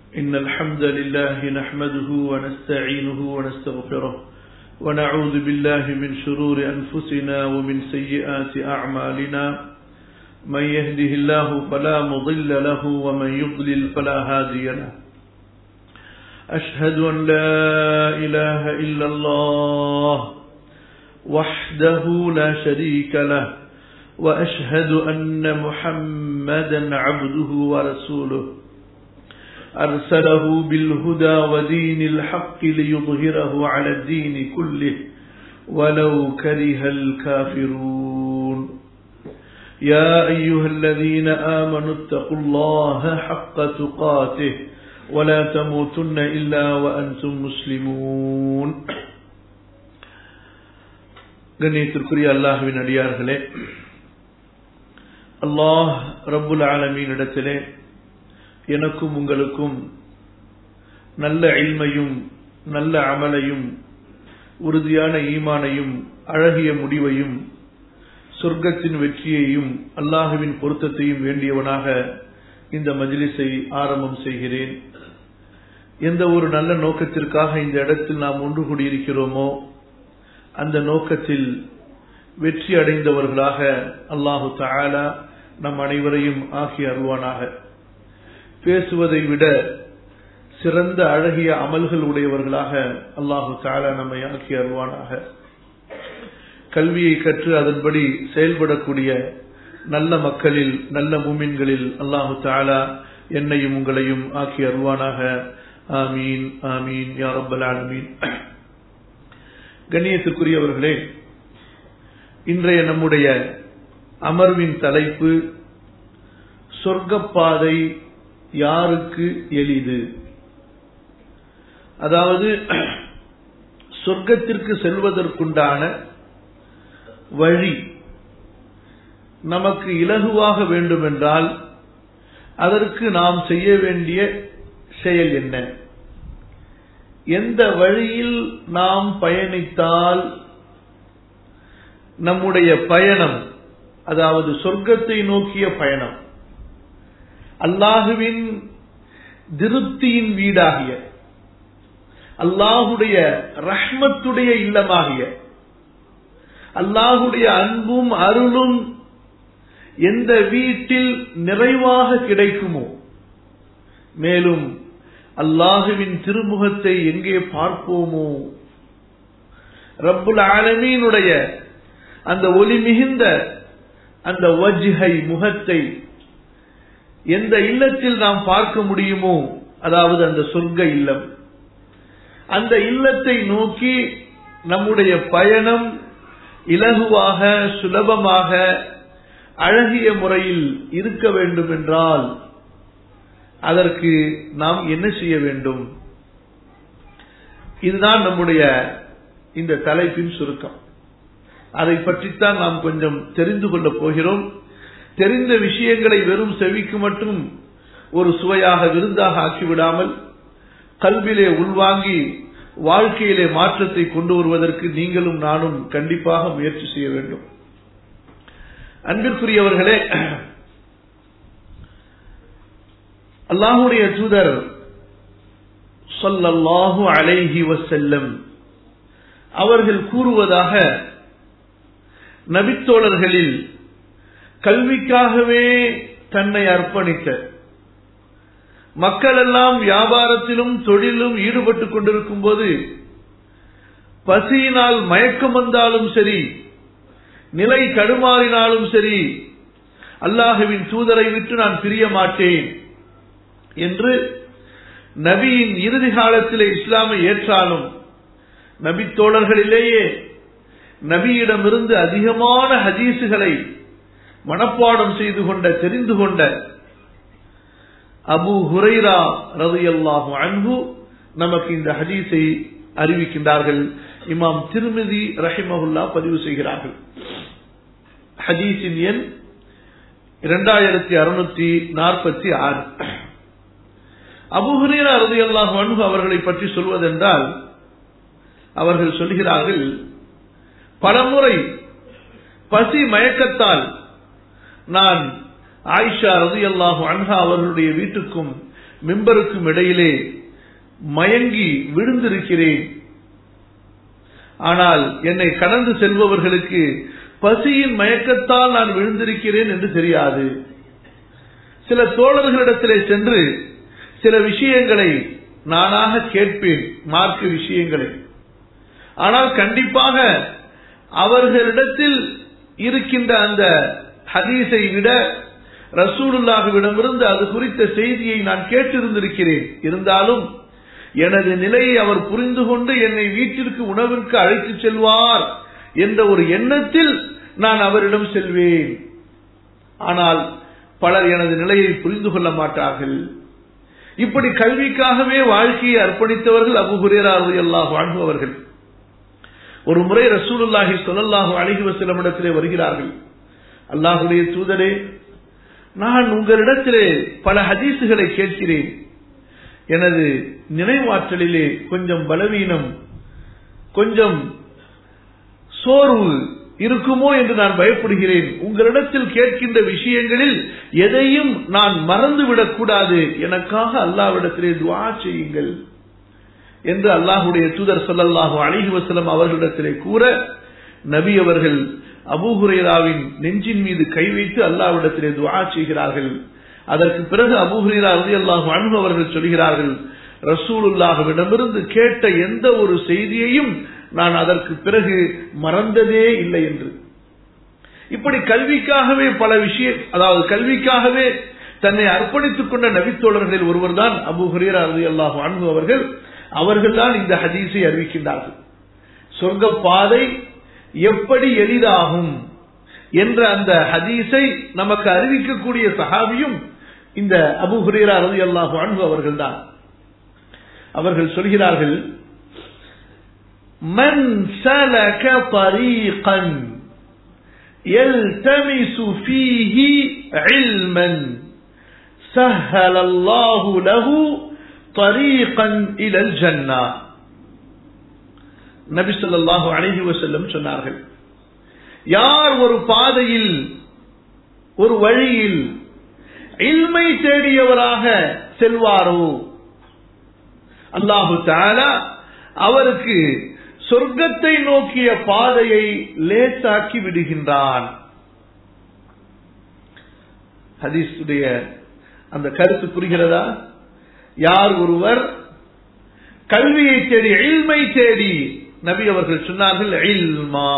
إن الحمد لله نحمده ونستعينه ونستغفره ونعوذ بالله من شرور أنفسنا ومن سيئات أعمالنا من يهده الله فلا مضل له ومن يضلل فلا هادي له أشهد أن لا إله إلا الله وحده لا شريك له وأشهد أن محمدا عبده ورسوله أرسله بالهدى ودين الحق ليظهره على الدين كله ولو كره الكافرون يا أيها الذين آمنوا اتقوا الله حق تقاته ولا تموتن إلا وأنتم مسلمون. கண்ணியத்திற்குரிய அல்லாஹ்வின் அடியார்களே, அல்லாஹ் ரப்புல் ஆலமீன் இடத்திலே எனக்கும் உங்களுக்கும் நல்ல இல்மையும் நல்ல அமலையும் உறுதியான ஈமானையும் அழகிய முடிவையும் சொர்க்கத்தின் வெற்றியையும் அல்லாஹ்வின் பொருத்தத்தையும் வேண்டியவனாக இந்த மஜ்லிஸை ஆரம்பம் செய்கிறேன். எந்த ஒரு நல்ல நோக்கத்திற்காக இந்த இடத்தில் நாம் ஒன்று கூடியிருக்கிறோமோ அந்த நோக்கத்தில் வெற்றி அடைந்தவர்களாக அல்லாஹு தஆலா நம் அனைவரையும் ஆக்கி அருள்வானாக. பேசுவதை விட சிறந்த அழகிய அமல்கள் உடையவர்களாக அல்லாஹு தஆலா நம்மை ஆக்கி அருள்வானாக. கல்வியை கற்று அதன்படி செயல்படக்கூடிய நல்ல மக்களில் நல்ல மூமின்களில் அல்லாஹு தஆலா என்னையும் உங்களையும் ஆக்கி அருள்வானாக. ஆமீன் ஆமீன் யா ரப்பல் ஆலமீன். கண்ணியத்திற்குரியவர்களே, இன்றைய நம்முடைய அமர்வின் தலைப்பு சொர்க்கப்பாதை யாருக்கு எளிது. அதாவது சொர்க்கத்திற்கு செல்வதற்குண்டான வழி நமக்கு இலகுவாக வேண்டுமென்றால் அதற்கு நாம் செய்ய வேண்டிய செயல் என்ன, எந்த வழியில் நாம் பயணித்தால் நம்முடைய பயணம், அதாவது சொர்க்கத்தை நோக்கிய பயணம், அல்லாஹுவின் திருப்தியின் வீடாகிய அல்லாஹுடைய ரஹ்மத்துடைய இல்லமாகிய அல்லாஹுடைய அன்பும் அருளும் எந்த வீட்டில் நிறைவாக கிடைக்குமோ, மேலும் அல்லாஹுவின் திருமுகத்தை எங்கே பார்ப்போமோ, ரப்புல் ஆலமீனுடைய அந்த ஒளி மிகுந்த அந்த வஜ்ஹை முகத்தை எந்த இல்லத்தில் நாம் பார்க்க முடியுமோ, அதாவது அந்த சொர்க்க இல்லம், அந்த இல்லத்தை நோக்கி நம்முடைய பயணம் இலகுவாக சுலபமாக அழகிய முறையில் இருக்க வேண்டும் என்றால் அதற்கு நாம் என்ன செய்ய வேண்டும்? இதுதான் நம்முடைய இந்த தலைப்பின் சுருக்கம். அதை பற்றித்தான் நாம் கொஞ்சம் தெரிந்து கொள்ளப் போகிறோம். தெரிந்த விஷயங்களை வெறும் செவிக்கு மட்டும் ஒரு சுவையாக விருந்தாக ஆக்கிவிடாமல் கல்விலே உள்வாங்கி வாழ்க்கையிலே மாற்றத்தை கொண்டு வருவதற்கு நீங்களும் நானும் கண்டிப்பாக முயற்சி செய்ய வேண்டும். அன்பிற்குரியவர்களே, அல்லாஹ்வுடைய தூதர் ஸல்லல்லாஹு அலைஹி வஸல்லம் அவர்கள் கூறுவதாக, நபித்தோழர்களில் கல்விக்காகவே தன்னை அர்ப்பணித்த, மக்கள் எல்லாம் வியாபாரத்திலும் தொழிலும் ஈடுபட்டுக் கொண்டிருக்கும் போது பசியினால் மயக்கம் வந்தாலும் சரி, நிலை தடுமாறினாலும் சரி, அல்லாஹ்வின் தூதரை விட்டு நான் பிரிய மாட்டேன் என்று நபியின் இறுதி காலத்திலே இஸ்லாமை ஏற்றாலும் நபித்தோழர்களிலேயே நபியிடமிருந்து அதிகமான ஹதீசுகளை மனப்பாடம் செய்து கொண்ட, தெரிந்து கொண்ட அபூ ஹுரைரா ரலியல்லாஹு அன்ஹு நமக்கு இந்த ஹதீஸை அறிவிக்கின்றார்கள். இமாம் திர்மிதி ரஹிமஹுல்லாஹ் பதிவு செய்கிறார்கள். ஹதீஸின் எண் 2646. அபூ ஹுரைரா ரலியல்லாஹு அன்ஹு அவர்களை பற்றி சொல்வதென்றால் அவர்கள் சொல்கிறார்கள், பலமுறை பசி மயக்கத்தால் நான் ஆயிஷா ரலியல்லாஹு அன்ஹா அவர்களுடைய வீட்டுக்கும் மிம்பருக்கும் இடையிலே மயங்கி விழுந்திருக்கிறேன். ஆனால் என்னை கடந்து செல்பவர்களுக்கு பசியின் மயக்கத்தால் நான் விழுந்திருக்கிறேன் என்று தெரியாது. சில தோழர்களிடத்திலே சென்று சில விஷயங்களை நானாக கேட்பேன், மார்க்க விஷயங்களை. ஆனால் கண்டிப்பாக அவர்களிடத்தில் இருக்கின்ற அந்த ஹதீஸை விட ரசூலுல்லாஹ்விடமிருந்து அது குறித்த செய்தியை நான் கேட்டிருந்திருக்கிறேன். இருந்தாலும் எனது நிலையை அவர் புரிந்து கொண்டு என்னை வீட்டிற்கு உணவிற்கு அழைத்து செல்வார் என்ற ஒரு எண்ணத்தில் நான் அவரிடம் செல்வேன். ஆனால் பலர் எனது நிலையை புரிந்து கொள்ள மாட்டார்கள். இப்படி கல்விக்காகவே வாழ்க்கையை அர்ப்பணித்தவர்கள் அபூ ஹுரைரா ரலியல்லாஹு அன்ஹு அவர்கள். ஒரு முறை ரசூலுல்லாஹி ஸல்லல்லாஹு அலைஹி வஸல்லம் இடத்திலே வருகிறார்கள். அல்லாஹ்வுடைய தூதரே, நான் உங்களிடத்திலே பல ஹதீஸுகளை கேட்கிறேன். எனது நினைவாற்றலிலே கொஞ்சம் பலவீனம், கொஞ்சம் சோர்வு இருக்குமோ என்று நான் பயப்படுகிறேன். உங்களிடத்தில் கேட்கின்ற விஷயங்களில் எதையும் நான் மறந்துவிடக் கூடாது. எனக்காக அல்லாஹ்விடத்திலே துஆ செய்யுங்கள் என்று அல்லாஹ்வுடைய தூதர் ஸல்லல்லாஹு அலைஹி வஸல்லம் அவர்களிடத்திலே கூற, நபி அவர்கள் அபூ ஹுரைராவின் நெஞ்சின் மீது கை வைத்து அல்லாஹ்விடத்திலே துஆ செய்கிறார்கள். அதற்கு பிறகு அபூ ஹுரைரா ரலியல்லாஹு அன்ஹு அவர்கள் சொல்கிறார்கள், ரசூலுல்லாஹ்விடமிருந்து கேட்ட எந்த ஒரு செய்தியையும் நான் அதற்கு பிறகு மறந்ததே இல்லை என்று. இப்படி கல்விக்காகவே பல விஷயம், அதாவது கல்விக்காகவே தன்னை அர்ப்பணித்துக் கொண்ட நபித்தோழர்களில் ஒருவர் தான் அபூ ஹுரைரா ரலியல்லாஹு அன்ஹு அவர்கள். அவர்கள்தான் இந்த ஹதீஸை அறிவிக்கின்றார்கள். சொர்க்க பாதை எப்படி எளிதாகும் என்ற அந்த ஹதீஸை நமக்கு அறிவிக்கக்கூடிய சஹாபியும் இந்த அபூ ஹுரைரா ரலியல்லாஹு அன்ஹு அவர்கள்தான். அவர்கள் சொல்கிறார்கள், மன் சலக தரீகன் யல்தமிசு ஃபீஹி இல்மன் சஹ்ஹலல்லாஹு லஹு தரீகன் இலல் ஜன்னah. நபி ஸல்லல்லாஹு அலைஹி வஸல்லம் சொன்னார்கள், யார் ஒரு பாதையில், ஒரு வழியில் இல்மை தேடியவராக செல்வாரோ அல்லாஹு தஆலா அவருக்கு சொர்க்கத்தை நோக்கிய பாதையை லேசாக்கி விடுகின்றான். ஹதீஸுடைய அந்த கருத்து புரிகிறதா? யார் ஒருவர் கல்வியை தேடி, இல்மை தேடி, நபி அவர்கள் சொன்னார்கள் இல்மா.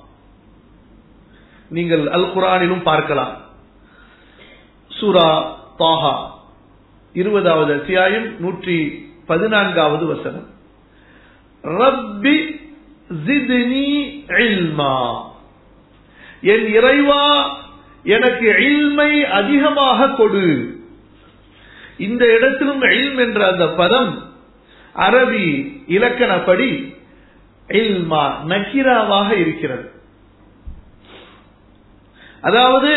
நீங்கள் அல் குர்ஆனிலும் பார்க்கலாம். சூரா தாஹா 20வது அத்தியாயம் 114வது வசனம், ரப்பி ஜித்னி இல்மா, என் இறைவா எனக்கு இல்மை அதிகமாக கொடு. இந்த இடத்திலும் இல்ம் என்ற அந்த பதம் அரபி இலக்கணப்படி இல்மா நக்கிராவாக இருக்கிறது. அதாவது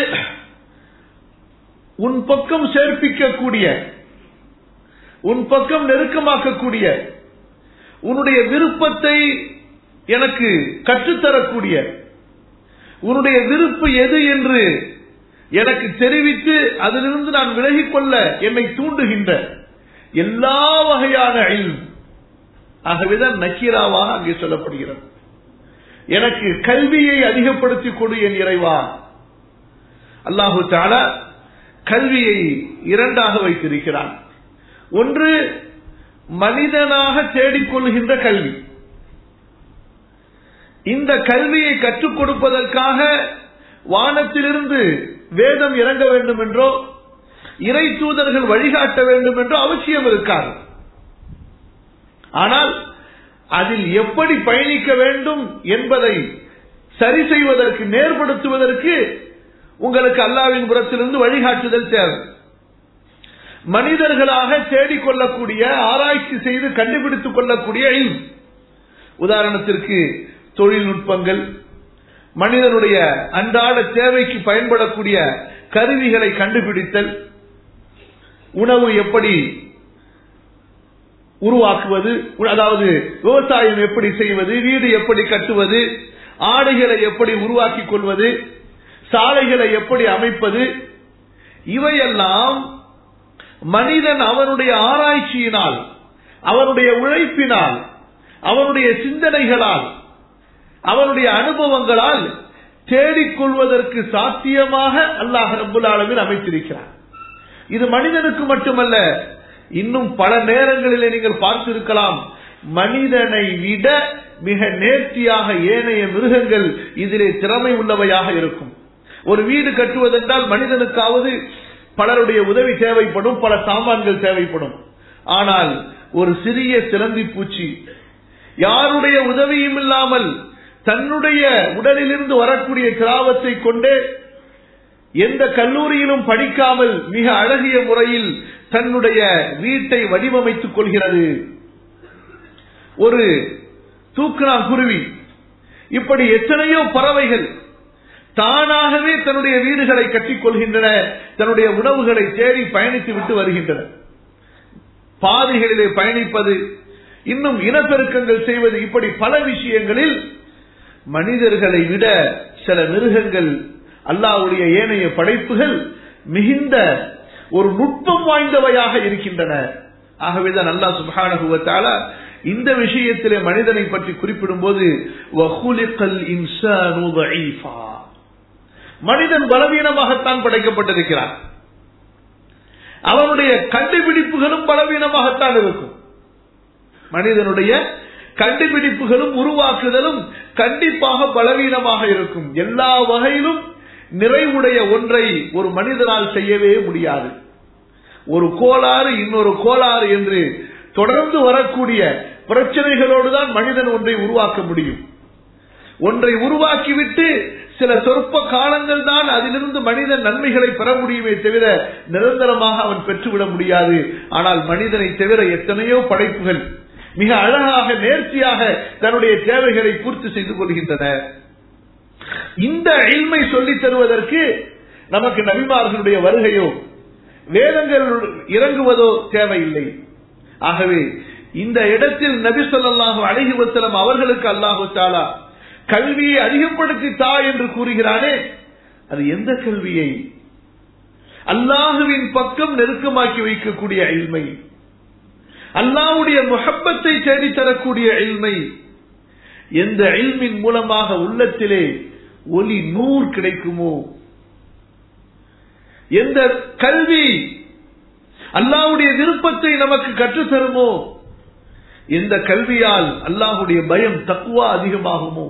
உன் பக்கம் சேர்ப்பிக்கக்கூடிய, உன் பக்கம் நெருக்கமாக்கக்கூடிய, உன்னுடைய விருப்பத்தை எனக்கு கற்றுத்தரக்கூடிய, உன்னுடைய விருப்பு எது என்று எனக்கு தெரிவித்து அதிலிருந்து நான் விலகிக் கொள்ள என்னை தூண்டுகின்ற எல்லா வகையான இல்ம். ஆகவேதான் நக்கீராவாக அங்கே சொல்லப்படுகிறது. எனக்கு கல்வியை அதிகப்படுத்திக் கொடு என் இறைவா. அல்லாஹு தஆலா கல்வியை இரண்டாக வைத்திருக்கிறான். ஒன்று மனிதனாக தேடிக்கொள்கின்ற கல்வி. இந்த கல்வியை கற்றுக் கொடுப்பதற்காக வானத்திலிருந்து வேதம் இறங்க வேண்டும் என்றோ இறை தூதர்கள் வழிகாட்ட வேண்டும் என்றோ அவசியம் இருக்காது. ஆனால் அதில் எப்படி பயணிக்க வேண்டும் என்பதை சரி செய்வதற்கு, நேர்படுத்துவதற்கு உங்களுக்கு அல்லாஹ்வின் புறத்திலிருந்து வழிகாட்டுதல் தேவை. மனிதர்களாக தேடிக்கொள்ளக்கூடிய, ஆராய்ச்சி செய்து கண்டுபிடித்துக் கொள்ளக்கூடிய இல்ம். உதாரணத்திற்கு தொழில்நுட்பங்கள், மனிதனுடைய அன்றாட தேவைக்கு பயன்படக்கூடிய கருவிகளை கண்டுபிடித்தல், உணவு எப்படி உருவாக்குவது, அதாவது விவசாயம் எப்படி செய்வது, வீடு எப்படி கட்டுவது, ஆடைகளை எப்படி உருவாக்கிக் கொள்வது, சாலைகளை எப்படி அமைப்பது, இவையெல்லாம் மனிதன் அவனுடைய ஆராய்ச்சியினால், அவனுடைய உழைப்பினால், அவனுடைய சிந்தனைகளால், அவனுடைய அனுபவங்களால் தேடிக்கொள்வதற்கு சாத்தியமாக அல்லாஹ் ரப்பல் ஆலமீன் அமைத்திருக்கிறார். இது மனிதனுக்கு மட்டுமல்ல, இன்னும் பல நேரங்களிலே நீங்கள் பார்த்திருக்கலாம், மனிதனை விட மிக நேர்த்தியாக ஏனைய மிருகங்கள் இதிலே திறமை உள்ளவையாக இருக்கும். ஒரு வீடு கட்டுவதென்றால் மனிதனுக்காவது பலருடைய உதவி தேவைப்படும், பல சாமான்கள் தேவைப்படும். ஆனால் ஒரு சிறிய சிலந்தி பூச்சி யாருடைய உதவியும் இல்லாமல் தன்னுடைய உடலிலிருந்து வரக்கூடிய கிராவத்தை கொண்டே, எந்த கல்லூரியிலும் படிக்காமல் மிக அழகிய முறையில் தன்னுடைய வீட்டை வடிவமைத்துக் கொள்கிறது. ஒரு தூக்கணாங்குருவி, இப்படி எத்தனையோ பறவைகள் தானாகவே தன்னுடைய வீடுகளை கட்டிக் கொள்கின்றன, தன்னுடைய உணவுகளை தேடி பயணித்து விட்டு வருகின்றன. பாதைகளிலே பயணிப்பது, இன்னும் இனப்பெருக்கங்கள் செய்வது, இப்படி பல விஷயங்களில் மனிதர்களை விட சில மிருகங்கள், அல்லாஹ்வுடைய ஏனைய படைப்புகள் மிகுந்த ஒரு நுட்பம் வாய்ந்தவையாக இருக்கின்றன. ஆகவேதான் அல்லாஹ் சுப்ஹானஹு வ தஆலா இந்த விஷயத்திலே மனிதனை பற்றி குறிப்பிடும் போது வஹுலிகல் இன்சானு தஈஃபா, மனிதன் பலவீனமாகத்தான் படைக்கப்பட்டிருக்கிறான். அவனுடைய கண்டுபிடிப்புகளும் பலவீனமாகத்தான் இருக்கும். மனிதனுடைய கண்டுபிடிப்புகளும் உருவாக்குதலும் கண்டிப்பாக பலவீனமாக இருக்கும். எல்லா வகையிலும் நிறைவுடைய ஒன்றை ஒரு மனிதனால் செய்யவே முடியாது. ஒரு கோளாறு இன்னொரு கோளாறு என்று தொடர்ந்து வரக்கூடிய பிரச்சனைகளோடு தான் மனிதன் ஒன்றை உருவாக்க முடியும். ஒன்றை உருவாக்கிவிட்டு சில சொற்ப காலங்கள் தான் அதிலிருந்து மனிதன் நன்மைகளை பெற முடியுமே தவிர நிரந்தரமாக அவன் பெற்றுவிட முடியாது. ஆனால் மனிதனை தவிர எத்தனையோ படைப்புகள் மிக அழகாக நேர்த்தியாக தன்னுடைய தேவைகளை பூர்த்தி செய்து கொள்கின்றன. இந்த இல்மை சொல்லித் தருவதற்கு நமக்கு நபிமார்களுடைய வருகையோ வேதங்கள் இறங்குவதோ தேவையில்லை. ஆகவே இந்த இடத்தில் நபி ஸல்லல்லாஹு அலைஹி வஸல்லம் அவர்களுக்கு அல்லாஹ் தஆலா கல்வியை அதிகப்படுத்தி தா என்று கூறுகிறானே, அது எந்த கல்வியை? அல்லாஹுவின் பக்கம் நெருக்கமாக்கி வைக்கக்கூடிய இல்மை, அல்லாஹ்வுடைய முஹப்பத்தை தேடி தரக்கூடிய இல்மை. எந்த இல்மின் மூலமாக உள்ளத்திலே ஒளி நூர் கிடைக்குமோ, எந்த கல்வி அல்லாஹ்வுடைய விருப்பத்தை நமக்கு கற்றுத்தருமோ, எந்த கல்வியால் அல்லாஹ்வுடைய பயம் தக்வா அதிகமாகுமோ,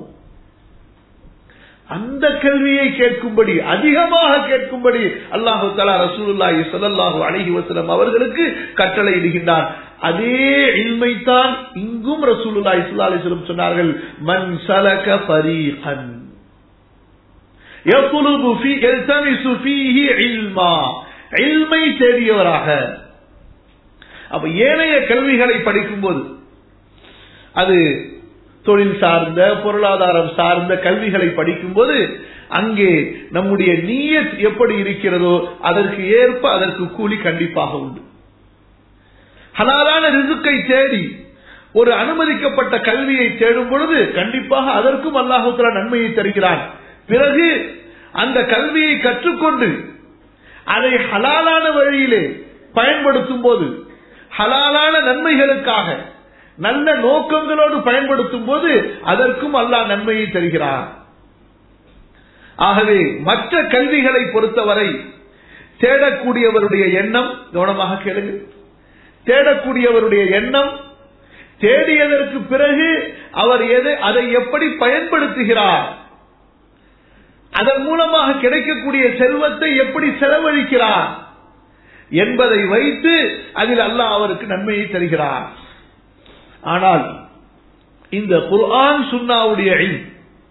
அந்த கல்வியை கேட்கும்படி, அதிகமாக கேட்கும்படி அல்லாஹு தஆலா ரசூலுல்லாஹி ஸல்லல்லாஹு அலைஹி வஸல்லம் அவர்களுக்கு கட்டளை இடுகின்றார். அதே இல்மை தான் இங்கும் ரசூலுல்லாஹி ஸல்லல்லாஹு அலைஹி வஸல்லம் சொன்னார்கள், மன் சலக தரீகன் யத்லுபு ஃபீ யல்தமிசு ஃபீஹி இல்மா, இல்மை தேடியவராக. அப்ப ஏனைய கல்விகளை படிக்கும் போது, அது தொழில் சார்ந்த பொருளாதாரம் சார்ந்த கல்விகளை படிக்கும் போது அங்கே நம்முடைய நியத் எப்படி இருக்கிறதோ அதற்கு ஏற்ப அதற்கு கூலி கண்டிப்பாக உண்டு. ஹலாலான ரிஸ்கை தேடி ஒரு அனுமதிக்கப்பட்ட கல்வியை தேடும் பொழுது கண்டிப்பாக அதற்கும் அல்லாஹ் தஆலா நன்மையை தருகிறான். பிறகு அந்த கல்வியை கற்றுக்கொண்டு அதை ஹலாலான வழியிலே பயன்படுத்தும் போது, ஹலாலான நன்மைகளுக்காக நல்ல நோக்கங்களோடு பயன்படுத்தும் போது அதற்கும் அல்லாஹ் நன்மையை தருகிறார். ஆகவே மற்ற கல்விகளை பொறுத்தவரை தேடக்கூடியவருடைய எண்ணம், கவனமாக கேளுங்க, தேடக்கூடியவருடைய எண்ணம், தேடியதற்கு பிறகு அவர் அதை எப்படி பயன்படுத்துகிறார், அதன் மூலமாக கிடைக்கக்கூடிய செல்வத்தை எப்படி செலவழிக்கிறார் என்பதை வைத்து அதில் அல்லாஹ் அவருக்கு நன்மையை தருகிறார். ஆனால் இந்த குர்ஆன் சுன்னாவுடைய இல்ம்,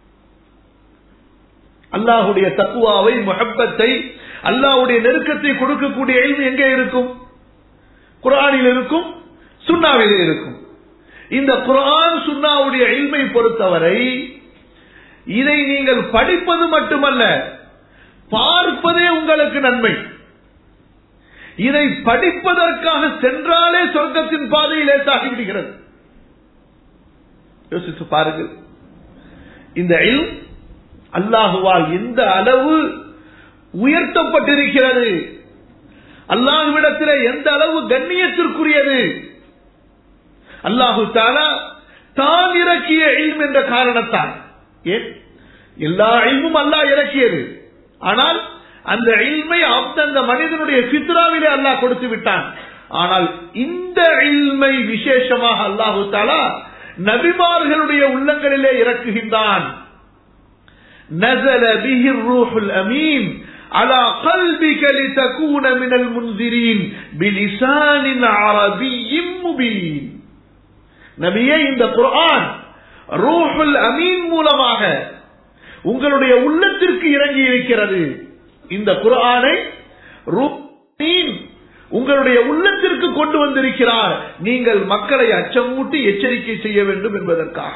அல்லாஹ்வுடைய தக்வாவை, முஹப்பத்தை, அல்லாஹ்வுடைய நெருக்கத்தை கொடுக்கக்கூடிய இல்ம் எங்கே இருக்கும்? குர்ஆனில் இருக்கும், சுன்னாவில் இருக்கும். இந்த குர்ஆன் சுன்னாவுடைய இல்மை பொறுத்தவரை இதை நீங்கள் படிப்பது மட்டுமல்ல, பார்ப்பதே உங்களுக்கு நன்மை. இதை படிப்பதற்காக சென்றாலே சொர்க்கத்தின் பாதையில் லேசாகி விடுகிறது. யோசித்து பாருங்கள், இந்த இல்ம் அல்லாஹுவால் எந்த அளவு உயர்த்தப்பட்டிருக்கிறது. அல்லாஹ்விடத்திலே எந்த அளவு கண்ணியத்திற்குரியது. அல்லாஹு தஆலா தான் இறக்கிய இல்ம் என்ற காரணத்தால், ஏன் எல்லா இல்மும் அல்லாஹ் இறக்கியது, ஆனால் அந்த இல்மை அந்த மனிதனுடைய ஃபித்ராவிலே அல்லாஹ் கொடுத்து விட்டான். ஆனால் இந்த இல்மை விசேஷமாக அல்லாஹு தஆலா நபிமார்களுடைய உள்ளங்களிலே இறக்குகின்றான். நஸல பிஹி ரூஹுல் அமீன் அலா கல்பிக லிதகூன மினல் முன்திரீன் பிலிசானின் அரபிய்யின் முபீன். நபியே, இந்த குர்ஆன் ரூஹுல் அமீன் மூலமாக உங்களுடைய உள்ளத்திற்கு இறங்கி இருக்கிறது. இந்த குர்ஆனை ரூஹுல் உங்களுடைய உள்ளத்திற்கு கொண்டு வந்திருக்கிறார், நீங்கள் மக்களை அச்சமூட்டி எச்சரிக்கை செய்ய வேண்டும் என்பதற்காக.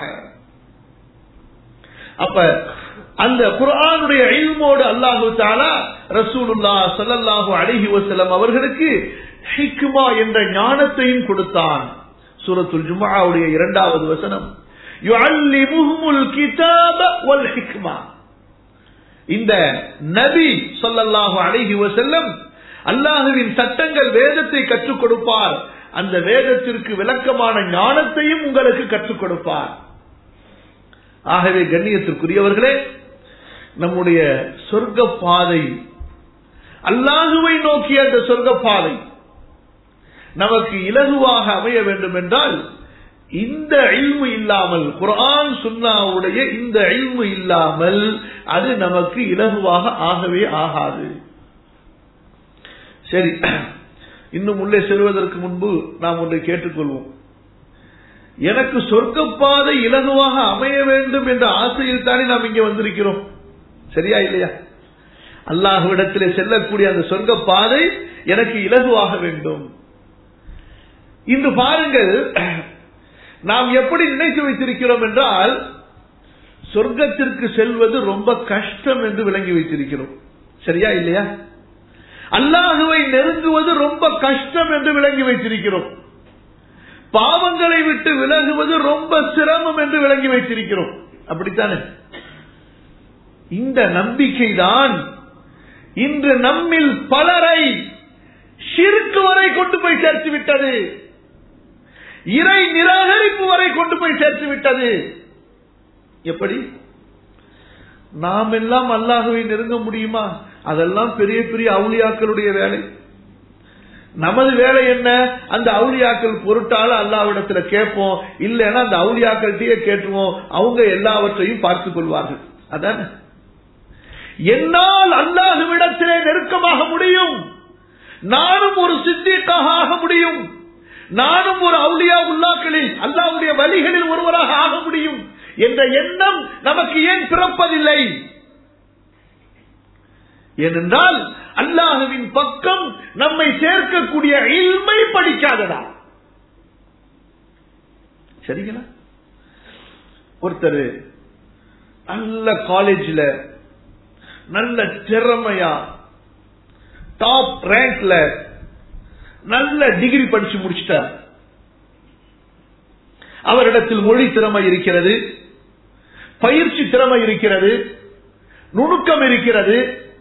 அப்ப அந்த குர்ஆனுடைய இல்மோடு அல்லாஹு தஆலா ரசூலுல்லாஹ் ஸல்லல்லாஹு அலைஹி வஸல்லம் அவர்களுக்கு ஹிக்மா என்ற ஞானத்தையும் கொடுத்தான். சூரத்துல் ஜும்ஆவுடைய 2வது வசனம், யுஅல்லிமுஹுமுல் கிதாப வல் ஹிக்மா. இந்த நபி ஸல்லல்லாஹு அலைஹி வஸல்லம் அல்லாஹ்வின் சட்டங்கள், வேதத்தை கற்றுக் கொடுப்பார். அந்த வேதத்திற்கு விளக்கமான ஞானத்தையும் உங்களுக்கு கற்றுக் கொடுப்பார். ஆகவே கண்ணியத்திற்குரியவர்களே, நம்முடைய சொர்க்க பாதை, அல்லாஹுவை நோக்கிய அந்த சொர்க்க பாதை நமக்கு இலகுவாக அமைய வேண்டும் என்றால், இந்த இல்மு இல்லாமல், குர்ஆன் சுன்னாவுடைய இந்த இல்மு இல்லாமல் அது நமக்கு இலகுவாக ஆகவே ஆகாது. சரி, இன்னும் உள்ளே செல்வதற்கு முன்பு நாம் ஒன்றை கேட்டுக்கொள்வோம். எனக்கு சொர்க்கப்பாதை இலகுவாக அமைய வேண்டும் என்ற ஆசையில் தானே நாம் இங்கே வந்திருக்கிறோம், சரியா இல்லையா? அல்லாஹ்விடத்திலே செல்லக்கூடிய அந்த சொர்க்க பாதை எனக்கு இலகுவாக வேண்டும். இன்று பாருங்கள், நாம் எப்படி நினைத்து வைத்திருக்கிறோம் என்றால், சொர்க்கத்திற்கு செல்வது ரொம்ப கஷ்டம் என்று விளங்கி வைத்திருக்கிறோம், சரியா இல்லையா? அல்லாஹுவை நெருங்குவது ரொம்ப கஷ்டம் என்று விளங்கி வைத்திருக்கிறோம். பாவங்களை விட்டு விலகுவது ரொம்ப சிரமம் என்று விளங்கி வைத்திருக்கிறோம், அப்படித்தானே? இந்த நம்பிக்கைதான் இன்று நம்மில் பலரை ஷிர்க் வரை கொண்டு போய் சேர்த்து விட்டது, இறை நிராகரிப்பு வரை கொண்டு போய் சேர்த்து விட்டது. எப்படி? நாம் எல்லாம் அல்லாஹுவை நெருங்க முடியுமா? அதெல்லாம் பெரிய பெரிய அவுலியாக்களுடைய வேலை. நமது வேலை என்ன? அந்த அவுலியாக்கள் பொருட்டால அல்லாஹ்விடத்துல கேட்போம், இல்லைன்னா அந்த அவுலியாக்கள்கிட்டயே கேட்டுருவோம், அவங்க எல்லாவற்றையும் பார்த்துக் கொள்வார்கள். அதான் என்னால் அல்லாஹ்விடத்திலே நெருக்கமாக முடியும், நானும் ஒரு சித்தீக்காக ஆக முடியும், நானும் ஒரு அவுலியா உல்லாக்களில் அல்லாஹ்வுடைய வழிகளில் ஒருவராக ஆக முடியும் என்ற எண்ணம் நமக்கு ஏன் பிறப்பதில்லை? ஏனென்றால் அல்லாஹ்வின் பக்கம் நம்மை சேர்க்கக்கூடிய இல்மை படிக்காததா. சரிங்களா? ஒருத்தர் நல்ல காலேஜ்ல நல்ல திறமையா டாப் ரேங்க்ல நல்ல டிகிரி படிச்சு முடிச்சிட்டார். அவரிடத்தில் மொழி திறமை இருக்கிறது, பயிற்சி திறமை இருக்கிறது, நுணுக்கம் இருக்கிறது,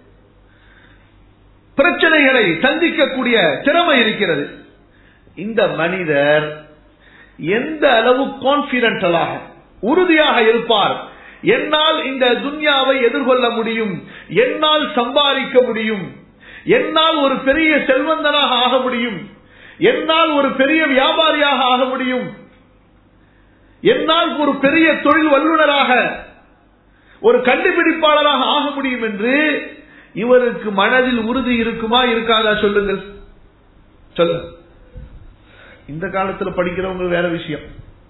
பிரச்சனைகளை சந்திக்கக்கூடிய திறமை இருக்கிறது. இந்த மனிதர் எந்த அளவு கான்பிடென்டலாக, உறுதியாக இருப்பார், என்னால் இந்த துன்யாவை எதிர்கொள்ள முடியும், என்னால் சம்பாதிக்க முடியும், என்னால் ஒரு பெரிய செல்வந்தனாக ஆக முடியும், என்னால் ஒரு பெரிய வியாபாரியாக ஆக முடியும், என்னால் ஒரு பெரிய தொழில் வல்லுநராக, ஒரு கண்டுபிடிப்பாளராக ஆக முடியும் என்று இவருக்கு மனதில் உறுதி இருக்குமா இருக்காதா? சொல்லுங்கள், சொல்லுங்க. இந்த காலத்தில் படிக்கிறவங்க வேற விஷயம்.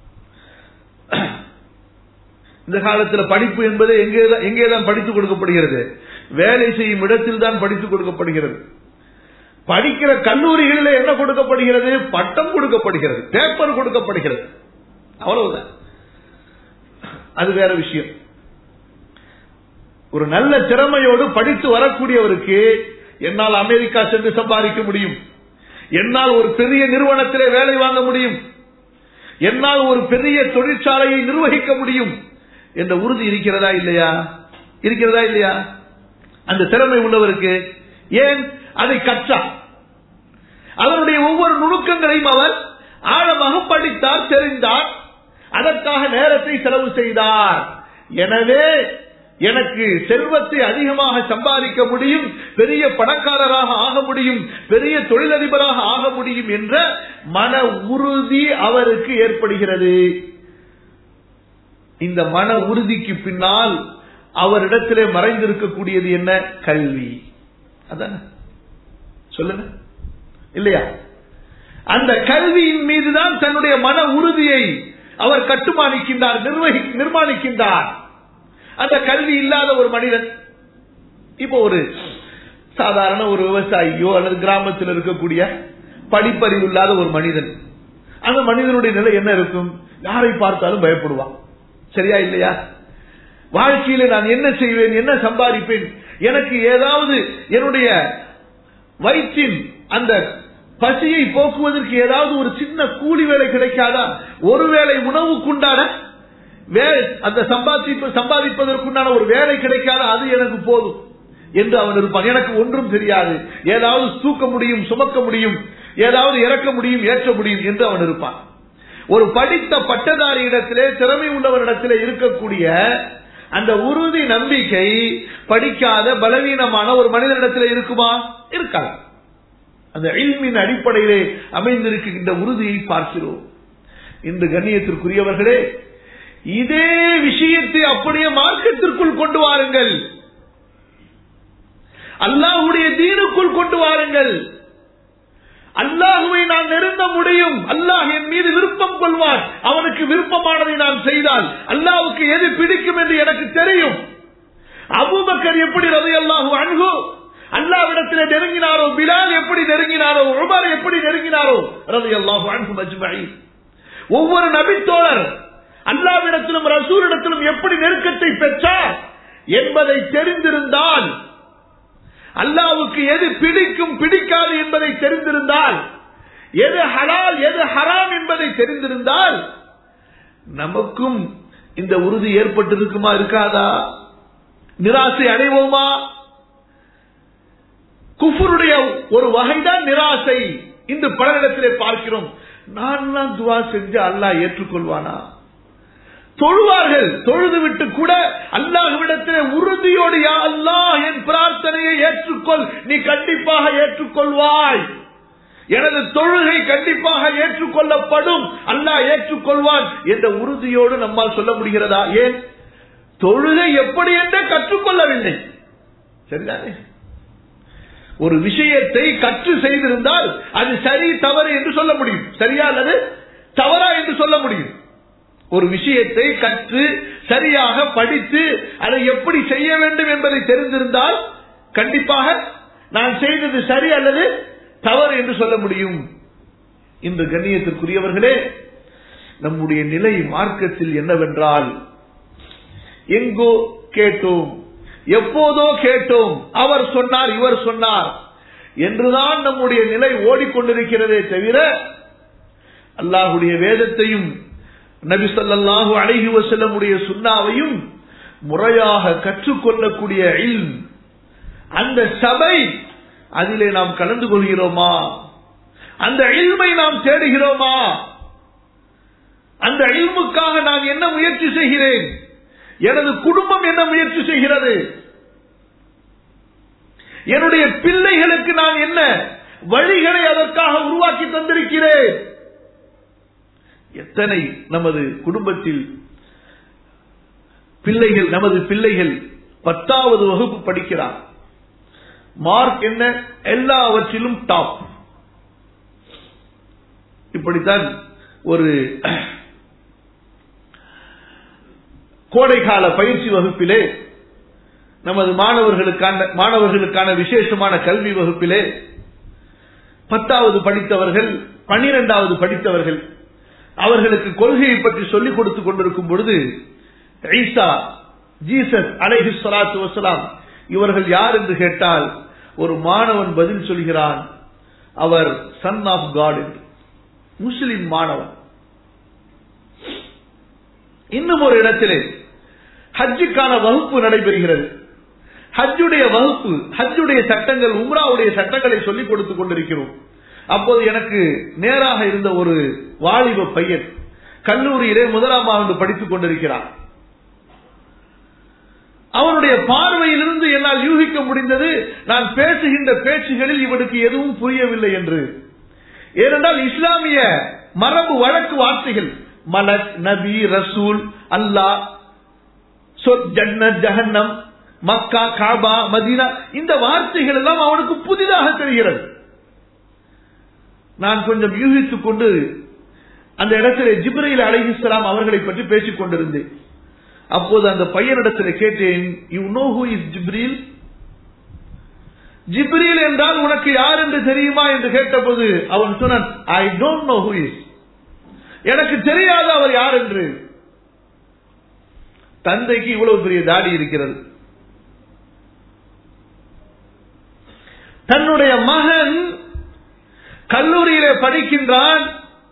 இந்த காலத்தில் படிப்பு என்பது எங்கேதான் படித்துக் கொடுக்கப்படுகிறது? வேலை செய்யும் இடத்தில் தான் படித்துக் கொடுக்கப்படுகிறது. படிக்கிற கல்லூரிகளில் என்ன கொடுக்கப்படுகிறது? பட்டம் கொடுக்கப்படுகிறது, பேப்பர் கொடுக்கப்படுகிறது, அவ்வளவுதான். அது வேற விஷயம். ஒரு நல்ல திறமையோடு படித்து வரக்கூடியவருக்கு என்னால் அமெரிக்கா சென்று சம்பாதிக்க முடியும், என்னால் ஒரு பெரிய நிறுவனத்திலே வேலை வாங்க முடியும், என்னால் ஒரு பெரிய தொழிற்சாலையை நிர்வகிக்க முடியும் என்ற உறுதி இருக்கிறதா இல்லையா? இருக்கிறதா இல்லையா? அந்த திறமை உள்ளவருக்கு. ஏன்? அதை கற்றா, அதனுடைய ஒவ்வொரு நுணுக்கங்களையும் அவர் ஆழமாக படித்தார், தெரிந்தார், அதற்காக நேரத்தை செலவு செய்தார். எனவே எனக்கு செல்வத்தை அதிகமாக சம்பாதிக்க முடியும், பெரிய பணக்காரராக ஆக முடியும், பெரிய தொழிலதிபராக ஆக முடியும் என்ற மன உறுதி அவருக்கு ஏற்படுகிறது. இந்த மன உறுதிக்கு பின்னால் அவரிடத்திலே மறைந்திருக்கக்கூடியது என்ன? கல்வி. அதான சொல்லுங்க இல்லையா? அந்த கல்வியின் மீதுதான் தன்னுடைய மன உறுதியை அவர் கட்டுமானிக்கின்றார், நிர்மாணிக்கின்றார். அந்த கல்வி இல்லாத ஒரு மனிதன், இப்போ ஒரு சாதாரண ஒரு விவசாயியோ அல்லது கிராமத்தில் இருக்கக்கூடிய படிப்பறிவு இல்லாத ஒரு மனிதன், அந்த மனிதனுடைய நிலை என்ன இருக்கும்? யாரை பார்த்தாலும் பயப்படுவான். சரியா இல்லையா? வாழ்க்கையில நான் என்ன செய்வேன், என்ன சம்பாதிப்பேன், எனக்கு ஏதாவது என்னுடைய வயிற்றின் அந்த பசியை போக்குவதற்கு ஏதாவது ஒரு சின்ன கூலி வேலை கிடைக்காதா? ஒருவேளை உணவுக்குண்டான அந்த சம்பாதிப்பதற்குண்டான ஒரு வேலை கிடைக்காத, அது எனக்கு போதும் என்று அவன் இருப்பான். எனக்கு ஒன்றும் தெரியாது, ஏதாவது தூக்க முடியும், சுமக்க முடியும், ஏதாவது இறக்க முடியும், ஏற்ற முடியும் என்று அவன் இருப்பான். ஒரு படித்த பட்டதாரி இடத்திலே, திறமை உள்ளவரிடத்திலே இருக்கக்கூடிய அந்த உறுதி நம்பிக்கை படிக்காத பலவீனமான ஒரு மனிதனிடத்திலே இருக்குமா? இருக்காது. அந்த இல்மின் அடிப்படையிலே அமைந்திருக்கின்ற உறுதியை பார்க்கிறோம். இந்த கண்ணியத்திற்குரியவர்களே, இதே விஷயத்தை அப்படியே மார்க்கத்திற்குள் கொண்டு வாருங்கள், அல்லாஹ்வுடைய தீனுக்குள் கொண்டு வாருங்கள். அல்லாஹ்வை நான் நெருங்க முடியும், அல்லாஹ் என் மீது விருப்பம் கொள்வான், அவனுக்கு விருப்பமானதை நான் செய்தால் அல்லாஹ்வுக்கு எது பிடிக்கும் என்று எனக்கு தெரியும். அபூபக்கர் எப்படி ரலியல்லாஹு அன்ஹு அல்லாஹ்விடத்திலே நெருங்கினாரோ, பிலால் எப்படி நெருங்கினாரோ, உமர் எப்படி நெருங்கினாரோ ரலியல்லாஹு அன்ஹும் அஜ்மஈன். ஒவ்வொரு நபித்தோழர் அல்லாஹ்விடத்திலும் ரசூலிடத்திலும் எப்படி நெருக்கத்தை பெற்றார் என்பதை தெரிந்திருந்தால், அல்லாஹ்வுக்கு எது பிடிக்கும் பிடிக்காது என்பதை தெரிந்திருந்தால், எது ஹலால் எது ஹராம் என்பதை தெரிந்திருந்தால், நமக்கும் இந்த உறுதி ஏற்பட்டிருக்குமா, இருக்காதா? நிராசை அடைவோமா? குஃபருடைய ஒரு வகைதான் நிராசை. இன்று பலரிடத்திலே பார்க்கிறோம், நான் துவா செஞ்சு அல்லாஹ் ஏற்றுக்கொள்வானா? தொழுவார்கள், தொழுது விட்டு கூட அல்லாஹ்விடத்திலே உறுதியோடு, யா அல்லாஹ் என் பிரார்த்தனையை ஏற்றுக்கொள், நீ கண்டிப்பாக ஏற்றுக்கொள்வாய், எனது தொழுகை கண்டிப்பாக ஏற்றுக்கொள்ளப்படும், அல்லாஹ் ஏற்றுக்கொள்வான் என்ற உறுதியோடு நம்மால் சொல்ல முடிகிறதா? ஏன்? தொழுகை எப்படி என்றே கற்றுக்கொள்ளவில்லை. சரிதானே? ஒரு விஷயத்தை கற்று செய்திருந்தால் அது சரி தவறு என்று சொல்ல முடியும், சரியா அல்லது தவறா என்று சொல்ல முடியும். ஒரு விஷயத்தை கற்று சரியாக படித்து அதை எப்படி செய்ய வேண்டும் என்பதை தெரிந்திருந்தால் கண்டிப்பாக நான் செய்தது சரி அல்லது தவறு என்று சொல்ல முடியும். இந்த கண்ணியத்திற்குரியவர்களே, நம்முடைய நிலை மார்க்கத்தில் என்னவென்றால், எங்கோ கேட்டோம், எப்போதோ கேட்டோம், அவர் சொன்னார் இவர் சொன்னார் என்றுதான் நம்முடைய நிலை ஓடிக்கொண்டிருக்கிறதே தவிர, அல்லாஹ்வுடைய வேதத்தையும் நபி ஸல்லல்லாஹு அலைஹி வஸல்லம் உடைய சுன்னாவையும் முறையாக கற்றுக்கொள்ளக்கூடிய இல்ம், அந்த சபை, அதிலே நாம் கலந்து கொள்கிறோமா? அந்த இல்மை நாம் தேடுகிறோமா? அந்த இல்முக்காக நான் என்ன முயற்சி செய்கிறேன்? எனது குடும்பம் என்ன முயற்சி செய்கிறது? என்னுடைய பிள்ளைகளுக்கு நான் என்ன வழிகளை அதற்காக உருவாக்கி தந்திருக்கிறேன்? எத்தனை நமது குடும்பத்தில் பிள்ளைகள், நமது பிள்ளைகள் 10வது வகுப்பு படிக்கிறார், மார்க் என்ன? எல்லாவற்றிலும் டாப். இப்படித்தான் ஒரு கோடைக்கால பயிற்சி வகுப்பிலே, நமது மாணவர்களுக்கான விசேஷமான கல்வி வகுப்பிலே 10வது படித்தவர்கள், 12வது படித்தவர்கள், அவர்களுக்கு கொள்கையை பற்றி சொல்லிக் கொடுத்துக் கொண்டிருக்கும் பொழுது, ஈசா, ஜீசஸ் அலைஹிஸ்ஸலாத்து வஸ்ஸலாம் இவர்கள் யார் என்று கேட்டால், ஒரு மாணவன் பதில் சொல்கிறான், அவர் சன் ஆஃப் காட் என்று. முஸ்லிம் மாணவன். இன்னும் ஒரு இடத்திலே ஹஜ்ஜுக்கான வகுப்பு நடைபெறுகிறது. ஹஜ்ஜுடைய வகுப்பு, ஹஜ்ஜுடைய சட்டங்கள், உம்ராவுடைய சட்டங்களை சொல்லிக் கொடுத்துக் கொண்டிருக்கிறோம். அப்போது எனக்கு நேராக இருந்த ஒரு வாலிப பையன் கல்லூரியிலே 1ஆம் ஆண்டு படித்துக் கொண்டிருக்கிறான். அவனுடைய பார்வையிலிருந்து என்னால் யூகிக்க முடிந்தது, நான் பேசுகின்ற பேச்சுகளில் இவனுக்கு எதுவும் புரியவில்லை என்று. ஏனென்றால் இஸ்லாமிய மரபு வழக்கு வார்த்தைகள் மலக், நபி, ரசூல், அல்லாஹ், ஜன்னத், ஜஹன்னம், மக்கா, காபா, மதீனா, இந்த வார்த்தைகள் எல்லாம் அவனுக்கு புதிதாக தெரிகிறது. நான் கொஞ்சம் யூகித்துக் கொண்டு அந்த இடத்திலே ஜிப்ரீல் அலைஹிஸ்ஸலாம் அவர்களை பற்றி பேசிக் கொண்டிருந்தேன். அப்போது அந்த பையனிடத்தில் கேட்டேன், you know who is Jibreel? Jibreel என்றால் உனக்கு யார் என்று தெரியுமா என்று கேட்டபோது அவன் சொன்னான், I don't know who is, எனக்கு தெரியாது அவர் யார் என்று. தந்தைக்கு இவ்வளவு பெரிய தாடி இருக்கிறது. தன்னுடைய மகன் கல்லூரியிலே படிக்கின்றான்,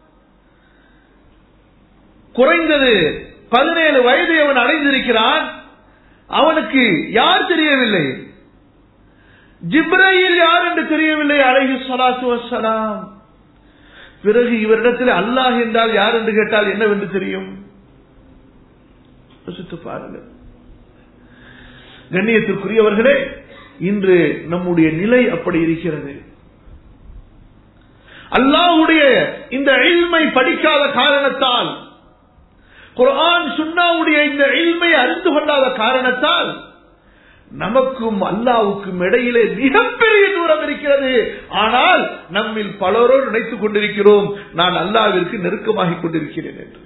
குறைந்தது 17 வயதை அவன் அடைந்திருக்கிறான். அவனுக்கு யார் தெரியவில்லை, ஜிப்ரீல் யார் என்று தெரியவில்லை அலைஹிஸ்ஸலாத்து வஸ்ஸலாம். பிறகு இவரிடத்தில் அல்லாஹ் என்றால் யார் என்று கேட்டால் என்னவென்று தெரியும்? யோசித்து பாருங்கள். கண்ணியத்திற்குரியவர்களே, இன்று நம்முடைய நிலை அப்படி இருக்கிறது. அல்லாஹ்வுடைய இந்த இல்மை படிக்காத காரணத்தால், குர்ஆன் சுன்னாவுடைய இந்த இல்மை அறிந்து கொள்ளாத காரணத்தால் நமக்கும் அல்லாஹ்வுக்கும் இடையிலே மிகப்பெரிய தூரம் இருக்கிறது. ஆனால் நம்மில் பலரோடு நினைத்துக் கொண்டிருக்கிறோம், நான் அல்லாஹ்விற்கு நெருக்கமாகிக் கொண்டிருக்கிறேன் என்று.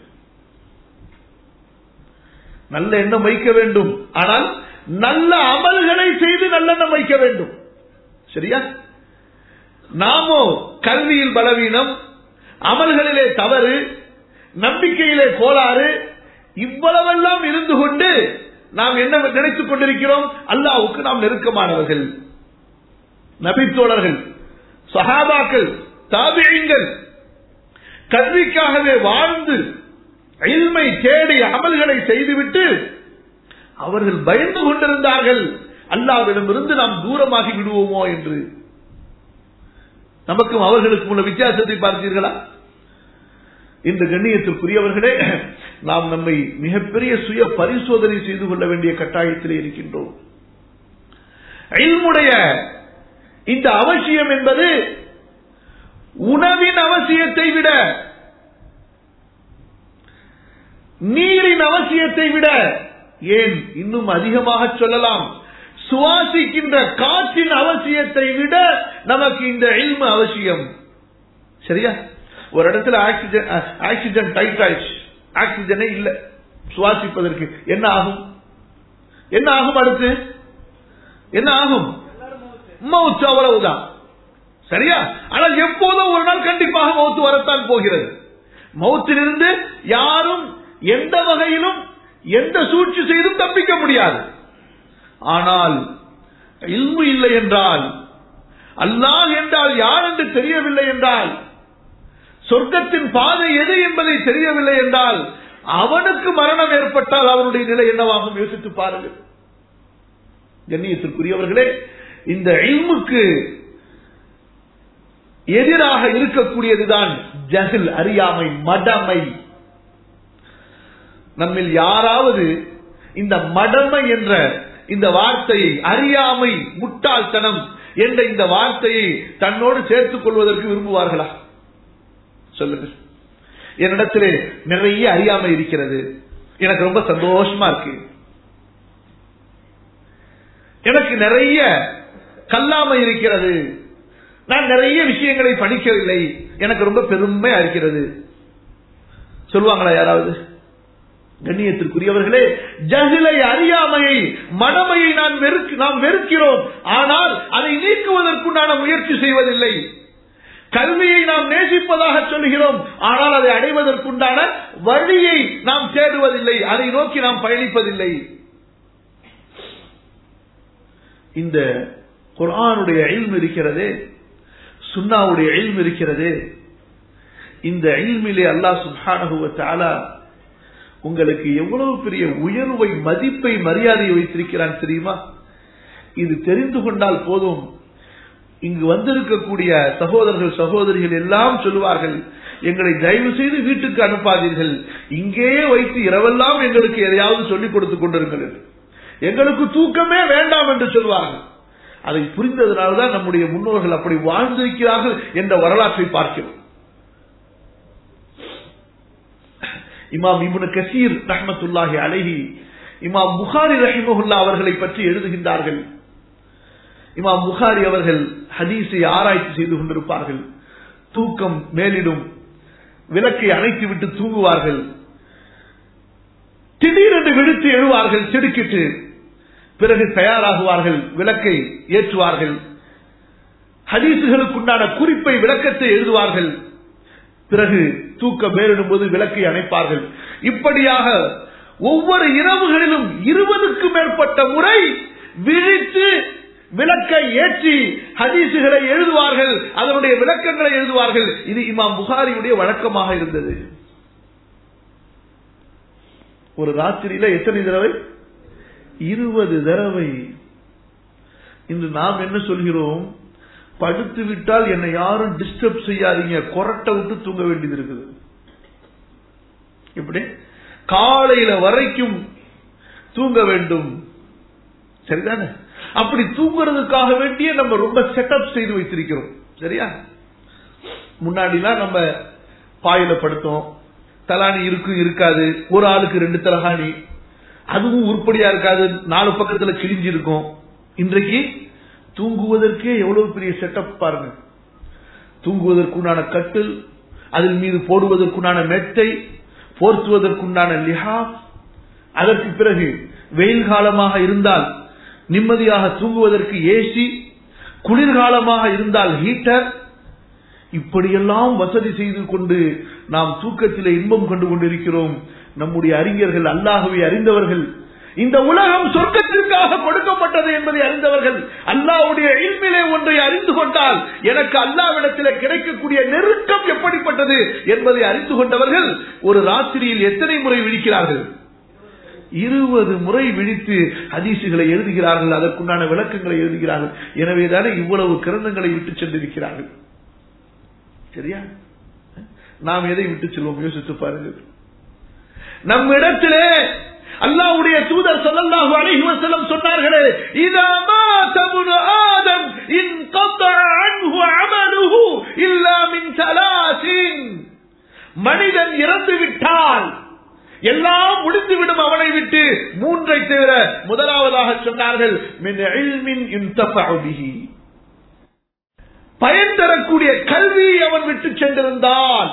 நல்ல எண்ணம் வைக்க வேண்டும், ஆனால் நல்ல அமல்களை செய்து நல்லெண்ணம் வைக்க வேண்டும். சரியா? நாமோ கல்வியில் பலவீனம், அமல்களிலே தவறு, நம்பிக்கையிலே கோளாறு, இவ்வளவெல்லாம் இருந்து கொண்டு நாம் என்ன நினைத்துக் கொண்டிருக்கிறோம்? அல்லாஹ்வுக்கு நாம் நெருக்கமானவர்கள். நபித்தோழர்கள், சஹாபாக்கள், தாபிஈன்கள் கல்விக்காகவே வாழ்ந்து இல்மை தேடி அமல்களை செய்துவிட்டு அவர்கள் பயந்து கொண்டிருந்தார்கள், அல்லாஹ்விடமிருந்து நாம் தூரமாகி விடுவோமோ என்று. நமக்கும் அவர்களுக்கும் உள்ள வித்தியாசத்தை பார்த்தீர்களா? இந்த கண்ணியத்திற்குரியவர்களே, நாம் நம்மை மிகப்பெரிய சுய பரிசோதனை செய்து கொள்ள வேண்டிய கட்டாயத்திலே இருக்கின்றோம். இல்முடைய இந்த அவசியம் என்பது உணவின் அவசியத்தை விட, நீரின் அவசியத்தை விட, ஏன் இன்னும் அதிகமாக சொல்லலாம், சுவாசிக்கின்ற காற்றின் அவசியத்தை விட நமக்கு இந்த இல்மு அவசியம். சரியா? ஒரு இடத்துல ஆக்சிஜன் டைட் ஆயிடுச்சு, ஆக்சிஜனே இல்ல சுவாசிப்பதற்கு, என்ன ஆகும்? என்ன ஆகும்? அடுத்து என்ன ஆகும்? மவுத், அவ்வளவுதான். சரியா? ஆனால் எப்போதோ ஒரு நாள் கண்டிப்பாக மவுத்து வரத்தான் போகிறது. மவுத்திலிருந்து யாரும் எந்த வகையிலும் எந்த சூழ்ச்சி செய்தும் தப்பிக்க முடியாது. ஆனால் இல்மு இல்லை என்றால், அல்லாஹ் என்றால் யார் என்று தெரியவில்லை என்றால், சொர்க்கத்தின் பாதை எது என்பதை தெரியவில்லை என்றால், அவனுக்கு மரணம் ஏற்பட்டால் அவனுடைய நிலை என்னவாகும்? யோசித்து பாருங்கள். கண்ணியத்திற்குரியவர்களே, இந்த இல்முக்கு எதிராக இருக்கக்கூடியதுதான் ஜஹில், அறியாமை, மடமை. நம்மில் யாராவது இந்த மடமை என்ற இந்த வார்த்தையை, அறியாமை, முட்டாள்தனம் என்ற இந்த வார்த்தையை தன்னோடு சேர்த்துக் கொள்வதற்கு விரும்புவார்களா? சொல்லுங்க. என்னிடத்திலே நிறைய அறியாமை இருக்கிறது, எனக்கு ரொம்ப சந்தோஷமா இருக்கு. எனக்கு நிறைய கல்லாமை இருக்கிறது, நான் நிறைய விஷயங்களை படிக்கவில்லை, எனக்கு ரொம்ப பெருமையா இருக்கிறது. சொல்லுவாங்களா யாராவது? கண்ணியத்திற்குரியவர்களே, ஜஹிலை, அறியாமையை, மடமையை நாம் வெறுக்கிறோம். ஆனால் அதை நீக்குவதற்குண்டான முயற்சி செய்வதில்லை. கல்வியை நாம் நேசிப்பதாக சொல்கிறோம், ஆனால் அதை அடைவதற்குண்டான வழியை நாம் தேடுவதில்லை, அதை நோக்கி நாம் பயணிப்பதில்லை. இந்த குர்ஆனுடைய இல்ம் இருக்கிறதே, சுன்னாவுடைய இல்ம் இருக்கிறதே, இந்த இல்மிலே அல்லாஹ் சுப்ஹானஹு வ தஆலா உங்களுக்கு எவ்வளவு பெரிய உயர்வை, மதிப்பை, மரியாதையை வைத்திருக்கிறான் தெரியுமா? இது தெரிந்து கொண்டால் போதும், இங்கு வந்திருக்கக்கூடிய சகோதரர்கள் சகோதரிகள் எல்லாம் சொல்லுவார்கள், எங்களை தயவு செய்து வீட்டுக்கு அனுப்பாதீர்கள், இங்கேயே வைத்து இரவெல்லாம் எங்களுக்கு எதையாவது சொல்லிக் கொடுத்துக் கொண்டிருங்கள், எங்களுக்கு தூக்கமே வேண்டாம் என்று சொல்வார்கள். அதை புரிந்ததனால்தான் நம்முடைய முன்னோர்கள் அப்படி வாழ்ந்திருக்கிறார்கள் என்ற வரலாற்றை பார்க்கிறோம். இமாம் இப்னு கஸீர் ரஹ்மத்துல்லாஹி அலைஹி இமாம் புகாரி ரஹிமஹுல்லா அவர்களை பற்றி எழுதுகின்றார்கள். இமாம் புகாரி அவர்கள் ஹதீஸை ஆராய்ச்சி செய்து கொண்டிருப்பார்கள். தூக்கம் மேலிடும், விளக்கை அணைத்து விட்டு தூங்குவார்கள். திடீரென்று விழித்து எழுவார்கள் திடுக்கிட்டு. பிறகு தயாராகுவார்கள், விளக்கை ஏற்றுவார்கள், ஹதீஸுகளுக்குண்டான குறிப்பை விளக்கத்தை எழுதுவார்கள். பிறகு தூக்கம் மேலிடும் போது விளக்கை அணைப்பார்கள். இப்படியாக ஒவ்வொரு இரவுகளிலும் 20க்கும் மேற்பட்ட முறை விழித்து விளக்கை ஏற்றி ஹதீஸுகளை எழுதுவார்கள், அதனுடைய விளக்கங்களை எழுதுவார்கள். இது இமாம் புகாரியுடைய வழக்கமாக இருந்தது. ஒரு ராத்திரியில எத்தனை தடவை? 20 தடவை. இன்று நாம் என்ன சொல்கிறோம்? படுத்து விட்டால் என்னை யாரும் டிஸ்டர்ப் செய்யாதீங்க, கொரட்டை விட்டு தூங்க வேண்டியது இருக்குது. இப்படி காலையில வரைக்கும் தூங்க வேண்டும், சரிதானே? அப்படி தூங்குறதுக்காக வேண்டிய நம்ம ரொம்ப செட்டப் செய்து வைத்திருக்கிறோம், சரியா? முன்னாடிலாம் நம்ம பாயில படுத்தோம், தலானி இருக்கும் இருக்காது, ஒரு ஆளுக்கு 2 தலகாணி, அதுவும் உருப்படியா இருக்காது, 4 பக்கத்துல கிழிஞ்சு இருக்கும். இன்றைக்கு தூங்குவதற்கே எவ்வளவு பெரிய செட்டப் பாருங்க. தூங்குவதற்குண்டான கட்டில், அதில் மீது போடுவதற்குண்டான மெத்தை, போர்த்துவதற்குண்டான லிஹாப், அதற்கு பிறகு வெயில் காலமாக இருந்தால் நிம்மதியாக தூங்குவதற்கு ஏசி, குளிர்காலமாக இருந்தால் ஹீட்டர், இப்படியெல்லாம் வசதி செய்து கொண்டு நாம் தூக்கத்திலே இன்பம் கண்டு கொண்டிருக்கிறோம். நம்முடைய அறிஞர்கள், அல்லாஹ்வை அறிந்தவர்கள், இந்த உலகம் சொர்க்கத்திற்காக கொடுக்கப்பட்டது என்பதை அறிந்தவர்கள், அல்லாஹ்வுடைய இல்மிலே ஒன்றை அறிந்து கொண்டால் எனக்கு அல்லாஹ்விடத்திலே கிடைக்கக்கூடிய நெருக்கம் எப்படிப்பட்டது என்பதை அறிந்து கொண்டவர்கள் ஒரு ராத்திரியில் எத்தனை முறை விழிக்கிறார்கள்? 20 முறை விழித்து ஹதீஸுகளை எழுதுகிறார்கள், அதற்குண்டான விளக்கங்களை எழுதுகிறார்கள். எனவேதானே இவ்வளவு கிரந்தங்களை விட்டு சென்றிருக்கிறார்கள். சரியா? நாம் எதை விட்டு செல்வோம்? யோசித்து பாருங்கள். நம்மிடத்திலே அல்லாஹ்வுடைய தூதர் ஸல்லல்லாஹு அலைஹி வஸல்லம் சொன்னார்களே, இதா மாத இப்னு ஆதம் இன்கதஅ அன்ஹு அமலுஹு இல்லா மின் ஸலாஸின். மனிதன் இறந்து விட்டால் எல்லாம் முடிந்துவிடும் அவனை விட்டு, 3ஐ தவிர. முதலாவதாக சொன்னார்கள், மின் இல்மின் யுன்தஃபஉ பிஹி, பயன் தரக்கூடிய கல்வி அவன் விட்டு சென்றிருந்தால்.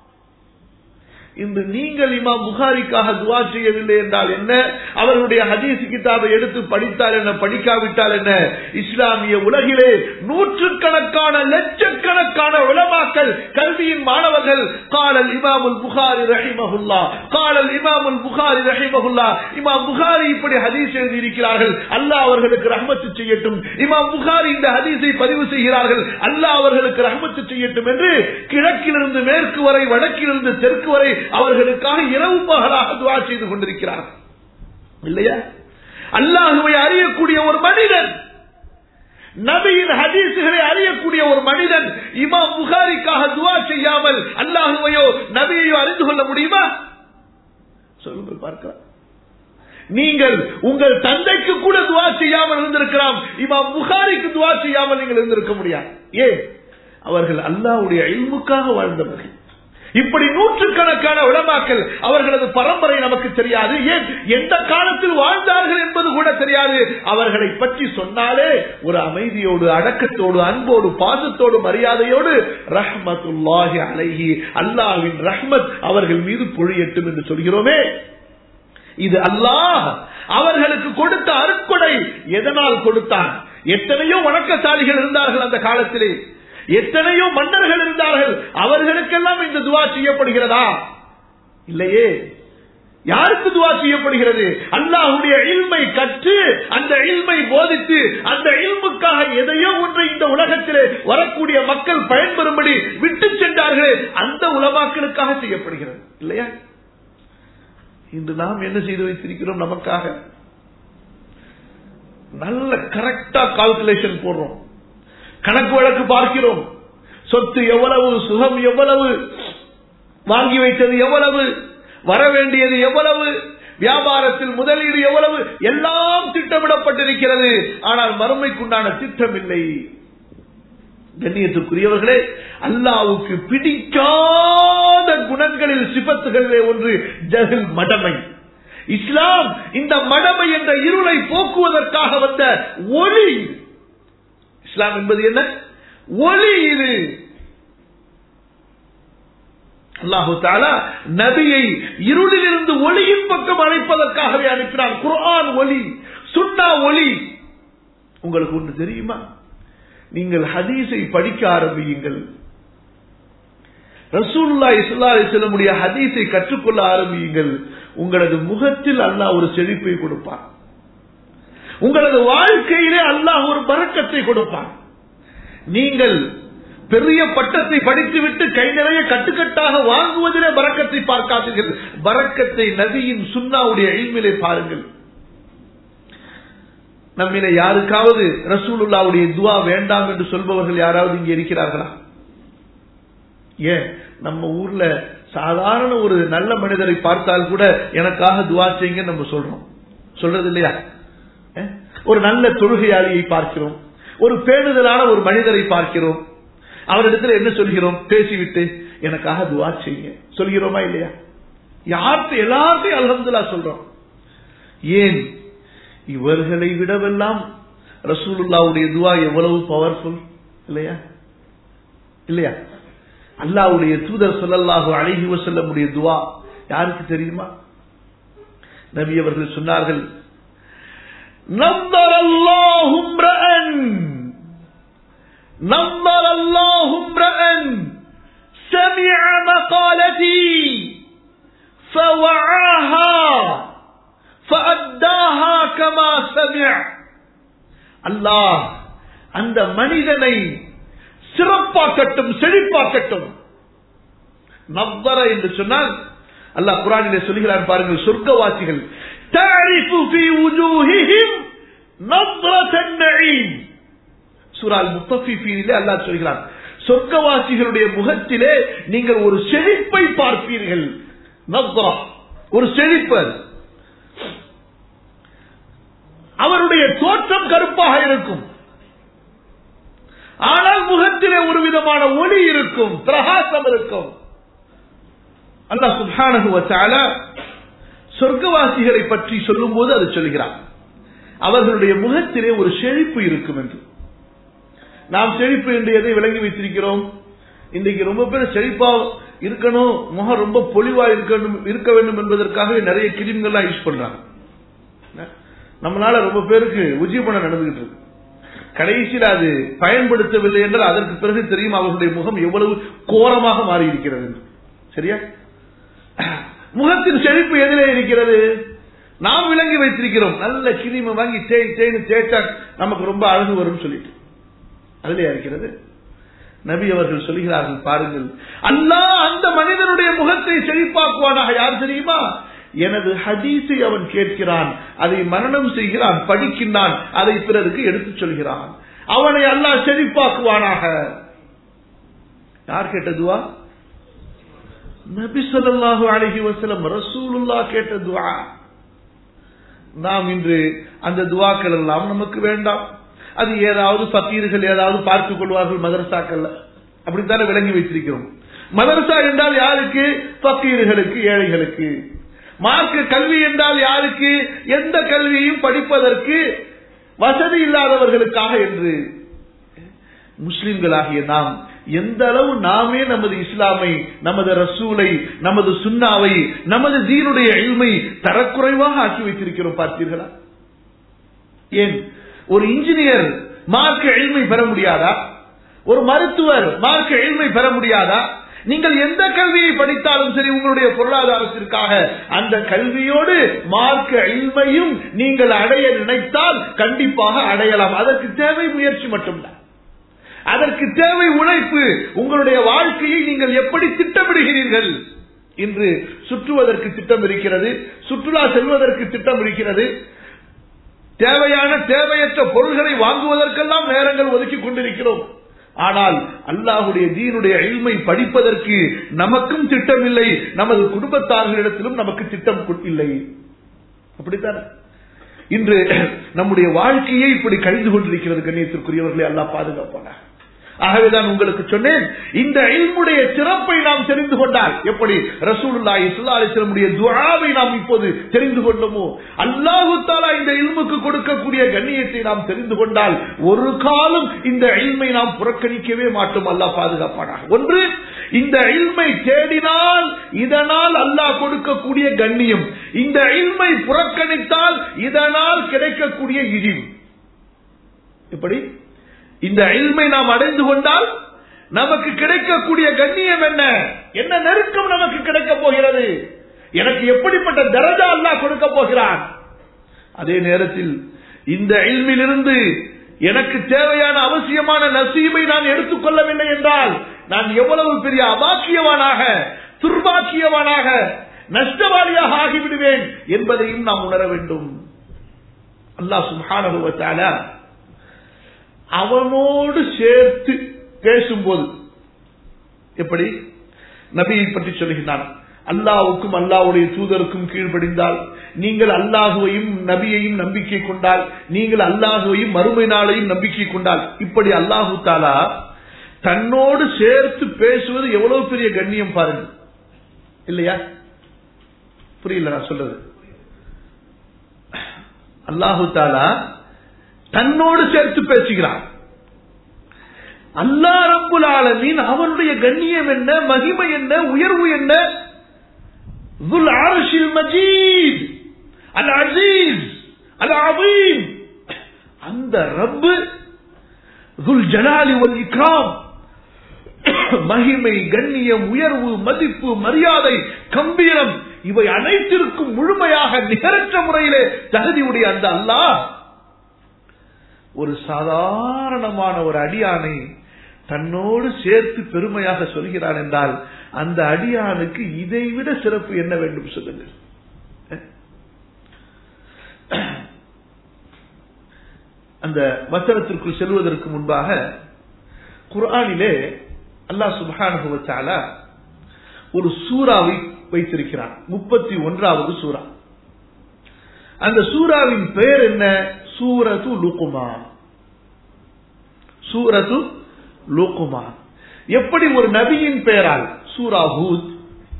இன்று நீங்கள் இமாம் புகாரிக்காக துஆ செய்யவில்லை என்றால் என்ன? அவர்களுடைய ஹதீஸ் கிதாபை எடுத்து படித்தால் என்ன, படிக்காவிட்டால் என்ன? இஸ்லாமிய உலகிலே நூற்றுக்கணக்கான லட்சக்கணக்கான உலமாக்கள், கல்வியின் மாணவர்கள், காலல் இமாமுல் புகாரி ரஹிமஹுல்லா, காலல் இமாமுல் புகாரி ரஹிமஹுல்லா, இமாம் புகாரி இப்படி ஹதீஸ் எழுதி இருக்கிறார்கள், அல்லாஹ் அவர்களுக்கு ரஹ்மத்து செய்யட்டும், இமாம் புகாரி இந்த ஹதீஸை பதிவு செய்கிறார்கள், அல்லாஹ் அவர்களுக்கு ரஹ்மத்து செய்யட்டும் என்று கிழக்கிலிருந்து மேற்கு வரை, வடக்கிலிருந்து தெற்கு வரை அவர்களுக்காக இரவு பகலாக துஆ செய்து கொண்டிருக்கிறார்கள். இல்லையா? அல்லாஹ்வை அறியக்கூடிய ஒரு மனிதன், நபியின் ஹதீஸுகளை அறியக்கூடிய ஒரு மனிதன் இமாம் புகாரிக்காக துஆ செய்யாமல் அல்லாஹ்வையோ நபியையோ அறிந்து கொள்ள முடியுமா? சொல்லுங்கள் பார்க்கலாம். நீங்கள் உங்கள் தந்தைக்கு கூட துஆ செய்யாமல் இருந்திருக்கலாம், இமாம் புகாரிக்கு துஆ செய்யாமல் நீங்கள் இருந்திருக்க முடியாது. ஏன்? அவர்கள் அல்லாஹ்வுடைய இல்முக்காக வாழ்ந்தவர்கள். இப்படி நூற்றுக்கணக்கான உலமாக்கள், அவர்களது பரம்பரை நமக்கு தெரியாது, ஏன் எந்த காலத்தில் வாழ்ந்தார்கள் என்பது கூட தெரியாது. அவர்களை பற்றி சொன்னாலே ஒரு அமைதியோடு, அடக்கத்தோடு, அன்போடு, பாசத்தோடு, மரியாதையோடு ரஹ்மத்துல்லாஹி அலைஹி, அல்லாஹ்வின் ரஹ்மத் அவர்கள் மீது பொழியட்டும் என்று சொல்கிறோமே. இது அல்லாஹ் அவர்களுக்கு கொடுத்த அருட்கொடை. எதனால் கொடுத்தான்? எத்தனையோ வணக்கசாலிகள் இருந்தார்கள் அந்த காலத்திலே, எத்தனையோ மன்னர்கள் இருந்தார்கள், அவர்களுக்கெல்லாம் இந்த துஆ செய்யப்படுகிறதா? இல்லையே. யாருக்கு துஆ செய்யப்படுகிறது? அல்லாஹ்வுடைய இல்மை கற்று, அந்த இல்மை போதித்து, அந்த இல்முக்காக எதையோ ஒன்றை இந்த உலகத்திலே வரக்கூடிய மக்கள் பயன்பெறும்படி விட்டு சென்றார்களே, அந்த உலமாக்களுக்காக செய்யப்படுகிறது. இல்லையா? இன்று நாம் என்ன செய்து வைத்திருக்கிறோம்? நமக்காக நல்ல கரெக்டா கால்குலேஷன் போடுறோம். கணக்கு வழக்கு பார்க்கிறோம். சொத்து எவ்வளவு, சுகம் எவ்வளவு, வாங்கி வைத்தது எவ்வளவு, வர வேண்டியது எவ்வளவு, வியாபாரத்தில் முதலீடு எவ்வளவு, எல்லாம் திட்டமிடப்பட்டிருக்கிறது. ஆனால் மறுமைக்குண்டான திட்டம் இல்லை. கண்ணியத்துக்குரியவர்களே, அல்லாஹ்வுக்கு பிடிக்காத குணங்களில் சிபத்துகளிலே ஒன்று ஜஹல், மடமை. இஸ்லாம் இந்த மடமை என்ற இருளை போக்குவதற்காக வந்த ஒளி. இஸ்லாம் என்பது என்ன? ஒளி. இது அல்லாஹு தஆலா நபியை இருளிலிருந்து ஒளியின் பக்கம் அழைப்பதற்காகவே அனுப்பினான். குர்ஆன் ஒளி, சுன்னா ஒளி. உங்களுக்கு ஒன்று தெரியுமா? நீங்கள் ஹதீஸை படிக்க ஆரம்பியுங்கள். ரசூலுல்லாஹி ஸல்லல்லாஹு அலைஹி வஸல்லம் ஹதீஸை கற்றுக்கொள்ள ஆரம்பியுங்கள். உங்களது முகத்தில் அல்லாஹ் ஒரு செழிப்பை கொடுப்பான். உங்களது வாழ்க்கையிலே அல்லாஹ் ஒரு பரக்கத்தை கொடுப்பான். நீங்கள் பெரிய பட்டத்தை படித்துவிட்டு கை நிறைய கட்டுக்கட்டாக வாங்குவதிலே பரக்கத்தை பார்க்காதீர்கள். பரக்கத்தை நபியின் சுன்னாவுடைய இல்மிலே பாருங்கள். நம்மிலே யாருக்காவது ரசூலுல்லாஹ்வுடைய துஆ வேண்டாம் என்று சொல்பவர்கள் யாராவது இங்கே இருக்கிறார்களா? ஏன் நம்ம ஊர்ல சாதாரண ஒரு நல்ல மனிதரை பார்த்தால் கூட எனக்காக துஆ செய்யுங்க நம்ம சொல்றோம், சொல்றது இல்லையா? ஒரு நல்ல தொழுகையாளியை பார்க்கிறோம், ஒரு பேணுதலான ஒரு மனிதரை பார்க்கிறோம், அவரிடத்தில் என்ன சொல்கிறோம்? பேசிவிட்டு எனக்காக துஆ செய்யுங்க சொல்கிறோமா இல்லையா? யார்கிட்ட எல்லாத்தையும் அல்ஹம்துலில்லாஹ் சொல்றோம். ஏன்? இவர்களை விடவெல்லாம் ரசூலுல்லாஹ்வுடைய துஆ எவ்வளவு பவர்ஃபுல் இல்லையா? இல்லையா? அல்லாஹ்வுடைய தூதர் ஸல்லல்லாஹு அலைஹி வஸல்லம் உடைய துஆ யாருக்கு தெரியுமா? நபி அவர்கள் சொன்னார்கள், நந்தரல்லாஹு இம்ரஅன் நந்தரல்லாஹு இம்ரஅன் சமிஅ மகாலதி ஃபவஆஹா ஃபஅத்தாஹா கமா சமிஅ. அல்லாஹ் அந்த மனிதனை சிறப்பாக்கட்டும், செழிப்பாக்கட்டும். நவ்வர என்று சொன்னால் அல்லாஹ் குர்ஆனிலே சொல்கிறான் பாருங்கள், சொர்க்கவாசிகள் தஅரிஃபு ஃபீ வுஜூஹிஹிம் நத்ரத்தன் நஈம். சூரா அல்-முத்தஃபிஃபீனிலே அல்லாஹ் சொல்கிறான், சொர்க்கவாசிகளுடைய முகத்திலே நீங்கள் ஒரு செழிப்பை பார்ப்பீர்கள். நத்ரா, ஒரு செழிப்பு. அவருடைய தோற்றம் கருப்பாக இருக்கும், ஆனால் முகத்திலே ஒரு விதமான ஒளி இருக்கும், பிரகாசம் இருக்கும். அல்லாஹ் சுப்ஹானஹு வ தஆலா சொர்க்கவாசிகளை பற்றி சொல்லும்போது அது சொல்கிறார், அவர்களுடைய முகத்திலே ஒரு செழிப்பு இருக்கும் என்று. நாம் செழிப்பு என்று எதை விளங்கி வைத்திருக்கிறோம்? இன்றைக்கு ரொம்ப பேர் செழிப்பா இருக்கணும், முகம் ரொம்ப பொலிவா இருக்க வேண்டும் என்பதற்காக நிறைய கிரீம்கள்லாம் யூஸ் பண்றாங்க. நம்மளால ரொம்ப பேருக்கு உஜ்ஜீபனம் நடந்துகிட்டு இருக்கு. கடைசியில் அது பயன்படுத்தவில்லை என்றால் அதற்கு பிறகு தெரியும் அவர்களுடைய முகம் எவ்வளவு கோரமாக மாறி இருக்கிறது. சரியா? முகத்தின் செழிப்பு எதிலே இருக்கிறது? நாம் விளங்கி வைத்திருக்கிறோம், நல்ல கிரீமை வாங்கி தேய்ச்சா நமக்கு ரொம்ப அழகு வரும் சொல்லிட்டு. அதிலே இருக்கிறது. நபி அவர்கள் சொல்கிறார்கள் பாருங்கள், அல்லாஹ் அந்த மனிதனுடைய முகத்தை செழிப்பாக்குவானாக. யார் தெரியுமா? எனது ஹதீஸை அவன் கேட்கிறான், அதை மரணம் செய்கிறான், படிக்கின்றான், அதை பிறருக்கு எடுத்துச் சொல்கிறான், அவனை அல்லாஹ் செழிப்பாக்குவானாக. யார் கேட்ட துஆ? நபி ஸல்லல்லாஹு அலைஹி வஸல்லம் ரசூலுல்லாஹ் கேட்ட துஆ. நாம் இன்று அந்த துஆக்கள் எல்லாம் நமக்கு வேண்டாம். அது ஏதாவது ஃபகீர்கள் ஏதாவது பார்த்துக் கொள்வார்கள் மதரசாக்கள்ல, அப்படித்தானே விளங்கி வைத்திருக்கிறோம். மதரசா என்றால் யாருக்கு? ஃபகீர்களுக்கு, ஏழைகளுக்கு. மார்க்க கல்வி என்றால் யாருக்கு? எந்த கல்வியையும் படிப்பதற்கு வசதி இல்லாதவர்களுக்காக என்று. முஸ்லிம்களாகிய நாம் எந்த அளவு நாமே நமது இஸ்லாமை, நமது ரசூலை, நமது சுன்னாவை, நமது தீனுடைய இல்மை தரக்குறைவாக ஆக்கி வைத்திருக்கிறோம் பார்த்தீர்களா? ஏன் ஒரு இன்ஜினியர் மார்க்க இல்மை பெற முடியாதா? ஒரு மருத்துவர் மார்க்க இல்மை பெற முடியாதா? நீங்கள் எந்த கல்வியை படித்தாலும் சரி, உங்களுடைய பொருளாதாரத்திற்காக அந்த கல்வியோடு மார்க்க இல்மையும் நீங்கள் அடைய நினைத்தால் கண்டிப்பாக அடையலாம். அதற்கு தேவை முயற்சி மட்டும்தான், அதற்கு தேவை உழைப்பு. உங்களுடைய வாழ்க்கையை நீங்கள் எப்படி திட்டமிடுகிறீர்கள்? இன்று சுற்றுவதற்கு திட்டம் இருக்கிறது, சுற்றுலா செல்வதற்கு திட்டம் இருக்கிறது. தேவையற்ற பொருள்களை வாங்குவதற்கெல்லாம் நேரங்கள் ஒதுக்கி கொண்டிருக்கிறோம். ஆனால் அல்லாஹ்வுடைய தீனுடைய இல்மை படிப்பதற்கு நமக்கும் திட்டம் இல்லை, நமது குடும்பத்தார்களிடத்திலும் நமக்கு திட்டம் இல்லை. அப்படித்தானே இன்று நம்முடைய வாழ்க்கையை இப்படி கழிந்து கொண்டிருக்கிறது. கண்ணியத்திற்குரியவர்களே, அல்லாஹ் பாதுகாப்பான. ஆகவேதான் உங்களுக்கு சொன்னேன், இந்த இல்முடைய சிறப்பை நாம் தெரிந்து கொண்டால் எப்படி ரசூலுல்லாஹி ஸல்லல்லாஹு அலைஹி வஸல்லம் துஆவை நாம் இப்போது தெரிந்து கொண்டோமோ, அல்லாஹ் தஆலா இந்த இல்முக்கு கொடுக்கக்கூடிய கண்ணியத்தை நாம் தெரிந்து கொண்டால் ஒரு காலம் இந்த இல்மை நாம் புறக்கணிக்கவே மாட்டோம். அல்லாஹ் பாதுகாப்பானாக. ஒன்று, இந்த இல்மை தேடினால் இதனால் அல்லாஹ் கொடுக்கக்கூடிய கண்ணியம், இந்த இல்மை புறக்கணித்தால் இதனால் கிடைக்கக்கூடிய இழிவு. இப்படி இந்த இல்மை நாம் அடைந்து கொண்டால் நமக்கு கிடைக்கக்கூடிய கண்ணியம் என்ன, என்ன நெருக்கம் நமக்கு கிடைக்க போகிறது, எனக்கு எப்படிப்பட்ட தரஜா அல்லாஹ் கொடுக்க போகிறான். அதே நேரத்தில் இந்த இல்மிலிருந்து எனக்கு தேவையான அவசியமான நசீபை நான் எடுத்துக்கொள்ளவில்லை என்றால் நான் எவ்வளவு பெரிய அபாக்கியவானாக, துர்பாக்கியவானாக, நஷ்டவாளியாக ஆகிவிடுவேன் என்பதையும் நாம் உணர வேண்டும். அல்லாஹ் சுப்ஹானஹு வ தஆலா அவனோடு சேர்த்து பேசும்போது எப்படி நபியை பற்றி சொல்கிறான், அல்லாஹ்வுக்கும் அல்லாஹ்வுடைய தூதருக்கும் கீழ்ப்படிந்தால், நீங்கள் அல்லாஹ்வையும் நபியையும் நம்பிக்கை கொண்டால், நீங்கள் அல்லாஹ்வையும் மறுமை நாளையும் நம்பிக்கை கொண்டால், இப்படி அல்லாஹ் தஆலா தன்னோடு சேர்த்து பேசுவது எவ்வளவு பெரிய கண்ணியம் பாருங்க. இல்லையா? புரியல நான் சொல்றது. அல்லாஹ் தஆலா தன்னோடு சேர்த்து பேசுகிறான். அல்லாஹ் ரப்புல் ஆலமீன் அவனுடைய கண்ணியம் என்ன, மகிமை என்ன, உயர்வு என்ன, ذுல் அர்ஷில் மஜீத் அல் அஸீஸ் அல் அஸீம், அந்த ரப்பு ذுல் ஜலாலி வல் இக்ராம், மகிமை, கண்ணியம், உயர்வு, மதிப்பு, மரியாதை, கம்பீரம் இவை அனைத்திற்கும் முழுமையாக நிகரற்ற முறையிலே தகுதியுடைய அந்த அல்லாஹ் ஒரு சாதாரணமான ஒரு அடியானை தன்னோடு சேர்த்து பெருமையாக சொல்கிறான் என்றால் அந்த அடியானுக்கு இதைவிட சிறப்பு என்ன வேண்டும் சொல்லுங்கள். அந்த வசனத்திற்குள் செல்வதற்கு முன்பாக குர்ஆனிலே அல்லாஹ் சுப்ஹானஹு வ தஆலா ஒரு சூராவை வைத்திருக்கிறான், 31வது சூரா. அந்த சூராவின் பெயர் என்ன? சூரத்து லுக்மான். சூரத்து லுக்மான் எப்படி ஒரு நபியின் பெயரால் சூரா ஹூத்,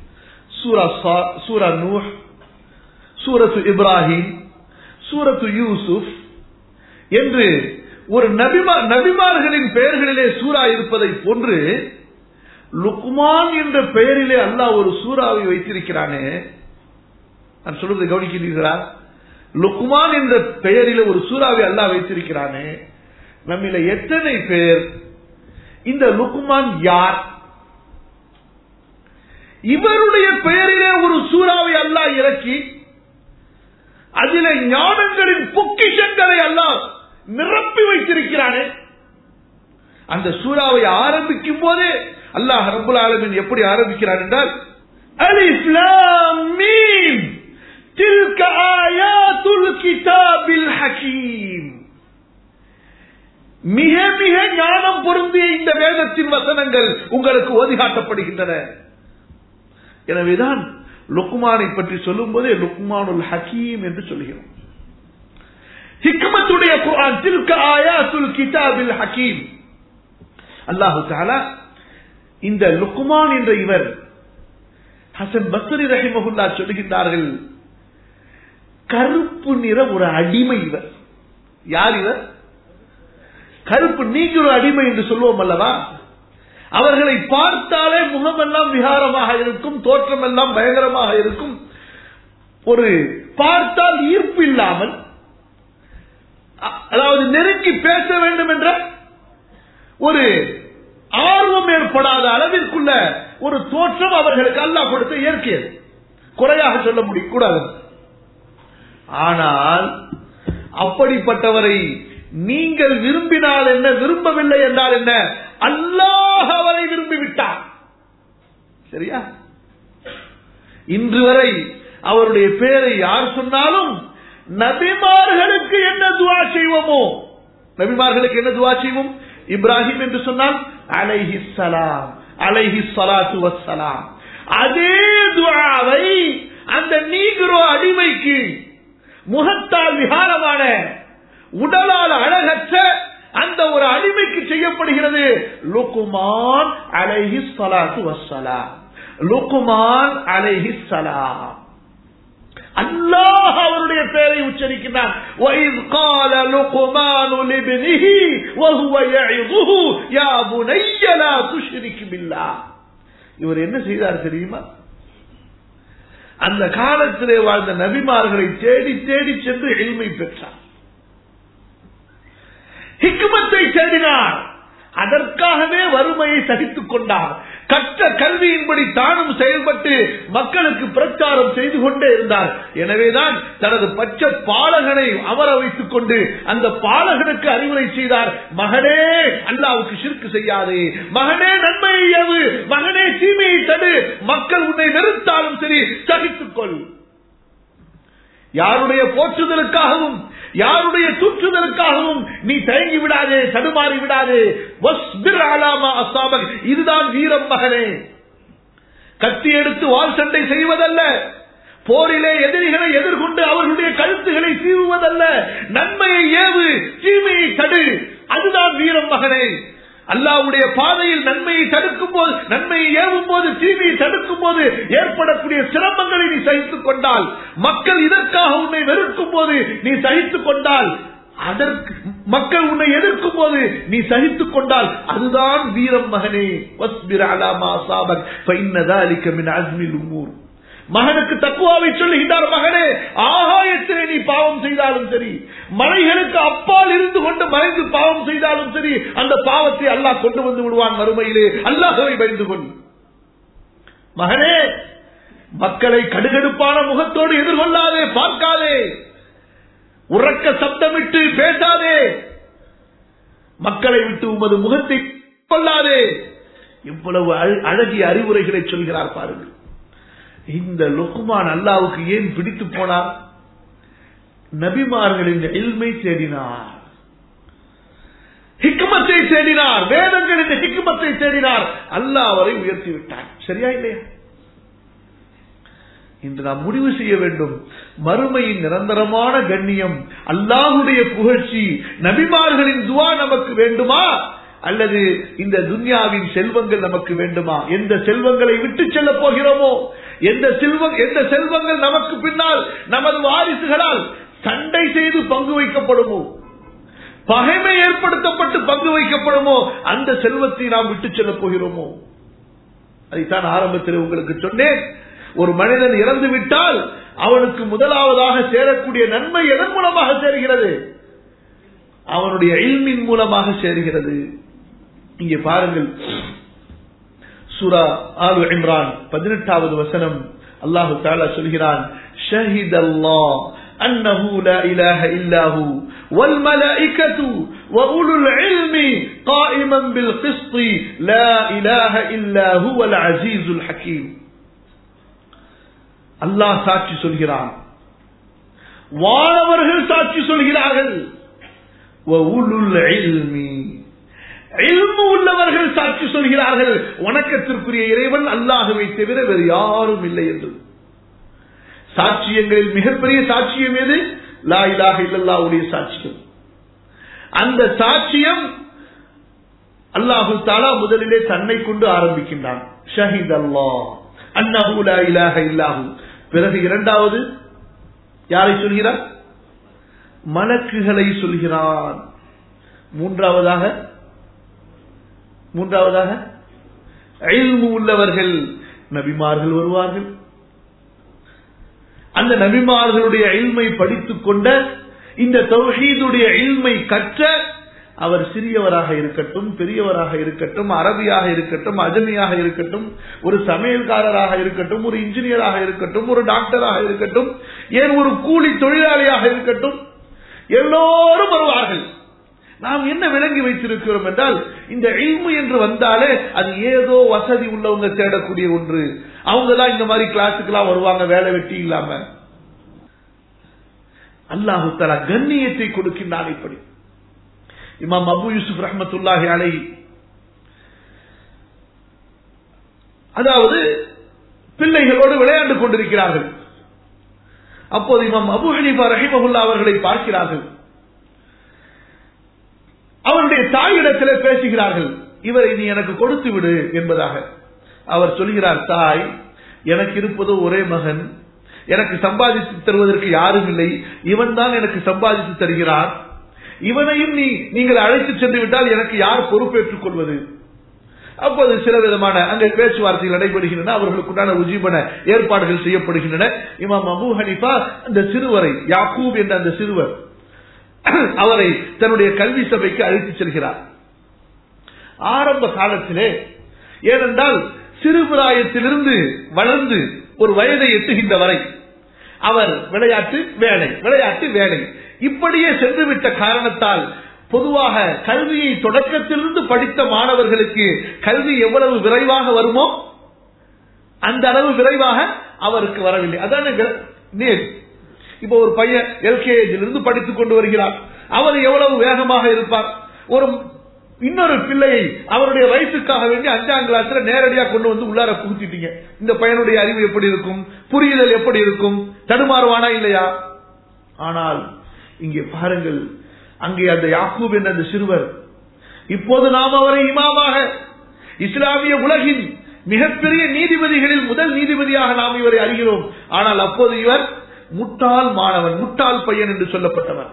சூரா நூஹ், சூரத்து இப்ராஹிம், சூரத்து யூசுப் என்று ஒரு நபிமார்களின் பெயர்களிலே சூரா இருப்பதை போன்று லுக்மான் என்ற பெயரிலே அல்லாஹ் ஒரு சூராவை வைத்திருக்கிறானே. நான் சொல்றது கவனிக்கிறீர்களா? லுக்மான் என்ற பெயரிலே ஒரு சூராவை அல்லாஹ் வைத்திருக்கிறானே. நம்மில எத்தனை பேர் இந்த லுக்மான் யார், இவருடைய பெயரிலே ஒரு சூறாவை அல்லாஹ் இறக்கி அதிலே ஞானங்களின் பொக்கிஷங்களை அல்லாஹ் நிரப்பி வைத்திருக்கிறானே. அந்த சூறாவை ஆரம்பிக்கும் போதே அல்லாஹ் ரப்புல் ஆலமீன் எப்படி ஆரம்பிக்கிறான் என்றால், அலிஃப் லாம் மீம் தில்க ஆயாத்துல் கிதாபில் ஹகீம், மிக மிக ஞானம் பொருந்திய இந்த வேதத்தின் வசனங்கள் உங்களுக்கு ஓதிகாட்டப்படுகின்றன. எனவேதான் லுக்மானை பற்றி சொல்லும் போதே லுக்மானுல் ஹகீம் என்று சொல்கிறோம். ஹிக்மத்துடைய குர்ஆன், தில்க ஆயாத்துல் கிதாபில் ஹகீம். அல்லாஹ் தஆலா இந்த லுக்மான் என்ற இவர், ஹசன் பஸ்ரி ரஹிமஹுல்லாஹ் சொல்லுகின்றார்கள், கருப்பு நிற ஒரு அடிமை இவர். யார் இவர்? கருப்பு நீங்கிற அடிமை என்று சொல்லுவோம் அல்லவா? அவர்களை பார்த்தாலே முகமெல்லாம் விகாரமாக இருக்கும், தோற்றம் எல்லாம் பயங்கரமாக இருக்கும். ஒரு பார்த்தால் ஈர்ப்பு இல்லாமல், அதாவது நெருங்கி பேச வேண்டும் என்ற ஒரு ஆர்வம் ஏற்படாத அளவிற்குள்ள ஒரு தோற்றம் அவர்களுக்கு அல்லாஹ் கொடுத்த இயற்கையது, குறையாக சொல்ல முடியக்கூடாது. ஆனால் அப்படிப்பட்டவரை நீங்கள் விரும்பினால் என்ன, விரும்பவில்லை என்றால் என்ன, அல்லாஹ் அவரை விரும்பிவிட்டார். சரியா? இன்று வரை அவருடைய பெயரை யார் சொன்னாலும் நபிமார்களுக்கு என்ன துஆ செய்வோமோ, நபிமார்களுக்கு என்ன துஆ செய்வோம்? இப்ராஹிம் என்று சொன்னால் அலைஹிஸ் ஸலாம், அலைஹிஸ் ஸலாத்து வஸ்ஸலாம். அதே துஆவை அந்த நீக்ரோ அடிமைக்கு, முகத்தால் விகாரமான உடலால் அழகற்ற அந்த ஒரு அடிமைக்கு செய்யப்படுகிறது. லுக்மான் அலைஹிஸ் ஸலாத்து வஸ்ஸலாம், லுக்மான் அலைஹிஸ் ஸலாம். அல்லாஹ் அவருடைய பெயரை உச்சரிக்கிறார். وَإِذْ قَالَ لُقْمَانُ لِابْنِهِ وَهُوَ يَعِظُهُ يَا بُنَيَّ لَا تُشْرِكْ بِاللَّهِ. இவர் என்ன செய்தார் தெரியுமா? அந்த காலத்திலே வாழ்ந்த நபிமார்களை தேடி தேடி சென்று இல்மை பெற்றார், ஹிக்மத்தை தேடினார். அதற்காகவே வறுமையை சகித்துக் கொண்டார். கற்ற கல்வியின்படி தானும் செயல்பட்டு மக்களுக்கு பிரச்சாரம் செய்து கொண்டே இருந்தார். எனவேதான் தனது பச்சை பாலகனை அமர வைத்துக் கொண்டு அந்த பாலகனுக்கு அறிவுரை செய்தார். மகனே, அல்லாஹ்வுக்கு ஷிர்க் செய்யாதே, மகனே நன்மையை ஏவு, மகனே தீமையை தடு, மக்கள் உன்னை வெறுத்தாலும் சரி சகித்துக்கொள். யாருடைய போற்றுதலுக்காகவும் யாருடைய தூற்றுதலுக்காகவும் நீ தயங்கி விடாதே, தடுமாறி விடாதே. வஸ்பிர் அலா மா அஸாபக். இதுதான் வீரம் மகனே. கத்தி எடுத்து வாள் சண்டை செய்வதல்ல, போரிலே எதிரிகளை எதிர்கொண்டு அவர்களுடைய கழுத்துகளை சீவுவதல்ல, நன்மையை ஏவு, தீமையை தடு. அதுதான் வீரம் மகனே. அல்லாஹ்வுடைய பாதையில் நன்மையை தடுக்கும் போது, நன்மையை ஏவும் போது, தீமையை தடுக்கும் போது ஏற்படக்கூடிய சிரமங்களை நீ சகித்துக் கொண்டால், மக்கள் இதற்காக உன்னை வெறுக்கும் போது நீ சகித்துக் கொண்டால், அதற்கு மக்கள் உன்னை எதிர்க்கும் போது நீ சகித்துக் கொண்டால், அதுதான் வீரம் மகனே. வஸ்பிர் அலா மா அஸாபக் ஃபஇன்ன ذلك மின் அஸ்மில் உமூர். மகனுக்கு தக்வாவை சொல்லுகிறார். மகனே, ஆகாயத்திலே நீ பாவம் செய்தாலும் சரி, மலைகளுக்கு அப்பால் இருந்து கொண்டு மறைந்து பாவம் செய்தாலும் சரி, அந்த பாவத்தை அல்லாஹ் கொண்டு வந்து விடுவான் மறுமையிலே. அல்லாஹ்வை பயந்து கொள். மகனே, மக்களை கடுகடுப்பான முகத்தோடு எதிர்கொள்ளாதே, பார்க்காதே, உறக்க சப்தமிட்டு பேசாதே, மக்களை விட்டு உமது முகத்தை கொள்ளாதே. இவ்வளவு அழகிய அறிவுரைகளை சொல்கிறார் பாருங்கள். இந்த லுக்மான் அல்லாஹ்வுக்கு ஏன் பிடித்து போனார்? நபிமார்களின் இல்மை தேடினார், ஹிக்மத்தை தேடினார், வேதங்களின் ஹிக்மத்தை தேடினார். அல்லாஹ் அவரை உயர்த்தி விட்டார். சரியா இல்லையா? இன்று நாம் முடிவு செய்ய வேண்டும். மறுமையின் நிரந்தரமான கண்ணியம், அல்லாஹ்வுடைய புகழ்ச்சி, நபிமார்களின் துஆ நமக்கு வேண்டுமா, அல்லது இந்த துன்யாவின் செல்வங்கள் நமக்கு வேண்டுமா? எந்த செல்வங்களை விட்டு செல்ல போகிறோமோ, எந்த செல்வங்கள் நமக்கு பின்னால் நமது வாரிசுகளால் சண்டை செய்து பங்கு வைக்கப்படுமோ, பகைமை ஏற்படுத்தப்பட்டு பங்கு வைக்கப்படுமோ, அந்த செல்வத்தை நாம் விட்டு செல்ல போகிறோமோ? அதைத்தான் ஆரம்பத்தில் உங்களுக்கு சொன்னேன். ஒரு மனிதன் இறந்து விட்டால் அவனுக்கு முதலாவதாக சேரக்கூடிய நன்மை எதன் மூலமாக சேருகிறது? அவனுடைய இல்மின் மூலமாக சேருகிறது. இங்கே பாருங்கள், சூரா ஆல் இம்ரான் 18வது வசனம் அல்லாஹ் தஆலா சொல்கிறான், ஷஹிதல்லாஹ் அன்னஹு லா இலாஹ இல்லாஹு வல் மலாயிகத்து வ உலுல் இல்மி காயிமன் பில் கிஸ்தி லா இலாஹ இல்லா ஹுவல் அஸீஸுல் ஹகீம். அல்லாஹ் சாட்சி சொல்கிறான், வானவர்கள் சாட்சி சொல்கிறார்கள், வ உலுல் இல்மி, இல்மு உள்ளவர்கள் சாட்சி சொல்கிறார்கள், வணக்கத்திற்குரிய இறைவன் அல்லாஹ்வை தவிர வேறு யாரும் இல்லை என்று. சாட்சியங்களில் மிகப்பெரிய சாட்சியம் எது? லா இலாஹ இல்லல்லாஹ் உடைய சாட்சியம். அந்த சாட்சியம் அல்லாஹ் தஆலா முதலிலே தன்னை கொண்டு ஆரம்பிக்கின்றான். ஷஹிதல்லாஹ் அன்னஹு லா இலாஹ இல்லாஹு. பிறகு இரண்டாவது யாரை சொல்கிறார்? மலக்குகளை சொல்கிறான். மூன்றாவதாக இல்மு உள்ளவர்கள், நபிமார்கள் வருவார்கள். அந்த நபிமார்களுடைய இல்மை படித்துக் கொண்ட, இந்த தௌஹீதுடைய இல்மை கற்ற, அவர் சிறியவராக இருக்கட்டும், பெரியவராக இருக்கட்டும், அரபியாக இருக்கட்டும், அஜமியாக இருக்கட்டும், ஒரு சமையல்காரராக இருக்கட்டும், ஒரு இன்ஜினியராக இருக்கட்டும், ஒரு டாக்டராக இருக்கட்டும், ஏன் ஒரு கூலி தொழிலாளியாக இருக்கட்டும், எல்லோரும் வருவார்கள். நாம் என்ன விளங்கி வைத்திருக்கிறோம் என்றால், இந்த இல்மு என்று வந்தாலே அது ஏதோ வசதி உள்ளவங்க தேடக்கூடிய ஒன்று. அவங்க தான் இந்த மாதிரி கிளாஸுக்கெல்லாம் வருவாங்க, வேலை வெட்டி இல்லாம. அல்லாஹு தஆலா கண்ணியத்தை கொடுக்கின்றான். இப்படி இமாம் அபு யூசுப் ரஹ்மத்துல்லாஹி அலைஹி, அதாவது பிள்ளைகளோடு விளையாண்டு கொண்டிருக்கிறார்கள். அப்போது இமாம் அபு ஹனீஃபா ரஹிமஹுல்லாஹ் அவர்களை பார்க்கிறார்கள். அவருடைய தாயிடத்திலே பேசுகிறார்கள், இவரை நீ எனக்கு கொடுத்து விடு என்பதாக. அவர் சொல்கிறார், தாய், எனக்கு இருப்பதோ ஒரே மகன், எனக்கு சம்பாதித்து தருவதற்கு யாரும் இல்லை, இவன் தான் எனக்கு சம்பாதித்து தருகிறான், இவனையும் நீங்கள் அழைத்து சென்று விட்டால் எனக்கு யார் பொறுப்பேற்றுக் கொள்வது? அப்போது சில விதமான அங்கே பேச்சுவார்த்தைகள் நடைபெறுகின்றன, அவர்களுக்குண்டான உஜீபன ஏற்பாடுகள் செய்யப்படுகின்றன. இமாம் அபு ஹனீஃபா அந்த சிறுவரை, யாக்கூப் என்ற அந்த சிறுவர், அவரை தன்னுடைய கல்வி சபைக்கு அழைத்து செல்கிறார். ஆரம்ப காலத்திலே, ஏனென்றால் சிறுபிராயத்திலிருந்து வளர்ந்து ஒரு வயதை எட்டுகின்ற வரை அவர் விளையாட்டு வேலை விளையாட்டு வேலை இப்படியே சென்றுவிட்ட காரணத்தால் பொதுவாக கல்வியை தொடக்கத்திலிருந்து படித்த மாணவர்களுக்கு கல்வி எவ்வளவு விரைவாக வருமோ அந்த அளவு விரைவாக அவருக்கு வரவில்லை. அதான் இப்ப ஒரு பையன் எல்கேஜிலிருந்து படித்துக் கொண்டு வருகிறார், அவர் எவ்வளவு வேகமாக இருப்பார்? ஒரு இன்னொரு பிள்ளையை அவருடைய வயசுக்காக வேண்டி 5ஆம் கிளாஸ்ல நேரடியாக கொண்டு வந்து உள்ளார புகுத்திட்டீங்க, இந்த பையனுடைய அறிவு எப்படி இருக்கும், புரிதல் எப்படி இருக்கும், தடுமாறுவானா இல்லையா? ஆனால் இங்கே பாருங்கள், அங்கே அந்த யாக்கூப் என்ற அந்த சிறுவர், இப்போது நாம் அவரை இமாமாக, இஸ்லாமிய உலகின் மிகப்பெரிய நீதிபதிகளில் முதல் நீதிபதியாக நாம் இவரை அறிகிறோம். ஆனால் அப்போது இவர் முட்டாள் மாணவன், முட்டாள் பையன் என்று சொல்லப்பட்டவர்.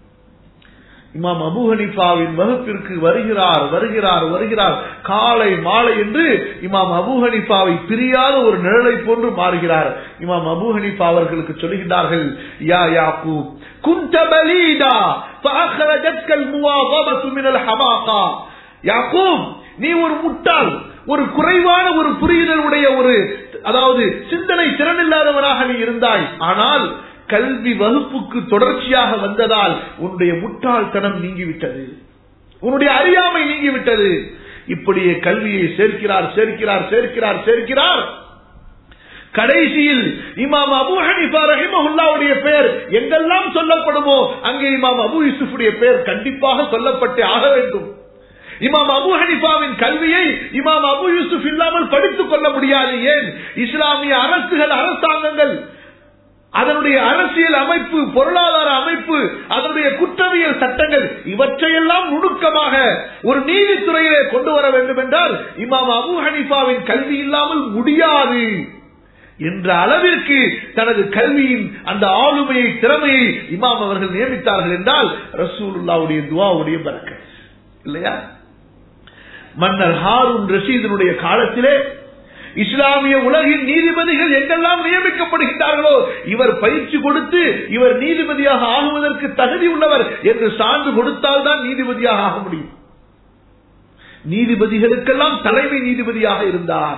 இமாம் அபு ஹனீஃபாவின் வகுப்பிற்கு வருகிறார் வருகிறார் வருகிறார், காலை மாலை என்று இமாம் அபு ஹனீஃபாவை பிரியாத ஒரு நிழலை போன்று மாறுகிறார். இமாம் அபு ஹனீஃபா அவர்களுக்கு சொல்லுகிறார்கள், யா யாக்கூப் குன்த பலீதா ஃபஅഖரஜத்கல் முவாதபத்து மினல் ஹமாகா. யாக்கூப், நீ ஒரு முட்டாள், ஒரு குறைவான ஒரு புரிதல் உடைய ஒரு, அதாவது சிந்தனை திறனில்லாதவனாக நீ இருந்தாய். ஆனால் கல்வி வகுப்புக்கு தொடர்ச்சியாக வந்ததால் உன்னுடைய முட்டாள்தனம் நீங்கிவிட்டது, உன்னுடைய அறியாமை நீங்கிவிட்டது. இப்படியே கல்வியை சேர்க்கிறார் சேர்க்கிறார் சேர்க்கிறார் சேர்க்கிறார். கடைசியில் இமாம் அபு ஹனீஃபா ரஹிமஹுல்லாஹ்வுடைய பெயர் எங்கெல்லாம் சொல்லப்படுமோ அங்கே இமாம் அபு யூசுஃபுடைய பெயர் கண்டிப்பாக சொல்லப்பட்டே ஆக வேண்டும். இமாம் அபு ஹனீஃபாவின் கல்வியை இமாம் அபு யூசுப் இல்லாமல் படித்துக் கொள்ள முடியாது. ஏன்? இஸ்லாமிய அரசுகள், அரசாங்கங்கள், அதனுடைய அரசியல் அமைப்பு, பொருளாதார அமைப்பு, அதனுடைய குற்றவியல் சட்டங்கள், இவற்றையெல்லாம் நுணுக்கமாக ஒரு நீதித்துறையிலே கொண்டு வர வேண்டும் என்றால் இமாம் அபு ஹனீஃபாவின் கல்வி இல்லாமல் முடியாது என்ற அளவிற்கு தனது கல்வியின் அந்த ஆளுமையை, திறமையை இமாம் அவர்கள் நியமித்தார்கள் என்றால் ரசூலுல்லாஹ்வுடைய துஆவுடைய பரக்கத் இல்லையா? மன்னர் ஹாரூன் ரஷீதினுடைய காலத்திலே இஸ்லாமிய உலகின் நீதிபதிகள் எங்கெல்லாம் நியமிக்கப்படுகின்றார்களோ இவர் பயிற்சி கொடுத்து இவர் நீதிபதியாக ஆகுவதற்கு தகுதி உள்ளவர் என்று சான்று கொடுத்தால் தான் நீதிபதியாக ஆக முடியும். நீதிபதிகளுக்கெல்லாம் தலைமை நீதிபதியாக இருந்தார்.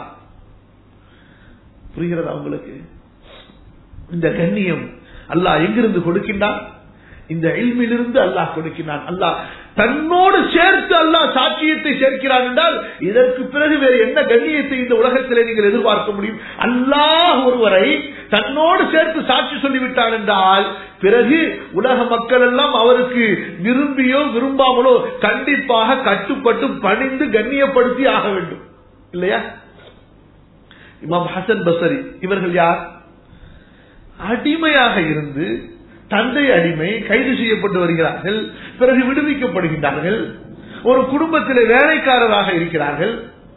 புரிகிறதா உங்களுக்கு? இந்த கண்ணியம் அல்லாஹ் எங்கிருந்து கொடுக்கின்றான்? இந்த இல்மிலிருந்து அல்லாஹ் கொடுக்கிறான். அல்லாஹ் தன்னோடு சேர்த்து அல்லாஹ் சாட்சியத்தை சேர்க்கிறான் என்றால் இதற்கு பிறகு வேறு என்ன கண்ணியத்தை இந்த உலகத்திலே நீங்கள் எதிர்பார்க்க முடியும்? அல்லாஹ் ஒருவரை தன்னோடு சேர்த்து சாட்சி சொல்லிவிட்டான் என்றால் பிறகு உலக மக்கள் எல்லாம் அவருக்கு விரும்பியோ விரும்பாமலோ கண்டிப்பாக கட்டுப்பட்டு பணிந்து கண்ணியப்படுத்தி ஆக வேண்டும் இல்லையா? இமாம் ஹசன் பஸ்ரி இவர்கள் யார்? அடிமையாக இருந்து, தந்தை அடிமை, கைது செய்யப்பட்டு வருகிறார்கள், பிறகு விடுவிக்கப்படுகின்றார்கள், ஒரு குடும்பத்திலே வேலைக்காரராக இருக்கிறார்கள்,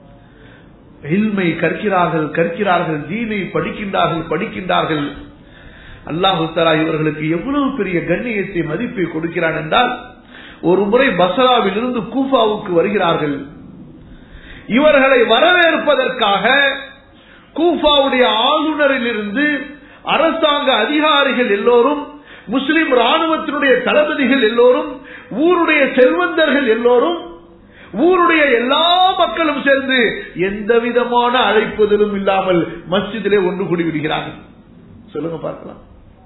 இல்மை கற்கிறார்கள் கற்கிறார்கள், தீனை படிக்கின்றார்கள். அல்லாஹு தஆலா இவர்களுக்கு எவ்வளவு பெரிய கண்ணியத்தை, மதிப்பை கொடுக்கிறான் என்றால், ஒரு முறை பஸ்ராவில் இருந்து கூஃபாவுக்கு வருகிறார்கள். இவர்களை வரவேற்பதற்காக கூஃபாவுடைய ஆளுநரில் இருந்து அரசாங்க அதிகாரிகள் எல்லோரும், முஸ்லிம் ராணுவத்தினுடைய தளபதிகள் எல்லோரும், ஊருடைய செல்வந்தர்கள் எல்லோரும், ஊருடைய எல்லா மக்களும் சேர்ந்து எந்த விதமான அழைப்புதலும் இல்லாமல் மஸ்ஜிதிலே ஒன்று கூடி விடுகிறார்கள். சொல்லுங்க பார்க்கலாம்.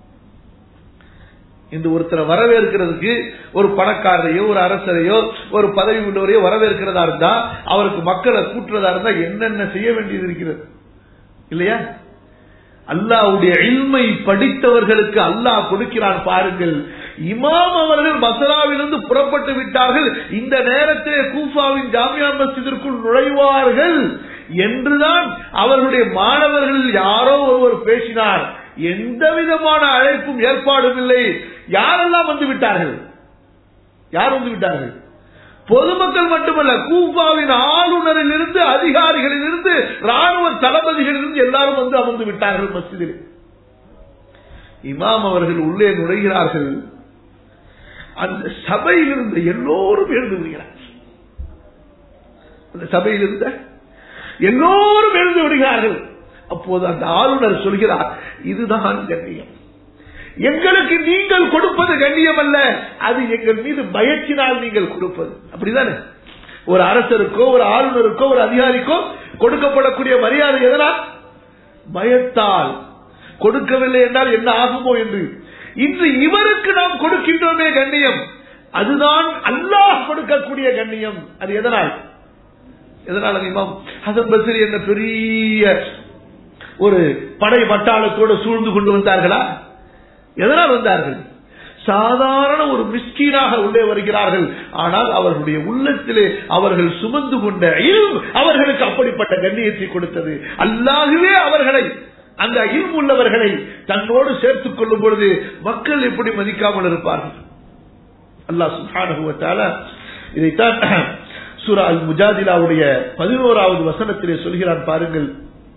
இந்த ஒருத்தரை வரவேற்கிறதுக்கு ஒரு பணக்காரரையோ ஒரு அரசரையோ ஒரு பதவி உள்ளவரையோ வரவேற்கிறதா இருந்தா, அவருக்கு மக்களை கூட்டுறதா இருந்தா என்னென்ன செய்ய வேண்டியது இருக்கிறது இல்லையா? அல்லாஹ்வுடைய இல்மை படித்தவர்களுக்கு அல்லாஹ் கொடுக்கிறான் பாருங்கள். இமாம் அவர்கள் பஸ்ராவிலிருந்து புறப்பட்டு விட்டார்கள், இந்த நேரத்திலே கூஃபாவின் ஜாமியா மஸ்ஜிதிற்குள் நுழைவார்கள் என்றுதான் அவர்களுடைய மாணவர்கள் யாரோ ஒருவர் பேசினார். எந்த விதமான அழைப்பும் ஏற்பாடும் இல்லை. யாரெல்லாம் வந்து விட்டார்கள்? யார் வந்து விட்டார்கள்? பொதுமக்கள் மட்டுமல்ல, கூஃபாவின் ஆளுநரில் இருந்து, அதிகாரிகளில் இருந்து, ராணுவ தளபதிகளில் இருந்து எல்லாரும் வந்து அமர்ந்து விட்டார்கள் மஸ்ஜிதில். இமாம் அவர்கள் உள்ளே நுழைகிறார்கள். அந்த சபையில் இருந்த எல்லோரும் எழுந்து விடுகிறார்கள். அந்த சபையில் இருந்த எல்லோரும் எழுந்து விடுகிறார்கள். அப்போது அந்த ஆளுநர் சொல்கிறார், இதுதான் கண்ணியம். எங்களுக்கு நீங்கள் கொடுப்பது கண்ணியம் அல்ல, அது எங்கள் மீது பயத்தினால் நீங்கள் கொடுப்பது. அப்படிதானே? ஒரு அரசருக்கோ ஒரு ஆளுநருக்கோ ஒரு அதிகாரிக்கோ கொடுக்கப்படக்கூடிய மரியாதை எதனால்? பயத்தால். கொடுக்கவில்லை என்றால் என்ன ஆகுமோ என்று. இன்று இவருக்கு நாம் கொடுக்கின்றோமே கண்ணியம், அதுதான் அல்லாஹ் கொடுக்கக்கூடிய கண்ணியம். அது எதனால்? எதனால்? இமாம் ஹசன் பஸ்ரி என்ற பெரிய ஒரு படை பட்டாளத்தோடு சூழ்ந்து கொண்டு வந்தார்களா? எதனால் வந்தார்கள்? சாதாரண ஒரு மிஸ்கீனாக உள்ளே வருகிறார்கள். ஆனால் அவர்களுடைய உள்ளத்திலே அவர்கள் சுமந்து கொண்ட இல்ம் அவர்களுக்கு அப்படிப்பட்ட கண்ணியத்தை கொடுத்தது. அல்லாஹ்வே அவர்களை, அந்த இல்ம் உள்ளவர்களை தன்னோடு சேர்த்துக் கொள்ளும் பொழுது மக்கள் எப்படி மதிக்காமல் இருப்பார்கள்? அல்லாஹ் சுப்ஹானஹு வ தஆலா இதைத்தான் சூரா அல் முஜாதிலாவுடைய 11வது வசனத்திலே சொல்கிறான் பாருங்கள்.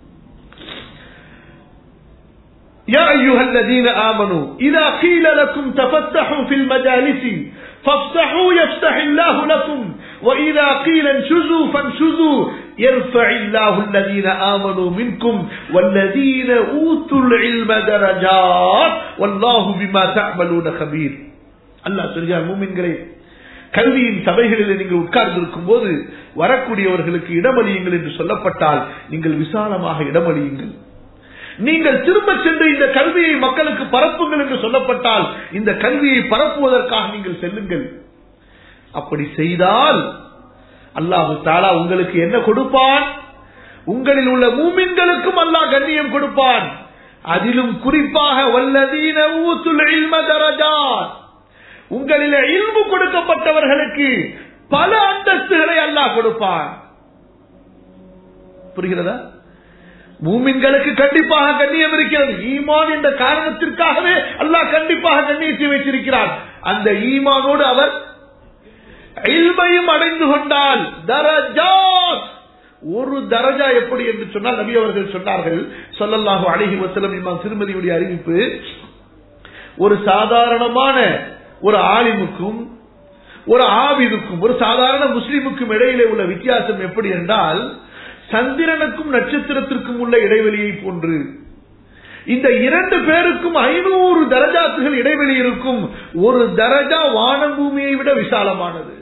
يا أيها الذين آمنوا إذا قيل لكم تفتحوا في المجالس فافتحوا يفتح الله لكم وإذا قيل انشزوا فانشزوا يرفع الله الذين آمنوا منكم والذين أوتوا العلم درجات والله بما تعملون خبير. அல்லாஹ் சொல்கிறார், மூமின்களே, கல்வியின் சபைகளில் நீங்கள் உட்கார்ந்திருக்கும் போது வரக்கூடியவர்களுக்கு இடமளியுங்கள் என்று சொல்லப்பட்டால் நீங்கள் விசாலமாக இடமளியுங்கள். நீங்கள் திரும்ப சென்று இந்த கல்வியை மக்களுக்கு பரப்புங்கள் என்று சொல்லப்பட்டால் இந்த கல்வியை பரப்புவதற்காக நீங்கள் செல்லுங்கள். அப்படி செய்தால் அல்லாஹு தஆலா உங்களுக்கு என்ன கொடுப்பான்? உங்களில் உள்ள மூமின்களுக்கும் அல்லாஹ் கண்ணியம் கொடுப்பான். அதிலும் குறிப்பாக வல்லதீன ஊத்துல் இல்ம தரஜாத், உங்களில் இல்மு கொடுக்கப்பட்டவர்களுக்கு பல அந்தஸ்துகளை அல்லாஹ் கொடுப்பான். புரிகிறதா? மூமின்களுக்கு கண்டிப்பாக கண்ணியம் இருக்கிறது. ஈமான் என்ற காரணத்திற்காகவே அல்லாஹ் கண்டிப்பாக கண்ணியத்தை வைத்திருக்கிறார். அந்த ஈமானோடு அவர் இல்மையும் அடைந்து கொண்டால் தரஜாத், ஒரு தரஜா எப்படி என்று சொன்னால் நபி அவர்கள் சொன்னார்கள் ஸல்லல்லாஹு அலைஹி வஸல்லம், இமாம் திருமதியுடைய அறிவிப்பு, ஒரு சாதாரணமான ஒரு ஆலிமுக்கும் ஒரு ஆபிதுக்கும் ஒரு சாதாரண முஸ்லிமுக்கும் இடையிலே உள்ள வித்தியாசம் எப்படி என்றால் சந்திரனுக்கும் நட்சத்திரத்திற்கும் உள்ள இடைவெளியை போன்று. இந்த இரண்டு பேருக்கும் 500 தரஜாத்துகள் இடைவெளி இருக்கும். ஒரு தரஜா வானம் பூமியை விட விசாலமானது.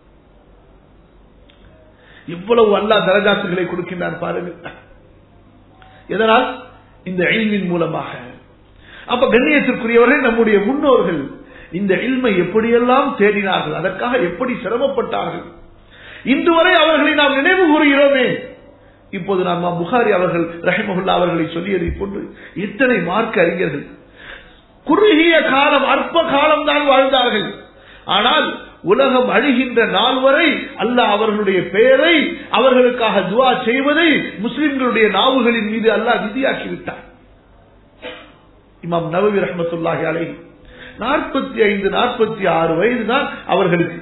இவ்வளவு அல்லாஹ் தரஜாத்துகளை கொடுக்கின்றான் பாருங்கள். எதனால்? இந்த இல்மின் மூலமாக. அப்ப கண்ணியத்திற்குரியவர்கள் நம்முடைய முன்னோர்கள் இந்த இல்மை எப்படியெல்லாம் தேடினார்கள், அதற்காக எப்படி சிரமப்பட்டார்கள். இன்று வரை அவர்களை நாம் நினைவு கூறுகிறோமே. இப்போது நாம் புகாரி அவர்கள் ரஹிமஹுல்லா அவர்களை சொல்லியதை போன்று இத்தனை மார்க்க அறிஞர்கள் குறுகிய காலம், அற்ப காலம் தான் வாழ்ந்தார்கள். ஆனால் உலகம் அழிகின்ற நாள் வரை அல்லாஹ் அவர்களுடைய பெயரை, அவர்களுக்காக துஆ செய்வதை முஸ்லிம்களுடைய நாவுகளின் மீது அல்லாஹ் விதியாக்கிவிட்டார். இமாம் நவவி ரஹ்மத்துல்லாஹி அலைஹி 45-46 வயது தான் அவர்களுக்கு.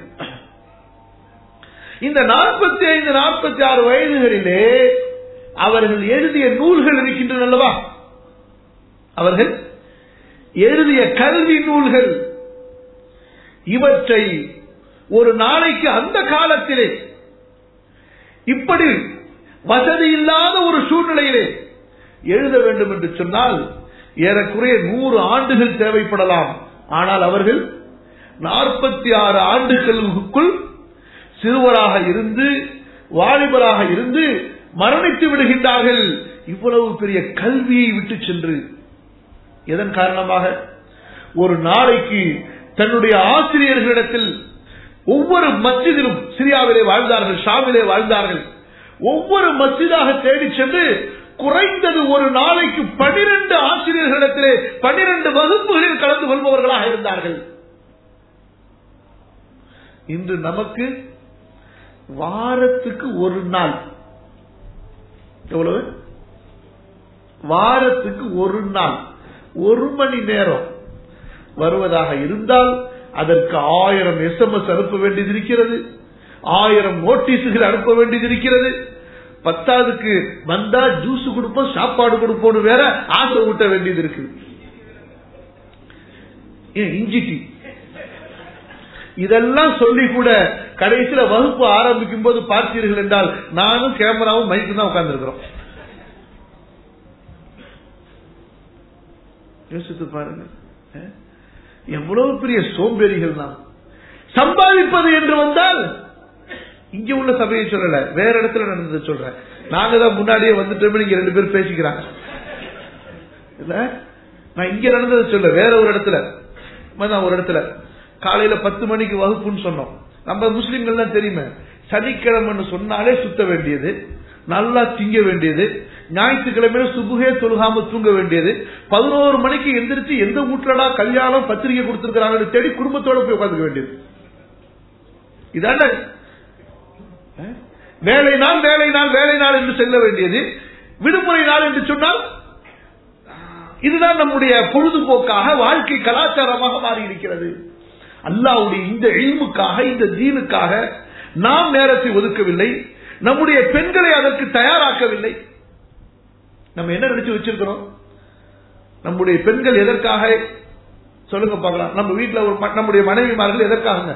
இந்த 45-46 வயதுகளிலே அவர்கள் எழுதிய நூல்கள் இருக்கின்றன அல்லவா? அவர்கள் எழுதிய கல்வி நூல்கள், இவற்றை ஒரு நாளைக்கு அந்த காலத்திலே இப்படி வசதி இல்லாத ஒரு சூழ்நிலையிலே எழுத வேண்டும் என்று சொன்னால் ஏறக்குறைய 100 ஆண்டுகள் தேவைப்படலாம். ஆனால் அவர்கள் 46 ஆண்டுகளுக்குள் சிறுவராக இருந்து வாலிபராக இருந்து மரணித்து விடுகின்றார்கள். இவ்வளவு பெரிய கல்வியை விட்டு சென்று எதன் காரணமாக? ஒரு நாளைக்கு தன்னுடைய ஆசிரியர்களிடத்தில் ஒவ்வொரு மஸ்ஜிதிலும், சிரியாவிலே வாழ்ந்தார்கள், ஷாமிலே வாழ்ந்தார்கள், ஒவ்வொரு மஸ்ஜிதாக தேடி சென்று குறைந்தது ஒரு நாளைக்கு 12 ஆசிரியர்களிடத்திலே 12 வகுப்புகளில் கலந்து கொள்பவர்களாக இருந்தார்கள். இன்று நமக்கு வாரத்துக்கு ஒரு நாள், எவ்வளவு? வாரத்துக்கு ஒரு நாள் 1 மணி நேரம் வருவதாக இருந்தால் அதற்கு 1000 SMS அனுப்ப வேண்டியது இருக்கிறது, 1000 நோட்டீஸுகள் அனுப்ப வேண்டியது இருக்கிறது. 10க்கு வந்தா ஜூஸ் கொடுப்போம், சாப்பாடு கொடுப்போம், வேற ஆசை ஊட்ட வேண்டியது இருக்கு. இஞ்சி டீ இதெல்லாம் சொல்லி கூட கடைசியில வகுப்பு ஆரம்பிக்கும் போது பார்த்தீர்கள் என்றால் நானும் கேமராவும் மைக்கும் தான் உட்கார்ந்து இருக்கிறோம். யோசித்து பாருங்க, எவ்வளவு பெரிய சோம்பேறிகள் நாம். சம்பாதிப்பது என்று வந்தால் இங்க உள்ள சபையை சொல்லல, வேற இடத்துல நடந்தது சொல்றேன். நாங்க தான் முன்னாடியே வந்துட்டோம், நீங்க 2 பேரும் பேசிக்கிறாங்க இல்ல. நான் இங்க நடந்தது சொல்ல, வேற ஒரு இடத்துல ஒரு இடத்துல காலையில 10 மணிக்கு வகுப்புன்னு சொன்னோம். நம்ம முஸ்லிம்கள் தெரியுமே, சனிக்கிழமை சொன்னாலே சுத்த வேண்டியது, நல்லா திங்க வேண்டியது, ஞாயிற்றுக்கிழமையில சுபுகே தொழுகாம தூங்க வேண்டியது, 11 மணிக்கு எந்திரிச்சு எந்த வீட்டுலடா கல்யாணம் பத்திரிகை கொடுத்திருக்கிறாங்க தேடி குடும்பத்தோட போய் உட்காந்துக்க வேண்டியது. இதான வேலை நாள் வேலை நாள் வேலை நாள் என்று செல்ல வேண்டியது, விடுமுறை நாள் என்று சொன்னால் இதுதான் நம்முடைய பொழுதுபோக்காக வாழ்க்கை கலாச்சாரமாக மாறி இருக்கிறது. அல்லாஹ்வுடைய இந்த இல்முக்காக இந்த தீனுக்காக நாம் நேரத்தை ஒதுக்கவில்லை, நம்முடைய பெண்களை அதற்கு தயாராக்கவில்லை. நம்ம என்ன நினைச்சு வச்சிருக்கிறோம்? நம்முடைய பெண்கள் எதற்காக சொல்லுங்க பார்க்கலாம். நம்ம வீட்டில் நம்முடைய மனைவிமார்கள் எதற்காக?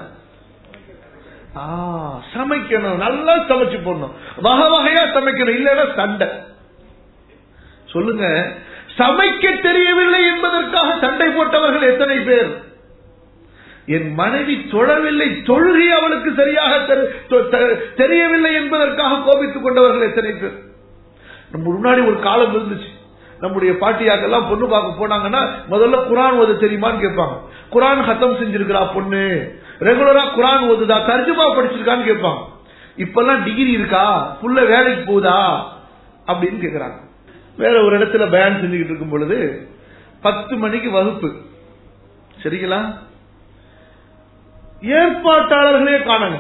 சமைக்கணும், நல்லா சமைச்சு போடணும், வகை வகையா சமைக்கணும், இல்லைன்னா சண்டை. சொல்லுங்க, சமைக்க தெரியவில்லை என்பதற்காக சண்டை போட்டவர்கள் எத்தனை பேர்? என் மனைவி தொழவில்லை, தொழுகை அவளுக்கு சரியாக தெரியவில்லை என்பதற்காக கோபித்துக் கொண்டவர்கள் எத்தனை பேர்? நம்ம முன்னாடி ஒரு காலம் இருந்துச்சு, நம்முடைய பாட்டியாக்கெல்லாம் பொண்ணு பார்க்க போனாங்கன்னா முதல்ல குரான் ஓத தெரியுமான்னு கேட்பாங்க. குரான் ஹத்தம் செஞ்சிருக்கிறா பொண்ணு, ரெகுலரா குரான் ஓதுதா, தர்ஜுமா படிச்சிருக்கான்னு கேட்பாங்க. இப்பெல்லாம் டிகிரி இருக்கா, புள்ள வேலைக்கு போகுதா அப்படின்னு கேட்கிறாங்க. வேற ஒரு இடத்துல பயான் செஞ்சுக்கிட்டு இருக்கும் பொழுது 10 மணிக்கு வகுப்பு, சரிங்களா? ஏற்பாட்டாளர்களே காணங்க.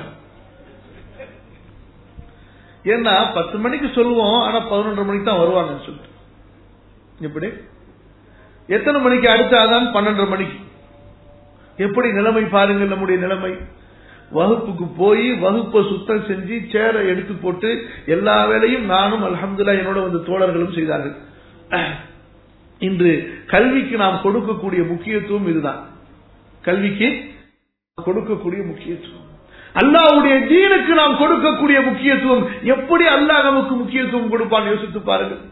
ஏன்னா 10 மணிக்கு சொல்லுவோம், ஆனா 11:30 மணிக்கு தான் வருவாங்கன்னு சொல்லிட்டு. எப்படி எத்தனை மணிக்கு அடுத்தாதான் 12:30 மணிக்கு? எப்படி நிலைமை பாருங்க நம்முடைய நிலைமை. வகுப்புக்கு போய் வகுப்பை சுத்தம் செஞ்சு சேரை எடுத்து போட்டு எல்லா வேலையும் நானும் அல்ஹம்துலில்லாஹ் என்னோட வந்து தோழர்களும் செய்தார்கள். இன்று கல்விக்கு நாம் கொடுக்கக்கூடிய முக்கியத்துவம் இதுதான். கல்விக்கு கொடுக்கக்கூடிய முக்கியத்துவம், அல்லாஹ்வுடைய தீனுக்கு நாம் கொடுக்கக்கூடிய முக்கியத்துவம், எப்படி அல்லாஹ் நமக்கு முக்கியத்துவம் கொடுப்பான் யோசித்து பாருங்கள்.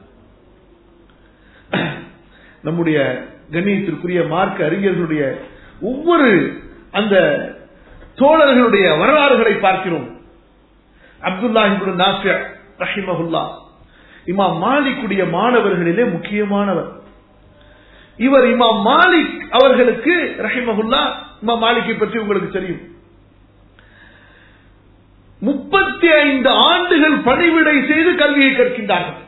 நம்முடைய கண்ணியத்திற்குரிய மார்க்க அறிஞர்களுடைய ஒவ்வொரு அந்த தோழர்களுடைய வரலாறுகளை பார்க்கிறோம். அப்துல்லாஹ் இப்னு நாஃபி ரஹிமஹுல்லாஹ் இமாம் மாலிக்குடைய மாணவர்களிலே முக்கியமானவர். இவர் இமாம் மாலிக் அவர்களுக்கு ரஹிமஹுல்லாஹ், இமாம் மாலிக்கை பற்றி உங்களுக்கு தெரியும், 35 ஆண்டுகள் பணிவிடை செய்து கல்வியை கற்கின்றார்கள்.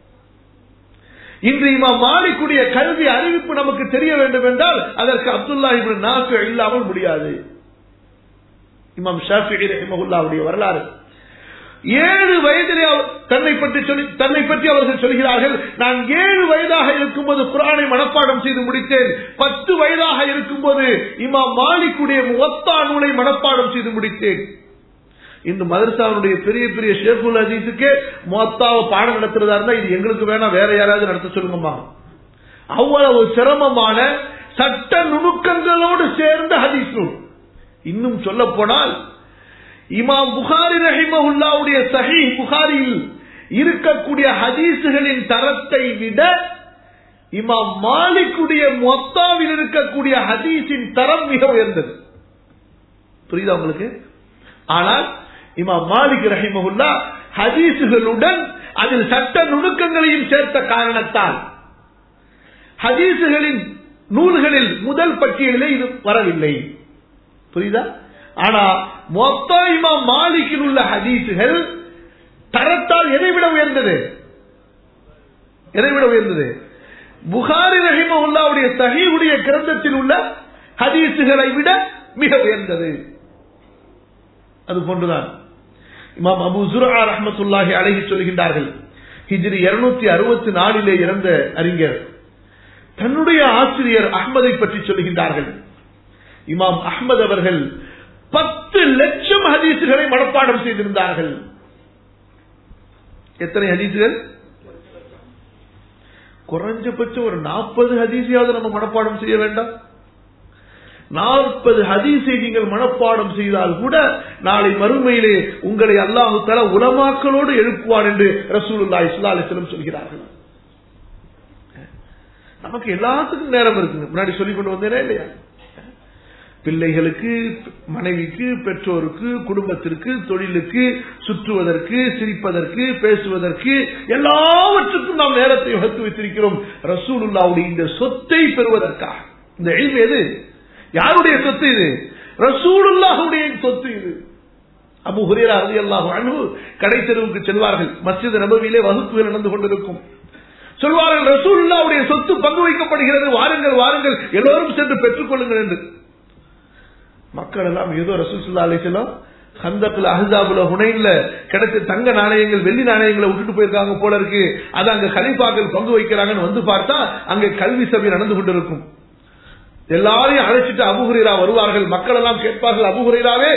இன்று இமாம் மாலிக்குடைய கல்வி அறிவிப்பு நமக்கு தெரிய வேண்டும் என்றால் அதற்கு அப்துல்லாஹ் இப்னு நாஃபி இல்லாமல் முடியாது. இமாம் ஷாஃபிஈ ரஹிமஹுல்லாஹ்வுடைய வரலாறு, 7 வயதிலே தன்னை பற்றி அவர்கள் சொல்கிறார்கள், நான் 7 வயதாக இருக்கும்போது குர்ஆனை மனப்பாடம் செய்து முடித்தேன், 10 வயதாக இருக்கும்போது இமாம் மாலிக்குடைய முவத்தா நூலை மனப்பாடம் செய்து முடித்தேன். இந்த மதரசாவுடைய பெரிய பெரிய ஷேகுல் ஹதீஸுக்கே முவத்தாவை பாடம் நடத்துறதா இருந்தா இது எங்களுக்கு வேணா, வேற யாராவது நடத்த சொல்லுங்கம்மா. அவ்வளவு சிரமமான சட்ட நுணுக்கங்களோடு சேர்ந்த ஹதீஸ் நூல். இன்னும் சொல்ல போனால் இமாம் புகாரி ரஹிமஹுல்லாஹ்வுடைய சஹீஹ் புகாரியில் இருக்கக்கூடிய ஹதீசுகளின் தரத்தை விட இமாம் மாலிக்குடைய முவத்தாவில் இருக்கக்கூடிய ஹதீஸின் தரம் மிக உயர்ந்தது. புரியுதா உங்களுக்கு? ஆனால் இமாம் மாலிக் ரஹிமஹுல்லாஹ் ஹதீசுகளுடன் அதில் சட்ட நுணுக்கங்களையும் சேர்த்த காரணத்தால் ஹதீசுகளின் நூல்களில் முதல் பட்டியலிலே இது வரவில்லை. புரியுதா? ஆனா மொத்த இமாம் மாலிக்கில் உள்ள ஹதீசுகள் தரத்தால் எதை விட உயர்ந்தது? எதைவிட உயர்ந்தது? புகாரி ரஹிமஹுல்லாவுடைய சஹீஹுடைய கிரந்தத்தில் உள்ள ஹதீசுகளை விட மிக உயர்ந்தது. அது போன்றுதான் இமாம் அபூ ஸுர்ஆ ரஹ்மத்துல்லாஹி அலைஹி சொல்கின்றார்கள், ஹிஜ்ரி 264 இறந்த அறிஞர் தன்னுடைய ஆசிரியர் அஹ்மதை பற்றி சொல்கின்றார்கள். இமாம் அஹ்மத் அவர்கள் 10 லட்சம் ஹதீசுகளை மனப்பாடம் செய்திருந்தார்கள். எத்தனை ஹதீசுகள்? குறைஞ்சபட்சம் ஒரு 40 ஹதீஸையாவது நம்ம மனப்பாடம் செய்ய வேண்டாம்? 40 ஹதீஸை நீங்கள் மனப்பாடம் செய்தால் கூட நாளை மறுமையிலே உங்களை அல்லாஹ் தஆலா உலமாக்களோடு எழுப்புவார் என்று ரசூலுல்லாஹி ஸல்லல்லாஹு அலைஹி வஸல்லம் சொல்கிறார்கள். நமக்கு எல்லாத்துக்கும் நேரம் இருக்குங்க. முன்னாடி சொல்லிக் கொண்டு வந்தேனே இல்லையா? பிள்ளைகளுக்கு, மனைவிக்கு, பெற்றோருக்கு, குடும்பத்திற்கு, தொழிலுக்கு, சுற்றுவதற்கு, சிரிப்பதற்கு, பேசுவதற்கு, எல்லாவற்றுக்கும் நாம் நேரத்தை வகுத்து வைத்திருக்கிறோம். ரசூலுல்லாஹ்வுடைய இந்த சொத்தை பெறுவதற்காக. இந்த இல்ம் எது? யாருடைய சொத்து இது? ரசூலுல்லாஹ்வுடைய சொத்து இது. அபூ ஹுரைரா ரலியல்லாஹு அன்ஹு கடைத்தெருவுக்கு செல்வார்கள். மஸ்ஜித் நபவியிலே வகுப்புகள் நடந்து கொண்டிருக்கும். சொல்வார்கள், ரசூலுல்லாஹ்வுடைய சொத்து பங்கு வைக்கப்படுகிறது, வாருங்கள் வாருங்கள் எல்லோரும் சென்று பெற்றுக் கொள்ளுங்கள் என்று. மக்கள் எல்லாம் ஏதோ ரசூல் ஸல்லல்லாஹு அலைஹி வஸல்லம் ஹந்தக்ல, அஹ்ஸாபுல, ஹுனைன்ல கிடைச்ச தங்க நாணயங்கள், வெள்ளி நாணயங்களை விட்டுட்டு போயிருக்காங்க போல இருக்கு, அது அங்க கலீஃபாக்கள் பங்கு வைக்கிறாங்கன்னு வந்து பார்த்தா அங்க கல்வி சபை நடந்து கொண்டிருக்கும். எல்லாரையும் அழைச்சிட்டு அபூ ஹுரைரா வருவார்கள். மக்கள் எல்லாம் கேட்பார்கள், அபூ ஹுரைராவே,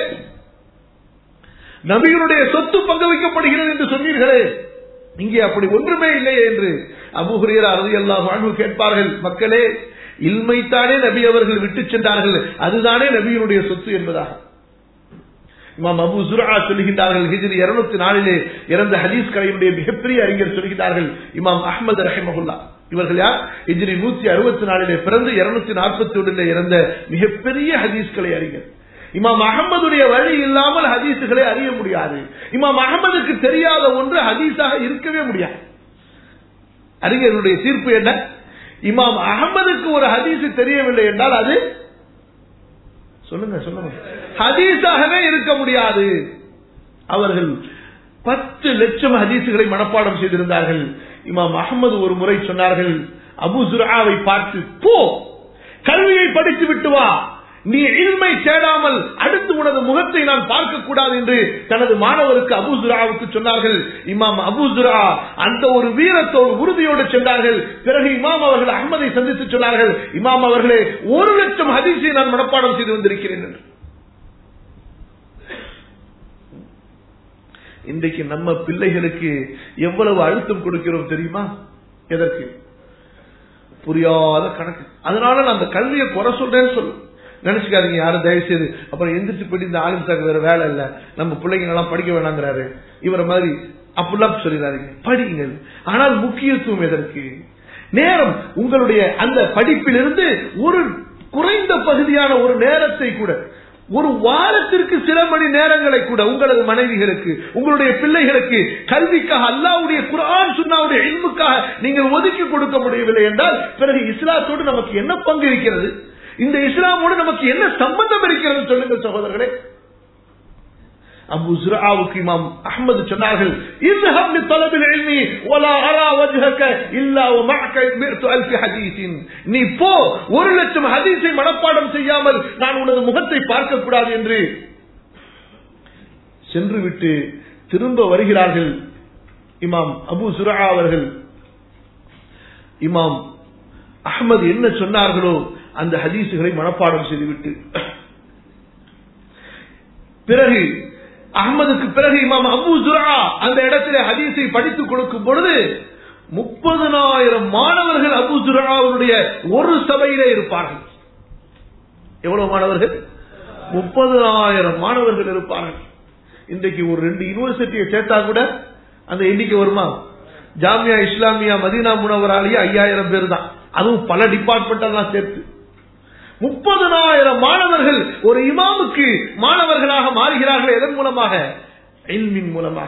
நபியினுடைய சொத்து பங்கு வைக்கப்படுகிறது என்று சொன்னீர்களே, இங்கே அப்படி ஒன்றுமே இல்லையே என்று அபூ ஹுரைரா ரலியல்லாஹு அன்ஹு கேட்பார்கள். மக்களே, இல்மைத்தானே நபி அவர்கள் விட்டு சென்றார்கள், அதுதானே நபியினுடைய சொத்து என்பதாக. இமாம் அபூ ஸுர்ஆ சொல்கின்றார்கள், ஹிஜ்ரி 204 இறந்த ஹதீஸ் கலையுடைய மிகப்பெரிய அறிஞர் சொல்கிறார்கள் இமாம் அஹ்மத் ரஹிமஹுல்லாஹ். இவர்கள் யார்? ஹிஜ்ரி 164 பிறந்து 241 இறந்த மிகப்பெரிய ஹதீஸ் கலை அறிஞர். இமாம் அஹ்மதுடைய வழி இல்லாமல் ஹதீசுகளை அறிய முடியாது. இமாம் அஹ்மதுக்கு தெரியாத ஒன்று ஹதீஸாக இருக்கவே முடியாது. அறிஞர்களுடைய தீர்ப்பு என்ன? இமாம் அஹ்மதுக்கு ஒரு ஹதீஸ் தெரியவில்லை என்றால் அது சொல்லுங்க சொல்லுங்க ஹதீஸாகவே இருக்க முடியாது. அவர்கள் 10 லட்சம் ஹதீசுகளை மனப்பாடம் செய்திருந்தார்கள். இமாம் அஹ்மது ஒரு முறை சொன்னார்கள், அபூ ஸுர்ஆவை பார்த்து, போ, கல்வியை படித்து விட்டு வா, நீ இல்மை தேடாமல் அடுத்து உனது முகத்தை நான் பார்க்க கூடாது என்று தனது மாணவருக்கு அபூ ஸுர்ஆவுக்கு சொன்னார்கள். இமாம் அபூ ஸுர்ஆ அந்த ஒரு வீரத்தோடு உறுதியோடு சென்றார்கள். பிறகு இமாம் அவர்கள் அஹ்மதை சந்தித்து சொன்னார்கள், இமாம் அவர்களே, 1 லட்சம் ஹதீஸை நான் மனப்பாடம் செய்து வந்திருக்கிறேன் என்று. இன்றைக்கு நம்ம பிள்ளைகளுக்கு எவ்வளவு அழுத்தம் கொடுக்கிறோம் தெரியுமா? எதற்கு? புரியாத கணக்கு. அதனால நான் அந்த கல்வியை குறை சொல்றேன்னு சொல்லு நினைச்சுக்காதீங்க யாரும், தயவு செய்து. அப்புறம் எந்திரிச்சு போயிட்டு இந்த ஆளும் சாக்கு வேற வேலை இல்ல, நம்ம பிள்ளைங்க எல்லாம் படிக்க வேணாங்கிறாரு இவரை மாதிரி அப்படிலாம் சொல்லிடாதீங்க. படிங்கள். ஆனால் முக்கியத்துவம் எதற்கு? நேரம். உங்களுடைய அந்த படிப்பிலிருந்து ஒரு குறைந்த பகுதியான ஒரு நேரத்தை கூட, ஒரு வாரத்திற்கு சில மணி நேரங்களை கூட உங்களது மனைவிகளுக்கு, உங்களுடைய பிள்ளைகளுக்கு கல்விக்காக, அல்லாஹ்வுடைய குர்ஆன் சுன்னாவுடைய இல்முக்காக நீங்கள் ஒதுக்கி கொடுக்க முடியவில்லை என்றால் பிறகு இஸ்லாத்தோடு நமக்கு என்ன பங்கு இருக்கிறது? இந்த இஸ்லாமோடு நமக்கு என்ன சம்பந்தம் இருக்கிறது? சொல்லுங்கள் சகோதரர்களே. அபூ ஸுர்ஆவுக்கு இமாம் அஹ்மது சொன்னார்கள், இஸ்ஹப் லி தலபில் இல்மி வலா அரா வஜ்ஹக இல்லா வமஅக 100,000 ஹதீஸின். நீ போ, 1 லட்சம் ஹதீஸை மனப்பாடம் செய்யாமல் நான் உனது முகத்தை பார்க்க கூடாது என்று சென்று விட்டு திரும்ப வருகிறார்கள். இமாம் அபூ ஸுர்ஆ அவர்கள் இமாம் அஹ்மது என்ன சொன்னார்களோ அந்த ஹதீசுகளை மனப்பாடம் செய்துவிட்டு பிறகு அஹ்மதுக்கு பிறகு இமாம் அபூ ஸுர்ஆ அந்த இடத்திலே ஹதீஸை படித்துக் கொடுக்கும் பொழுது 30,000 மாணவர்கள் அபூ ஸுர்ஆவுடைய ஒரு சபையிலே இருப்பார்கள். எவ்வளவு மாணவர்கள்? 30,000 மாணவர்கள் இருப்பார்கள். இன்றைக்கு ஒரு 2 யூனிவர்சிட்டியை சேர்த்தா கூட அந்த எண்ணிக்கை வருமா? ஜாமியா இஸ்லாமியா மதீனா முனவராலேயே 5000 பேர் தான், அதுவும் பல டிபார்ட்மெண்ட் எல்லாம் சேர்த்து. 30,000 மாணவர்கள் ஒரு இமாமுக்கு மாணவர்களாக மாறுகிறார்கள். எதன் மூலமாக? இல்மின் மூலமாக.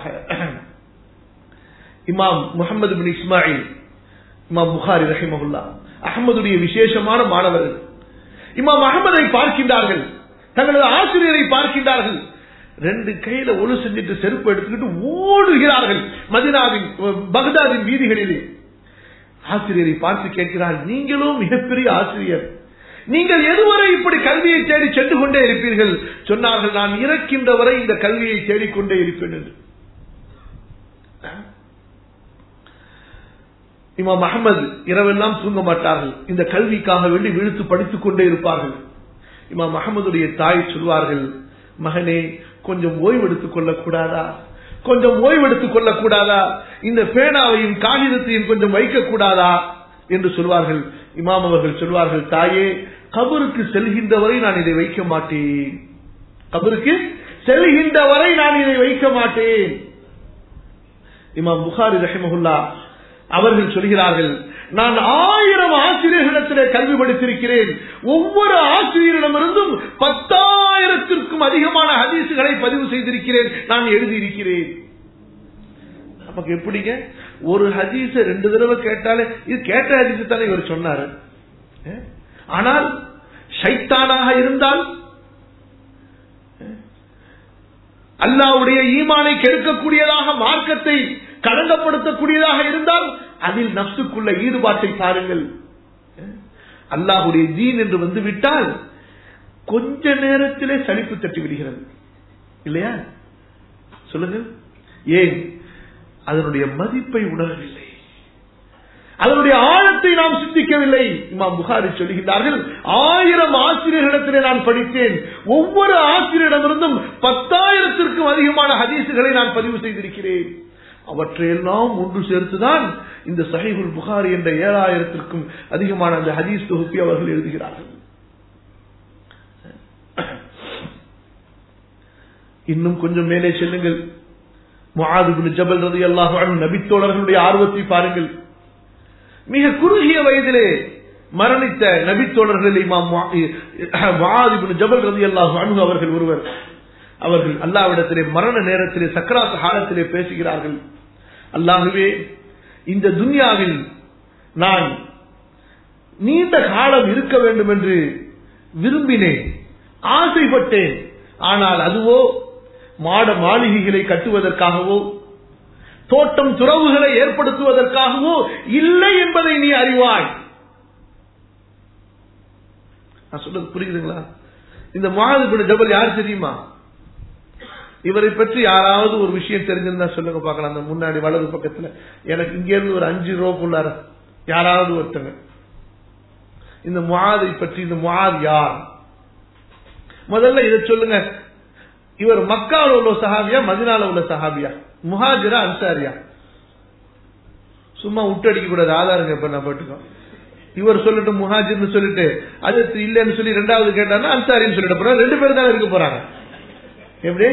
இமாம் முஹம்மது பின் இஸ்மாயில், இமாம் புகாரி ரஹிமஹுல்லாஹ் அஹ்மதுடைய விசேஷமான மாணவர்கள். இமாம் அஹ்மதை பார்க்கின்றார்கள், தங்களது ஆசிரியரை பார்க்கின்றார்கள். 2 கையில ஒழு செஞ்சுட்டு செருப்பு எடுத்துக்கிட்டு ஓடுகிறார்கள் மதீனாவின் பக்தாதின் வீதிகளிலே. ஆசிரியரை பார்த்து கேட்கிறார், நீங்களும் மிகப்பெரிய ஆசிரியர், நீங்கள் எதுவரை இப்படி கல்வியை தேடி சென்று கொண்டே இருப்பீர்கள்? சொன்னார்கள், நான் இறக்கின்ற வரை இந்த கல்வியை தேடிக்கொண்டே இருப்பேன் என்று. இமாம் அஹ்மத் இரவெல்லாம் தூங்க மாட்டார்கள், இந்த கல்விக்காக வேண்டி விழுத்து படித்துக் கொண்டே இருப்பார்கள். இமாம் அஹ்மதுடைய தாய் சொல்வார்கள், மகனே கொஞ்சம் ஓய்வெடுத்துக் கொள்ளக்கூடாதா, கொஞ்சம் ஓய்வெடுத்துக் கொள்ளக்கூடாதா, இந்த பேனாவையும் காகிதத்தையும் கொஞ்சம் வைக்கக்கூடாதா என்று சொல்வார்கள். இமாம் அவர்கள் சொல்வார்கள், தாயே கபருக்கு செல்கின்ற வரை நான் இதை வைக்க மாட்டேன், கபருக்கு செல்கின்ற வரை நான் இதை வைக்க மாட்டேன். இமாம் புகாரி ரஹிமஹுல்லா அவர்கள் சொல்கிறார்கள், நான் 1000 ஆசிரியர்களிடத்திலே கல்வி படித்திருக்கிறேன், ஒவ்வொரு ஆசிரியரிடமிருந்தும் 10,000த்திற்கும் அதிகமான ஹதீசுகளை பதிவு செய்திருக்கிறேன், நான் எழுதியிருக்கிறேன். நமக்கு எப்படிங்க, ஒரு ஹதீஸ 2 தடவை கேட்டாலே இது கேட்ட ஹதீஸ் தானே இவர் சொன்னாரு. ஆனால் ஷைத்தானாக இருந்தால், அல்லாஹ்வுடைய ஈமானை கெடுக்கக்கூடியதாக, மார்க்கத்தை களங்கப்படுத்தக்கூடியதாக இருந்தால் அதில் நஃப்ஸுக்குள்ள ஈடுபாட்டை பாருங்கள். அல்லாஹ்வுடைய தீன் என்று வந்துவிட்டால் கொஞ்ச நேரத்திலே சலிப்பு தட்டி விடுகிறது இல்லையா? சொல்லுங்க, ஏன்? அதனுடைய மதிப்பை உணரவில்லை, அதனுடைய ஆழத்தை நாம் சிந்திக்கவில்லை. இமாம் புகாரி சொல்லுகிறார்கள், 1000 ஆசிரியர்களிடத்திலே நான் படித்தேன், ஒவ்வொரு ஆசிரியரிடமிருந்தும் 10,000த்திற்கும் அதிகமான ஹதீசுகளை நான் பதிவு செய்திருக்கிறேன். அவற்றையெல்லாம் ஒன்று சேர்த்துதான் இந்த சஹீஹுல் புகாரி என்ற 7000த்திற்கும் அதிகமான அந்த ஹதீஸ் தொகுப்பை அவர்கள் எழுதுகிறார்கள். இன்னும் கொஞ்சம் மேலே செல்லுங்கள், முஆத் இப்னு ஜபல் ரலியல்லாஹு அன்ஹு நபித்தோழர்களுடைய ஆர்வத்தை பாருங்கள். மிக குறுகிய வயதிலே மரணித்த நபித்தோழர்கள் இமாம் முஆத் இப்னு ஜபல் ரலியல்லாஹு அன்ஹு அவர்கள் ஒருவர். அவர்கள் அல்லாஹ்விடத்திலே மரண நேரத்திலே சக்கராத் ஹாலத்திலே பேசுகிறார்கள், அல்லாஹ்வே, இந்த துன்யாவில் நான் நீண்ட காலம் இருக்க வேண்டும் என்று விரும்பினேன், ஆசைப்பட்டேன். ஆனால் அதுவோ மாட மாளிகைகளை கட்டுவதற்காகவோ தோட்டம் துறவுகளை ஏற்படுத்துவதற்காகவோ இல்லை என்பதை நீ அறிவாய். நான் சொல்றது புரியுதுங்களா? இந்த முஆத் இப்னு ஜபல் யார் தெரியுமா? இவரை பற்றி யாராவது ஒரு விஷயம் தெரிஞ்சிருந்தா சொல்லுங்க பார்க்கலாம். அந்த முன்னாடி வலது பக்கத்துல எனக்கு இங்க இருந்து ஒரு 5 ரோக்குள்ளார யாராவது ஒருத்தங்க இந்த முஆதை பற்றி, இந்த முஆத் யார் முதல்ல இதை சொல்லுங்க. இவர் மக்கால உள்ள சஹாபியா, மதீனால உள்ள சஹாபியா, முஹாஜிரா, அன்சாரியா? சும்மா விட்டு அடிக்க கூடாது, ஆதாரங்க இப்ப நான் போட்டுக்கோ. இவர் சொல்லிட்டு முஹாஜிர்னு சொல்லிட்டு அது இல்லன்னு சொல்லி 2வது கேட்டாருன்னா அன்சாரின்னு சொல்லிட்டு போறாங்க. 2 பேர் தான் இருக்க போறாங்க. எப்படி?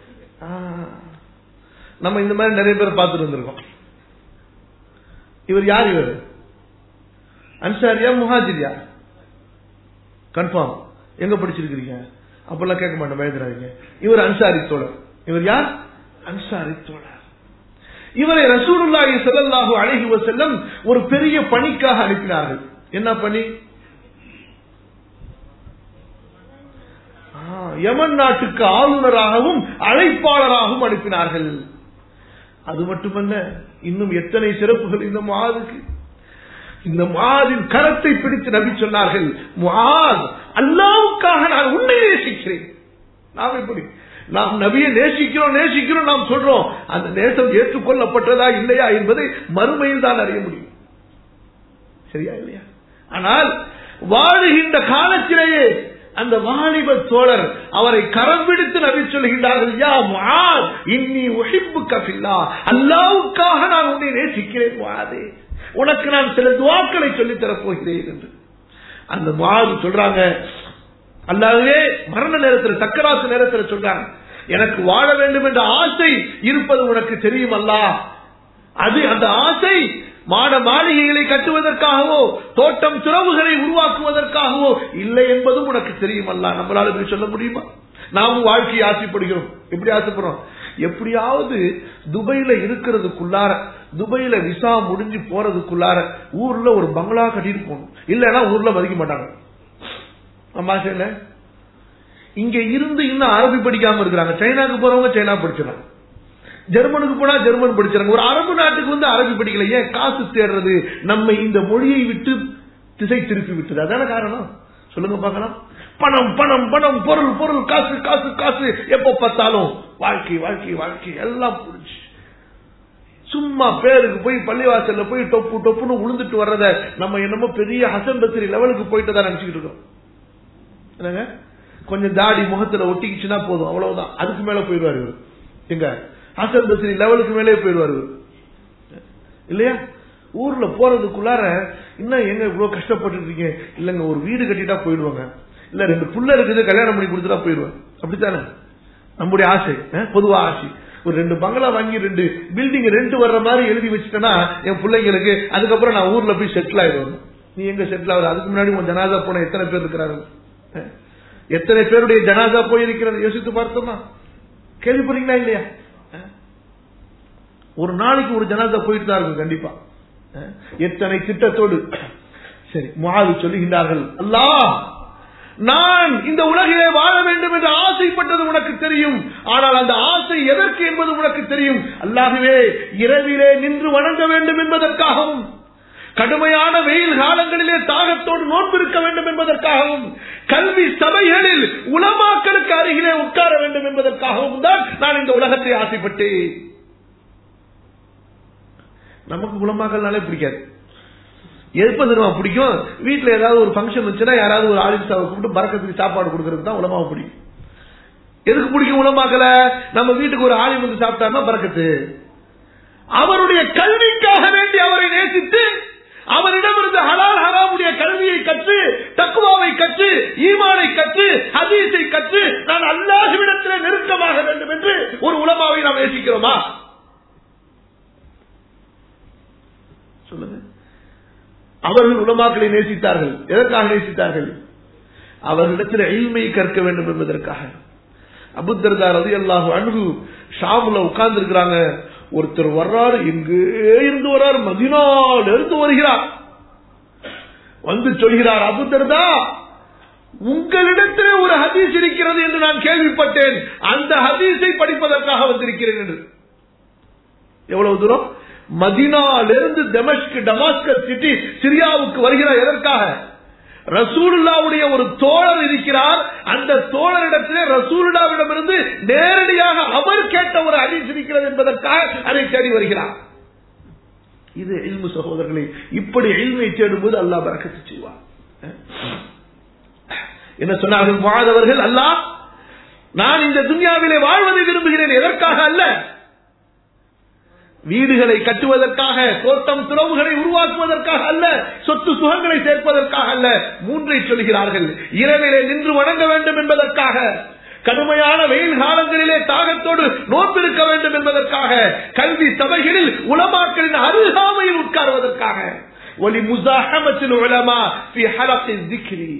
நம்ம இந்த மாதிரி நிறைய பேர் பார்த்துட்டு வந்திருக்கோம். இவர் யார்? இவர் அன்சாரியா முஹாஜிரியா? கன்ஃபார்ம். எங்க படிச்சிருக்கீங்க? அப்பெல்லாம் கேட்க மாட்டேன், பயந்துறாதீங்க. இவர் அன்சாரி தோழர். இவர் யார்? அன்சாரி தோழர். இவரை ரசூலுல்லாஹி ஸல்லல்லாஹு அலைஹி வஸல்லம் ஒரு பெரிய பணிக்காக அனுப்பினார்கள். என்ன பணி? யமன் நாட்டுக்கு ஆளுநராகவும் அழைப்பாளராகவும் அனுப்பினார்கள். அது மட்டுமல்ல, இன்னும் எத்தனை சிறப்புகள் இந்த முஆதுக்கு. இந்த முஆதின் கரத்தை பிடித்து நபி சொன்னார்கள், முஆத், அல்லாஹ்வுக்காக நான் உன்னை நேசிக்கிறேன். நாம் எப்படி நாம் நபியை நேசிக்கிறோம் நாம் சொல்றோம், அந்த நேசம் ஏற்றுக்கொள்ளப்பட்டதா இல்லையா என்பதை மறுமையில் தான் அறிய முடியும். சரியா இல்லையா? ஆனால் வாழுகின்ற காலத்திலேயே அந்த வாலிப தோழர் அவரை கரம் பிடித்து நபி சொல்கின்றார்கள், யா முஆத், இன்னி உஹிப்புக ஃபில்லாஹ், அல்லாஹ்வுக்காக நான் உன்னை நேசிக்கிறேன் முஆதே, உனக்கு நான் சில துஆக்களை சொல்லித் தரப் போகிறேன் என்று. அந்த முஆத் சொல்றாங்க, அல்லாஹ்வே, மரண நேரத்தில் சக்கராத்து நேரத்தில் சொல்றாங்க, எனக்கு வாழ வேண்டும் என்ற ஆசை இருப்பது உனக்கு தெரியும் அல்லாஹ். அது அந்த ஆசை மாட மாளிகைகளை கட்டுவதற்காகவோ தோட்டம் துறவுகளை உருவாக்குவதற்காகவோ இல்லை என்பதும் உனக்கு தெரியும் அல்லாஹ். நம்மளால இப்படி சொல்ல முடியுமா? நாமும் வாழ்க்கையை ஆசைப்படுகிறோம். எப்படி ஆசைப்படுறோம்? எப்படியாவது துபையில இருக்கிறதுக்குள்ளார, துபையில விசா முடிஞ்சு போறதுக்குள்ளார ஊர்ல ஒரு பங்களா கட்டிட்டு போகணும், இல்லைன்னா ஊர்ல மதிக்க மாட்டாங்க. ஆமாசையில இங்க இருந்து இன்னும் அரபி படிக்காம இருக்கிறாங்க. சைனாக்கு போறவங்க சைனா படிச்சிடறாங்க, ஜெர்மனுக்கு போனா ஜெர்மன் படிச்சாங்க, ஒரு அரபு நாட்டுக்கு வந்து அரபி படிக்கல. ஏன்? காசு தேடுறது நம்மை இந்த மொழியை விட்டு திசை திருப்பி விட்டது. அதான காரணம். சொல்லுங்க பார்க்கலாம். பணம் பணம் பணம், பொருள் பொருள், காசு காசு காசு, எப்ப பார்த்தாலும் வாழ்க்கை வாழ்க்கை வாழ்க்கை எல்லாம் புரிஞ்சு சும்மா பேருக்கு போய் பள்ளிவாசல்ல போய் டொப்பு டொப்புன்னு உளுந்துட்டு வர்றத நம்ம என்னமோ பெரிய ஹசன் பஸ்ரி லெவலுக்கு போயிட்டு தான் நினைச்சுக்கிட்டு இருக்கோம். என்னங்க, கொஞ்சம் தாடி முகத்துல ஒட்டிக்கிச்சுன்னா போதும், அவ்வளவுதான். அதுக்கு மேல போயிடுவாரு இவர். எங்க ஹசன் பஸ்ரி லெவலுக்கு மேலே போயிடுவாரு இல்லையா? ஊர்ல போறதுக்குள்ளார இன்னும் எங்க இவ்வளவு கஷ்டப்பட்டு இருக்கீங்க? இல்லங்க, ஒரு வீடு கட்டிட்டா போயிடுவாங்க, இல்ல 2 புள்ள இருக்குது கல்யாணம் பண்ணி கொடுத்துட்டா போயிடுவாங்க. அப்படித்தானே நம்முடைய ஆசை, பொதுவா ஆசை. ஒரு 2 பங்களா வாங்கி 2 பில்டிங் ரெண்ட் வர்ற மாதிரி எழுதி வச்சுட்டேன்னா என் பிள்ளைங்களுக்கு, அதுக்கப்புறம் நான் ஊர்ல போய் செட்டில் ஆயிடுவேன். நீ எங்க செட்டில் ஆகுது? அதுக்கு முன்னாடி உன் ஜனாதா போன எத்தனை பேர் இருக்கிறாரு? எத்தனை பேருடைய ஜனாதா போயிருக்கிறது யோசித்து பார்த்தோமா? கேள்விப்படுறீங்களா இல்லையா? ஒரு நாளைக்கு ஒரு ஜனாதா போயிட்டு தான் இருக்கும் கண்டிப்பா. எத்தனை திட்டத்தோடு. சரி, முஆது சொல்லுகின்றார்கள், அல்லாஹ், நான் இந்த உலகிலே வாழ வேண்டும் என்று ஆசைப்பட்டது உனக்கு தெரியும், ஆனால் அந்த ஆசை எதற்கு என்பது உனக்கு தெரியும். அல்லாஹ்வே, இரவிலே நின்று வணங்க வேண்டும் என்பதற்காகவும், கடுமையான வெயில் காலங்களிலே தாகத்தோடு நோன்பு இருக்க வேண்டும் என்பதற்காகவும், கல்வி சபைகளில் உலமாக்களுக்கு அருகிலே உட்கார வேண்டும் என்பதற்காகவும் தான் நான் இந்த உலகத்தை ஆசைப்பட்டேன். நமக்கு உலமாக்கள்னாலே பிடிக்காது. எப்ப தெரியுமா பிடிக்கும்? வீட்டுல ஏதாவது ஒரு ஃபங்க்ஷன் வச்சுன்னா யாராவது ஒரு ஆலிம்சாவை கூப்பிட்டு பரக்கத்துக்கு சாப்பாடு கொடுக்கறது தான் உலமாவை பிடிக்கும். எதுக்கு பிடிக்கும் உலமாக்கல? நம்ம வீட்டுக்கு ஒரு ஆலிம் வந்து சாப்பிட்டாருன்னா பரக்கத்து. அவருடைய கல்விக்காக வேண்டி அவரை நேசித்து அவரிடமிருந்து ஹலால் ஹராமுடைய கல்வியை கற்று, தக்வாவை கற்று, ஈமானை கற்று, ஹதீஸை கற்று நான் அல்லாஹ்விடத்திலே நெருக்கமாக வேண்டும் என்று ஒரு உலமாவை நாம் நேசிக்கிறோமா? சொல்லுங்க. அவர்கள் உலமாக்களை நேசித்தார்கள். எதற்காக நேசித்தார்கள்? அவர்களிடத்தில் இல்மை கற்க வேண்டும் என்பதற்காக. அபூ தர்தா ரலியல்லாஹு அன்ஹு ஷாம்ல உட்கார்ந்து இருக்கிறாங்க. ஒருத்தர் வர்றாரு, எங்கே இருந்து வர்றாரு? மதீனால இருந்து வருகிறார். வந்து சொல்கிறார், அபூ தர்தா, உங்களிடத்திலே ஒரு ஹதீஸ் இருக்கிறது என்று நான் கேள்விப்பட்டேன், அந்த ஹதீஸை படிப்பதற்காக வந்திருக்கிறேன் என்று. எவ்வளவு தூரம்? மதீனாவிலிருந்து டமாஸ்கஸ் சிட்டி சிரியாவுக்கு வருகிறார். எதற்காக? ரசூலுல்லாவுடைய ஒரு தோழர் இருக்கிறார், அந்த தோழரிடத்திலே ரசூலுல்லாவிடமிருந்து நேரடியாக அவர் கேட்ட ஒரு ஹதீஸ் இருக்கிறது என்பதற்காக அதை தேடி வருகிறார். இது இல்மு சகோதரர்களே. இப்படி இல்மை தேடும்போது அல்லாஹ் பரக்கத்து செய்வார். என்ன சொன்னார்கள் வாழ்ந்தவர்கள்? அல்லாஹ், நான் இந்த துன்யாவிலே வாழ்வதை விரும்புகிறேன். எதற்காக அல்ல? வீடுகளை கட்டுவதற்காக, தோட்டம் துறவுகளை உருவாக்குவதற்காக அல்ல, சொத்து சுகங்களை சேர்ப்பதற்காக அல்ல. 3ஐ சொல்கிறார்கள். இரவிலே நின்று வணங்க வேண்டும் என்பதற்காக, கடுமையான வெயில் காலங்களிலே தாகத்தோடு நோன்பிருக்க வேண்டும் என்பதற்காக, கல்வி சபைகளில் உலமாக்களின் அருகாமையில் உட்கார்வதற்காக. ஒலி முஸாஹமத்தில் உலமா ஃபி ஹலகில் ذிக்ரி.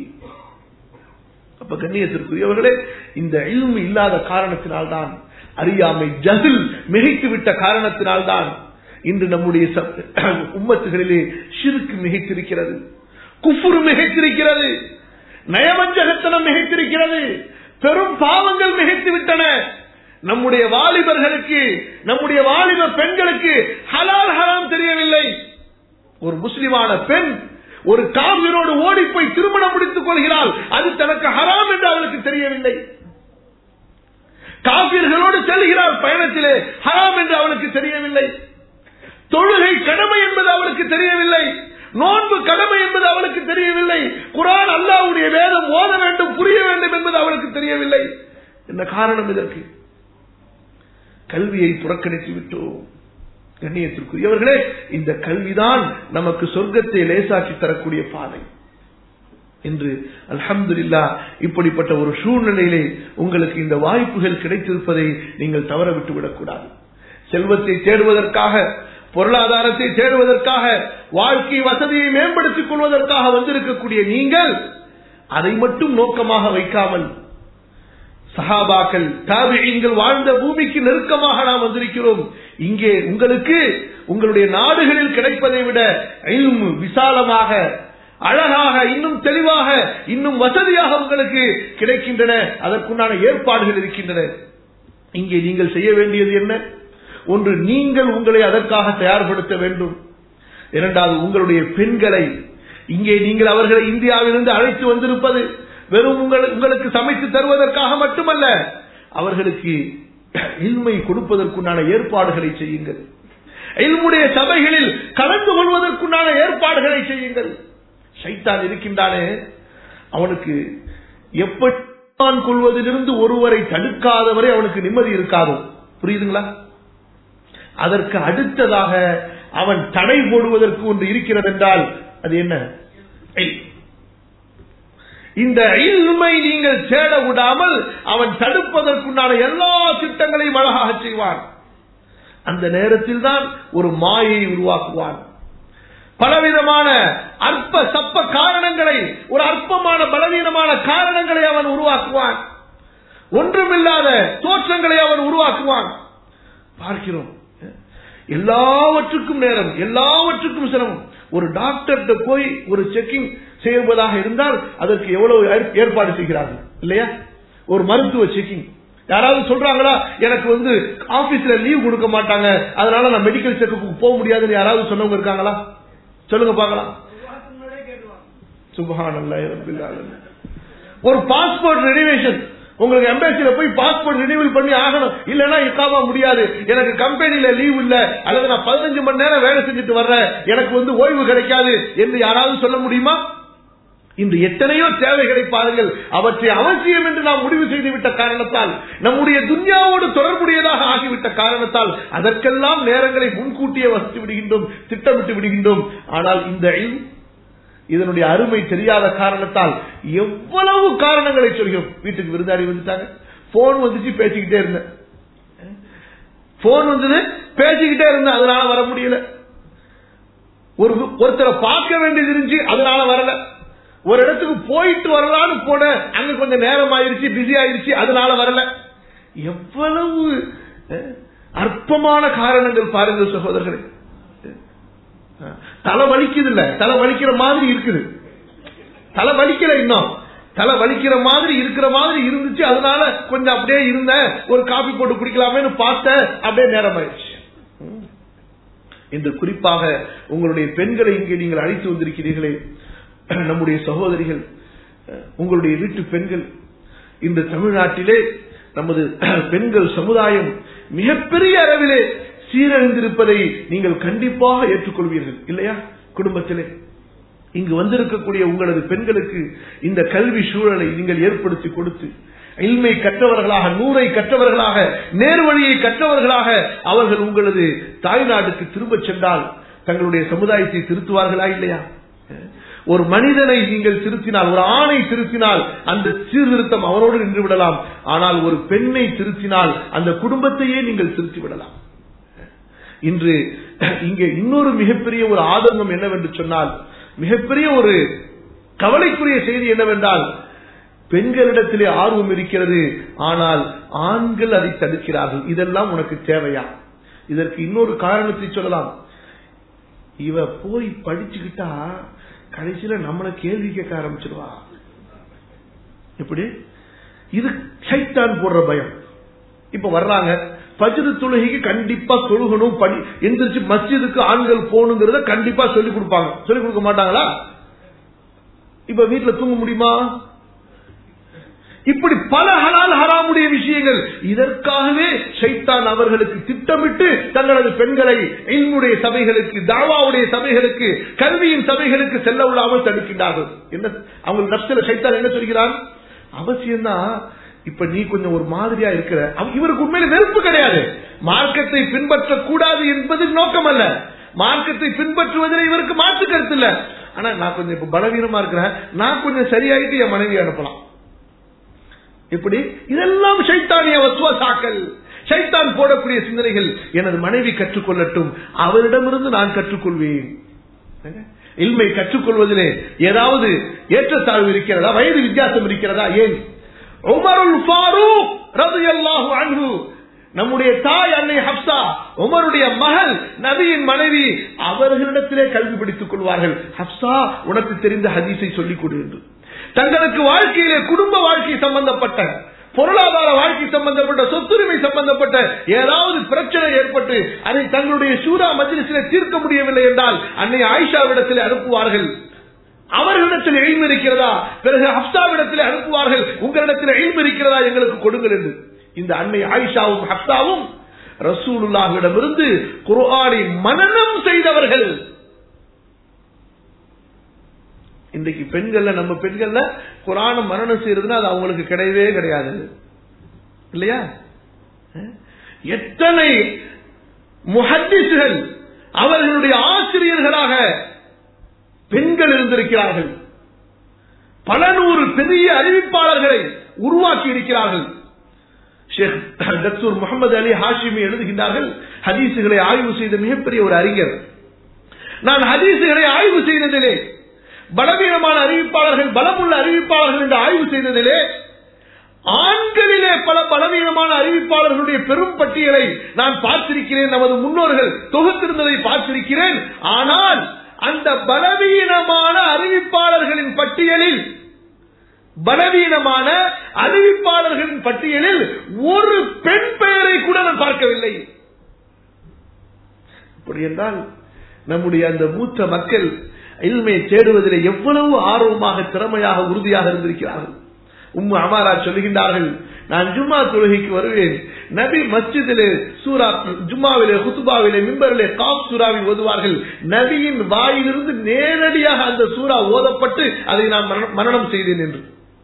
அப்ப கண்ணியத்திற்குரியவர்களே, இந்த இல்மு இல்லாத காரணத்தினால்தான், அறியாமை ஜஹில் மிகைத்து விட்ட காரணத்தினால்தான் இன்று நம்முடைய உம்மத்துகளிலே ஷிர்க் மிகைத்திருக்கிறது, குஃப்ர் மிகைத்திருக்கிறது, நயவஞ்சகத்தனம் மிகைத்திருக்கிறது, பெரும் பாவங்கள் மிகைத்து விட்டன. நம்முடைய வாலிபர்களுக்கு, நம்முடைய வாலிப பெண்களுக்கு ஹலால் ஹராம் தெரியவில்லை. ஒரு முஸ்லிமான பெண் ஒரு காவிரோடு ஓடி போய் திருமணம் முடித்துக் கொள்கிறாள், அது தனக்கு ஹராம் என்று அவளுக்கு தெரியவில்லை. காபிர்களோடு செல்கிறார் பயணத்திலே, ஹராம் என்று அவளுக்கு தெரியவில்லை. தொழுகை கடமை என்பது அவளுக்கு தெரியவில்லை. நோன்பு கடமை என்பது அவளுக்கு தெரியவில்லை. குர்ஆன் அல்லாஹ்வுடைய வேதம் ஓத வேண்டும், புரிய வேண்டும் என்பது அவளுக்கு தெரியவில்லை. என்ன காரணம் இதற்கு? கல்வியை புறக்கணித்து விட்டோம். கண்ணியத்திற்குரியவர்களே, இந்த கல்விதான் நமக்கு சொர்க்கத்தை லேசாக்கி தரக்கூடிய பாதை என்று அல்ஹம்துலில்லாஹ் இப்படிப்பட்ட ஒரு சூழ்நிலையிலே உங்களுக்கு இந்த வாய்ப்புகள் கிடைத்திருப்பதை நீங்கள் தவற விட்டு விடக்கூடாது. செல்வத்தை தேடுவதற்காக, பொருளாதாரத்தை தேடுவதற்காக, வாழ்க்கை வசதியை மேம்படுத்திக் கொள்வதற்காக வந்திருக்கக்கூடிய நீங்கள் அதை மட்டும் நோக்கமாக வைக்காமல், சஹாபாக்கள் தாபிஈன்கள் வாழ்ந்த பூமிக்கு நெருக்கமாக நாம் வந்திருக்கிறோம். இங்கே உங்களுக்கு உங்களுடைய நாடுகளில் கிடைப்பதை விட இல்மு விசாலமாக, அழகாக, இன்னும் தெளிவாக, இன்னும் வசதியாக உங்களுக்கு கிடைக்கின்றன. அதற்குண்டான ஏற்பாடுகள் இருக்கின்றன. இங்கே நீங்கள் செய்ய வேண்டியது என்ன? ஒன்று, நீங்கள் உங்களை அதற்காக தயார்படுத்த வேண்டும். இரண்டாவது, உங்களுடைய பெண்களை இங்கே நீங்கள் அவர்களை இந்தியாவிலிருந்து அழைத்து வந்திருப்பது வெறும் உங்களுக்கு சமைத்து தருவதற்காக மட்டுமல்ல, அவர்களுக்கு இல்மை கொடுப்பதற்குண்டான ஏற்பாடுகளை செய்யுங்கள். இல்முடைய சபைகளில் கலந்து கொள்வதற்குண்டான ஏற்பாடுகளை செய்யுங்கள். ஷைத்தான் இருக்கின்றானே, அவனுக்கு எப்படி கொள்வதிலிருந்து ஒருவரை தடுக்காதவரை அவனுக்கு நிம்மதி இருக்காது. புரியுதுங்களா? அதற்கு அடுத்ததாக அவன் தடை போடுவதற்கு ஒன்று இருக்கிறது என்றால் அது என்ன? இந்த இல்மை நீங்கள் தேட விடாமல் அவன் தடுப்பதற்குண்டான எல்லா திட்டங்களையும் அழகாக செய்வான். அந்த நேரத்தில் தான் ஒரு மாயை உருவாக்குவான். பலவிதமான அற்ப சப்ப காரணங்களை, ஒரு அற்பமான பலவீனமான காரணங்களை அவன் உருவாக்குவான். ஒன்றுமில்லாத தோற்றங்களை அவன் உருவாக்குவான். பார்க்கிறோம், எல்லாவற்றுக்கும் நேரம், எல்லாவற்றுக்கும் சிரமம். ஒரு டாக்டர்கிட்ட போய் ஒரு செக்கிங் செய்வதாக இருந்தால் அதற்கு எவ்வளவு ஏற்பாடு செய்கிறார்கள் இல்லையா? ஒரு மருத்துவ செக்கிங். யாராவது சொல்றாங்களா, எனக்கு ஆபீஸ்ல லீவ் கொடுக்க மாட்டாங்க, அதனால நான் மெடிக்கல் செக்கப்புக்கு போக முடியாதுன்னு யாராவது சொன்னவங்க இருக்காங்களா? சொல்லுங்க பார்க்கலாம். சுப்ஹானல்லாஹ் ரப்பில் ஆலமீன். ஒரு பாஸ்போர்ட் ரெனிவேஷன், உங்களுக்கு எம்பசில போய் பாஸ்போர்ட் ரினியூவல் பண்ணி ஆகணும், இல்லன்னா இக்காமா முடியாது, எனக்கு கம்பெனில லீவ் இல்ல, அல்லது நான் 15 மணி நேரம் வேலை செஞ்சுட்டு வர்றேன், எனக்கு ஓய்வு கிடைக்காது என்று யாராவது சொல்ல முடியுமா? இன்று எத்தனையோ தேவைகளை பாருங்கள். அவற்றை அவசியம் என்று நாம் முடிவு செய்துவிட்ட காரணத்தால், நம்முடைய துன்யாவோடு தொடர்புடையதாக ஆகிவிட்ட காரணத்தால் அதற்கெல்லாம் நேரங்களை முன்கூட்டியே வசித்து விடுகின்றோம், திட்டமிட்டு விடுகின்றோம். ஆனால் இந்த இதனுடைய அருமை தெரியாத காரணத்தால் எவ்வளவு காரணங்களை சொல்கிறோம். வீட்டுக்கு விருந்தாடி வந்துட்டாங்க, போன் வந்துச்சு, பேசிக்கிட்டே இருந்தேன், போன் வந்தது, பேசிக்கிட்டே இருந்தேன், அதனால வர முடியல. ஒருத்தரை பார்க்க வேண்டியது இருந்துச்சு, அதனால வரல. ஒரு இடத்துக்கு போயிட்டு வரலான்னு போன, அங்க கொஞ்சம் நேரம் ஆயிருச்சு, பிஸி ஆயிருச்சு, அதனால வரல. எவ்வளவு அற்பமான காரணங்கள் பாருங்கள் சகோதரர்களே. தலை வலிக்குது இல்ல, தலை வலிக்கிற மாதிரி இருக்குது, தலை வலிக்கல, இன்னும் தலை வலிக்கிற மாதிரி இருக்கிற மாதிரி இருந்துச்சு, அதனால கொஞ்சம் அப்படியே இருந்தேன், ஒரு காபி போட்டு குடிக்கலாமேன்னு பார்த்தேன், அப்படியே நேரம் ஆயிடுச்சு. இன்று குறிப்பாக உங்களுடைய பெண்களை இங்கே நீங்கள் அழைத்து வந்திருக்கிறீர்களே, நம்முடைய சகோதரிகள், உங்களுடைய வீட்டு பெண்கள், இந்த தமிழ்நாட்டிலே நமது பெண்கள் சமுதாயம் மிகப்பெரிய அளவிலே சீரழிந்திருப்பதை நீங்கள் கண்டிப்பாக ஏற்றுக்கொள்வீர்கள் இல்லையா? குடும்பத்திலே இங்கு வந்திருக்கக்கூடிய உங்களது பெண்களுக்கு இந்த கல்வி சூழலை நீங்கள் ஏற்படுத்தி கொடுத்து, இல்மை கற்றவர்களாக, நூரை கற்றவர்களாக, நேர்வழியை கற்றவர்களாக அவர்கள் உங்களது தாய்நாட்டுக்கு திரும்ப சென்றால் தங்களுடைய சமுதாயத்தை திருத்துவார்களா இல்லையா? ஒரு மனிதனை நீங்கள் திருத்தினால், ஒரு ஆணை திருத்தினால் அந்த சீர்திருத்தம் அவரோடு நின்று விடலாம். ஆனால் ஒரு பெண்ணை திருத்தினால் அந்த குடும்பத்தையே நீங்கள் திருத்தி விடலாம். இன்று இங்கே இன்னொரு மிகப்பெரிய ஒரு ஆதங்கம் என்னவென்று சொன்னால், மிகப்பெரிய ஒரு கவலைக்குரிய செய்தி என்னவென்றால், பெண்களிடத்திலே ஆர்வம் இருக்கிறது, ஆனால் ஆண்கள் அதை தடுக்கிறார்கள். இதெல்லாம் உனக்கு தேவையா? இதற்கு இன்னொரு காரணத்தை சொல்லலாம். இவ போய் படிச்சுக்கிட்டா கடைசியில நம்மளை கேள்வி கேட்க ஆரம்பிச்சிருவா. எப்படி? இது சைத்தான் போடுற பயம். இப்ப வர்றாங்க, ஃபஜ்ர் தொழுகைக்கு கண்டிப்பா தொழுகணும், எந்திரிச்சு மஸ்ஜிதுக்கு ஆண்கள் போகணுங்கிறத கண்டிப்பா சொல்லிக் கொடுப்பாங்க. சொல்லிக் கொடுக்க மாட்டாங்களா? இப்ப வீட்டுல தூங்க முடியுமா? இப்படி பல ஹலால் ஹராமுடைய விஷயங்கள். இதற்காகவே ஷைத்தான் அவர்களுக்கு திட்டமிட்டு தங்களது பெண்களை இல்முடைய சபைகளுக்கு, தாவாவுடைய சபைகளுக்கு, கல்வியின் சபைகளுக்கு செல்ல விடாமல் தடுக்கின்றார்கள். என்ன அவங்க நப்சில ஷைத்தான் என்ன சொல்கிறான்? அவசியம்தான், இப்ப நீ கொஞ்சம் ஒரு மாதிரியா இருக்கிற. இவருக்கு உண்மையில வெறுப்பு கிடையாது, மார்க்கத்தை பின்பற்றக்கூடாது என்பது நோக்கம் அல்ல, மார்க்கத்தை பின்பற்றுவதில் இவருக்கு மாற்று கருத்து இல்ல. ஆனா நான் கொஞ்சம் இப்ப பலவீனமா இருக்கிறேன், நான் கொஞ்சம் சரியாயிட்டு என் மனைவி அனுப்பலாம். எப்படி? இதெல்லாம் ஷைத்தானிய வஸ்வசாக்கள், ஷைத்தான் போடக்கூடிய சிந்தனைகள். எனது மனைவி கற்றுக்கொள்ளட்டும், அவரிடமிருந்து நான் கற்றுக்கொள்வேன். இல்மை கற்றுக்கொள்வதிலே ஏதாவது ஏற்றத்தாழ்வு இருக்கிறதா? வயது வித்தியாசம் இருக்கிறதா? ஏன் உமருல் ஃபாரூக் ரலியல்லாஹு அன்ஹு, நம்முடைய தாய் அன்னை ஹப்ஸா, உமருடைய மகள், நபியின் மனைவி, அவர்களிடத்திலே கல்வி படித்துக் கொள்வார்கள். ஹப்ஸா, உனக்கு தெரிந்த ஹதீஸை சொல்லிக் கொடு என்று தங்களுக்கு வாழ்க்கையிலே, குடும்ப வாழ்க்கை சம்பந்தப்பட்ட பொருளாதார வாழ்க்கை சம்பந்தப்பட்ட சொத்துரிமை சம்பந்தப்பட்ட ஏதாவது பிரச்சனை ஏற்பட்டு அதை தங்களுடைய ஷூரா மஜ்லிஸிலே தீர்க்க முடியவில்லை என்றால் அன்னை ஆயிஷாவிடத்தில் அனுப்புவார்கள். அவர்களிடத்தில் இல்ம் இருக்கிறதா? பிறகு ஹப்சாவிடத்தில் அனுப்புவார்கள், உங்களிடத்தில் இல்ம் இருக்கிறதா, எங்களுக்கு கொடுங்கள் என்று. இந்த அன்னை ஆயிஷாவும் ஹப்சாவும் ரசூலுல்லாஹ்விடமிருந்து குர்ஆனை மனனம் செய்தவர்கள். இன்றைக்கு பெண்கள்ல, நம்ம பெண்கள்ல குர்ஆனை மனனம் செய்யறதுன்னா அது அவங்களுக்கு கிடையவே கிடையாது இல்லையா? எத்தனை முஹத்திஸ்கள், அவர்களுடைய ஆசிரியர்களாக பெண்கள் இருந்திருக்கிறார்கள். பல நூறு பெரிய அறிவிப்பாளர்களை உருவாக்கி இருக்கிறார்கள். ஷேக் டாக்டர் முகமது அலி ஹாஷிமி எழுதுகின்றார்கள், ஹதீசுகளை ஆய்வு செய்த மிகப்பெரிய ஒரு அறிஞர். நான் ஹதீசுகளை ஆய்வு செய்ததிலே, பலவீனமான அறிவிப்பாளர்கள், பலமுள்ள அறிவிப்பாளர்கள் என்று ஆய்வு செய்ததிலே, ஆண்களிலே பல பலவீனமான அறிவிப்பாளர்களுடைய பெரும் பட்டியலை நான் பார்த்திருக்கிறேன். நமது முன்னோர்கள் தொகுத்திருந்ததை பார்த்திருக்கிறேன். ஆனால் அந்த பலவீனமான அறிவிப்பாளர்களின் பட்டியலில், பலவீனமான அறிவிப்பாளர்களின் பட்டியலில் ஒரு பெண் பெயரை கூட நான் பார்க்கவில்லை. அப்படி என்றால் நம்முடைய அந்த மூத்த மக்கள் இல்மை தேடுவதில் எவ்வளவு ஆர்வமாக, திறமையாக, உறுதியாக இருந்திருக்கிறார்கள். உம்மு அமாரா சொல்லுகின்றார்கள், நான் ஜும்மா தொழுகைக்கு வருவேன், நபி மஸ்ஜிதிலே சூரா, ஜும்மாவிலே குத்துபாவிலே மிம்பரிலே காப் சூராவை ஓதுவார்கள். நபியின் வாயிலிருந்து நேரடியாக அந்த சூரா ஓதப்பட்டு அதை நான் மனனம் செய்தேன் என்று.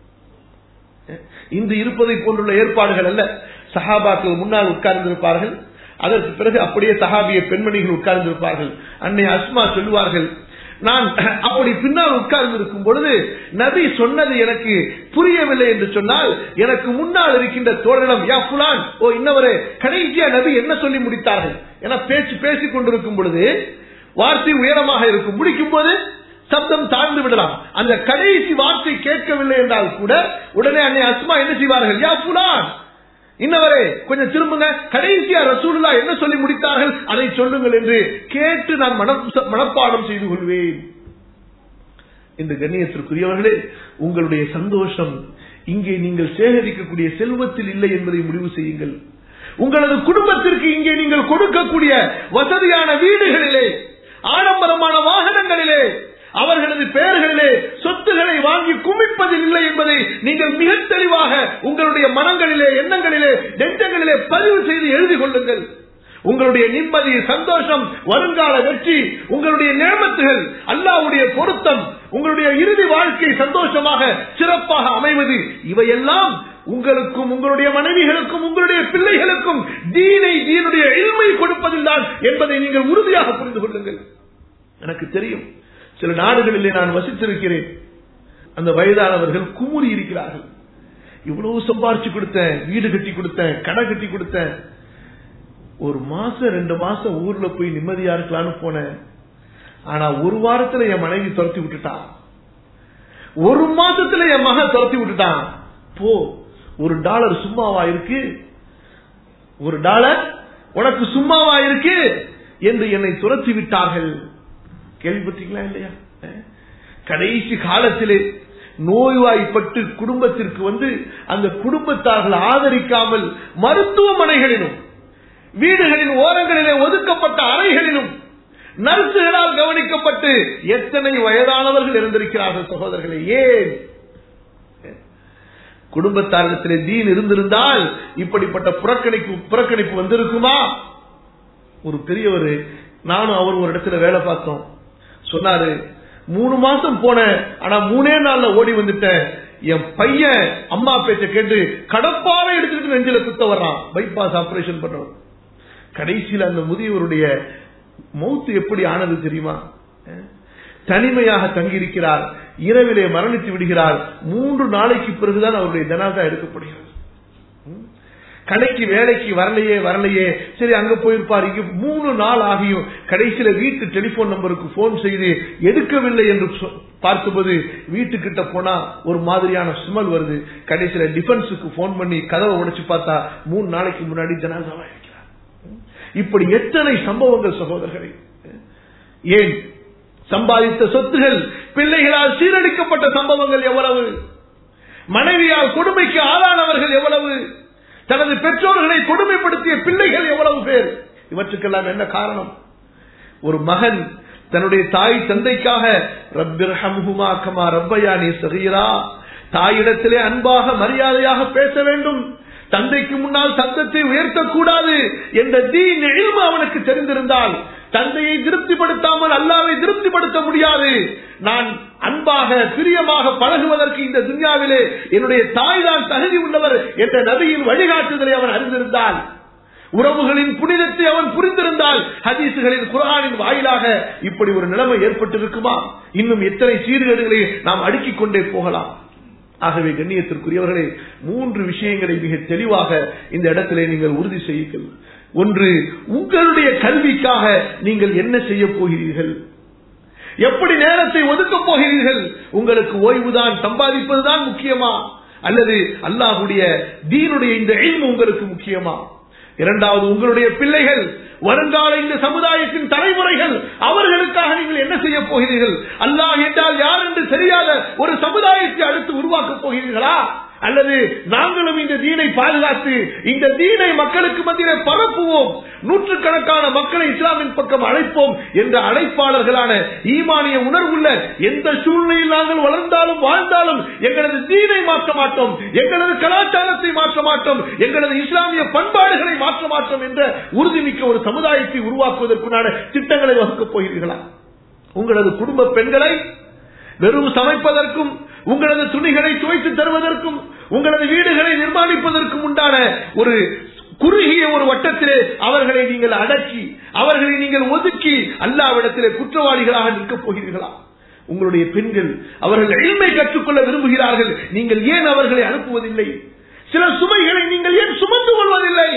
இன்று இருப்பதை போன்றுள்ள ஏற்பாடுகள் அல்ல. சஹாபாக்கள் முன்னால் உட்கார்ந்திருப்பார்கள், அதற்கு பிறகு அப்படியே சஹாபிய பெண்மணிகள் உட்கார்ந்திருப்பார்கள். அன்னை அஸ்மா சொல்லுவார்கள், நான் அப்படி பின்னால் உட்கார்ந்து இருக்கும் பொழுது நபி சொன்னது எனக்கு புரியவில்லை என்று சொன்னால் எனக்கு முன்னால் இருக்கின்ற தோழனம், யா புலான், ஓ இன்னவரே, கடைசியா நபி என்ன சொல்லி முடித்தார்கள் என பேசிக் கொண்டிருக்கும் பொழுது வார்த்தை உயரமாக இருக்கும், முடிக்கும் போது சப்தம் தாழ்ந்து விடலாம். அந்த கடைசி வார்த்தை கேட்கவில்லை என்றால் கூட உடனே அன்னை அஸ்மா என்ன செய்வார்கள், யா புலான், இன்னவரே கொஞ்சம் திரும்புங்க, கடைசியா ரசூலுல்லாஹ் என்ன சொல்லி முடித்தார்கள் அதை சொல்லுங்கள் என்று கேட்டு நான் மனப்பாடம் செய்து கொள்வேன். இந்த கண்ணியத்திற்குரியவர்களே, உங்களுடைய சந்தோஷம் இங்கே நீங்கள் சேகரிக்கக்கூடிய செல்வத்தில் இல்லை என்பதை முடிவு செய்யுங்கள். உங்களது குடும்பத்திற்கு இங்கே நீங்கள் கொடுக்கக்கூடிய வசதியான வீடுகளிலே, ஆடம்பரமான வாகனங்களிலே, அவர்களது பெயர்களிலே சொத்துக்களை வாங்கி குமிப்பதில் இல்லை என்பதை நீங்கள் மிக தெளிவாக உங்களுடைய மனங்களிலே, எண்ணங்களிலே, நெஞ்சங்களிலே பதிவு செய்து எழுதி கொள்ளுங்கள். உங்களுடைய நிம்மதி, சந்தோஷம், வருங்கால வெற்றி, உங்களுடைய நியமத்துகள், அல்லாஹ்வுடைய பொருத்தம், உங்களுடைய இறுதி வாழ்க்கை சந்தோஷமாக சிறப்பாக அமைவது, இவையெல்லாம் உங்களுக்கும் உங்களுடைய மனைவிகளுக்கும் உங்களுடைய பிள்ளைகளுக்கும் தீனுடைய இல்மை கொடுப்பதில் தான் என்பதை நீங்கள் உறுதியாக புரிந்து கொள்ளுங்கள். எனக்கு தெரியும், சில நாடுகளிலே நான் வசித்திருக்கிறேன். அந்த வயதானவர்கள் குமுறி இருக்கிறார்கள். இவ்வளவு சம்பாரிச்சு கொடுத்தேன், வீடு கட்டி கொடுத்தேன், கடை கட்டி கொடுத்தேன், ஒரு மாசம் 2 மாசம் ஊர்ல போய் நிம்மதியா இருக்கலாம்னு போனேன். ஆனா ஒரு வாரத்துல என் மனைவி துரத்தி விட்டுட்டான், ஒரு மாசத்துல என் மகன் துரத்தி விட்டுட்டான். போ, $1 சும்மாவா இருக்கு, $1 உனக்கு சும்மாவா இருக்கு என்று என்னை துரத்தி விட்டார்கள். கேள்விப்பட்டீங்களா இல்லையா? கடைசி காலத்திலே நோய்வாய்ப்பட்டு குடும்பத்திற்கு வந்து அந்த குடும்பத்தார்கள் ஆதரிக்காமல் மருத்துவமனைகளிலும் வீடுகளின் ஓரங்களிலே ஒதுக்கப்பட்ட அறைகளிலும் நர்சுகளால் கவனிக்கப்பட்டு எத்தனை வயதானவர்கள் இருந்திருக்கிறார்கள் சகோதரர்களே. ஏன்? குடும்பத்தாரிடத்திலே தீன் இருந்திருந்தால் இப்படிப்பட்ட புறக்கணிப்பு வந்திருக்குமா? ஒரு பெரியவர், நானும் அவர் ஒரு இடத்துல வேலை பார்த்தோம், சொன்னாரு, 3 மாசம் போனேன், ஆனா 3 நாள்ல ஓடி வந்துட்டேன். என் பையன் அம்மா பேச்ச கேட்டு கடப்பாவை எடுத்துக்கிட்டு நெஞ்சில குத்த வர்றான், பைபாஸ் ஆபரேஷன் பண்றோம். கடைசியில் அந்த முதியவருடைய மௌத்து எப்படி ஆனது தெரியுமா? தனிமையாக தங்கியிருக்கிறார், இரவிலே மரணித்து விடுகிறார். 3 நாளைக்கு பிறகுதான் அவருடைய ஜனாதா எடுக்கப்படுகிறது. கடைக்கு வேலைக்கு வரலையே, சரி அங்க போயிருப்பார், இங்க 3 நாள் ஆகியும் கடைசியில வீட்டு டெலிபோன் நம்பருக்கு போன் செய்து எடுக்கவில்லை என்று பார்க்கும்போது வீட்டுக்கிட்ட போனா ஒரு மாதிரியான ஸ்மெல் வருது. கடைசியில டிஃபென்ஸுக்கு போன் பண்ணி கதவை உடைச்சு பார்த்தா 3 நாளைக்கு முன்னாடி ஜனாதாவா இருக்கிறார். இப்படி எத்தனை சம்பவங்கள் சகோதரர்களே. ஏன்? சம்பாதித்த சொத்துகள் பிள்ளைகளால் சீரழிக்கப்பட்ட சம்பவங்கள் எவ்வளவு. மனைவியால் கொடுமைக்கு ஆளானவர்கள் எவ்வளவு, தனது பெற்றோர்களை கொடுமைப்படுத்திய பிள்ளைகள் எவ்வளவு பேர். இவற்றுக்கெல்லாம் என்ன காரணம்? ஒரு மகன் தன்னுடைய தாய் தந்தைக்காக ரப்பிர்ஹம்ஹுமா கமா ரப்பயானி ஸகீரா, தாயிடத்திலே அன்பாக மரியாதையாக பேச வேண்டும், தந்தைக்கு முன்னால் சத்தத்தை உயர்த்தக்கூடாது என்ற தீன் இல்மு அவனுக்கு தெரிந்திருந்தால் தந்தையை திருப்திப்படுத்தாமல் அல்லாஹ்வை திருப்திப்படுத்த முடியாது. நான் அன்பாக பிரியமாக பழகுவதற்கு இந்த துன்யாவிலே என்னுடைய தாய் தான் தகுதி உள்ளவர் என்ற நபியின் வழிகாட்டுதலை அவன் அறிந்திருந்தால், உறவுகளின் புனிதத்தை அவன் புரிந்திருந்தால், ஹதீசுகளின் குர்ஆனின் வாயிலாக இப்படி ஒரு நிலைமை ஏற்பட்டிருக்குமா? இன்னும் எத்தனை சீர்கேடுகளை நாம் அடுக்கிக் கொண்டே போகலாம். ஆகவே கண்ணியத்திற்குரியவர்களே, 3 விஷயங்களை மிக தெளிவாக இந்த இடத்திலே நீங்கள் உறுதி செய்யுங்கள். ஒன்று, உங்களுடைய கல்விக்காக நீங்கள் என்ன செய்ய போகிறீர்கள், எப்படி நேரத்தை ஒதுக்கப் போகிறீர்கள்? உங்களுக்கு ஓய்வுதான், சம்பாதிப்பதுதான் முக்கியமா, அல்லது அல்லாஹ்வுடைய தீனுடைய இந்த இல்மு உங்களுக்கு முக்கியமா? இரண்டாவது, உங்களுடைய பிள்ளைகள், வருங்கால இந்த சமுதாயத்தின் தலைமுறைகள், அவர்களுக்காக நீங்கள் என்ன செய்ய போகிறீர்கள்? அல்லாஹ் என்றால் யார் என்று தெரியாத ஒரு சமுதாயத்தை அடுத்து உருவாக்கப் போகிறீர்களா? அல்லது நாங்களும் இந்த தீனை பாதுகாத்து இந்த தீனை மக்களுக்கு மத்தியிலே பரப்புவோம், நூற்றுக்கணக்கான மக்களை இஸ்லாமின் பக்கம் அழைப்போம் என்ற அழைப்பாளர்களான ஈமானிய உணர்வுள்ள எந்த சூழ்நிலையில் நாங்கள் வளர்ந்தாலும் வாழ்ந்தாலும் எங்களது தீனை மாற்ற மாட்டோம், எங்களது கலாச்சாரத்தை மாற்ற மாட்டோம், எங்களது இஸ்லாமிய பண்பாடுகளை மாற்ற மாட்டோம் என்ற உறுதிமிக்க ஒரு சமுதாயத்தை உருவாக்குவதற்குண்டான திட்டங்களை வகுக்கப் போகிறீர்களா? உங்களது குடும்ப பெண்களை வெறும் சமைப்பதற்கும், உங்களது துணிகளை துவைத்து தருவதற்கும், உங்களது வீடுகளை நிர்மாணிப்பதற்கும் உண்டான ஒரு குறுகிய ஒரு வட்டத்திலே அவர்களை நீங்கள் அடக்கி, அவர்களை நீங்கள் ஒதுக்கி அல்லாஹ்விடத்திலே குற்றவாளிகளாக நிற்கப் போகிறீர்களா? உங்களுடைய பெண்கள் அவர்கள் இல்மை கற்றுக்கொள்ள விரும்புகிறார்கள், நீங்கள் ஏன் அவர்களை அனுப்புவதில்லை? சில சுமைகளை நீங்கள் ஏன் சுமந்து கொள்வதில்லை?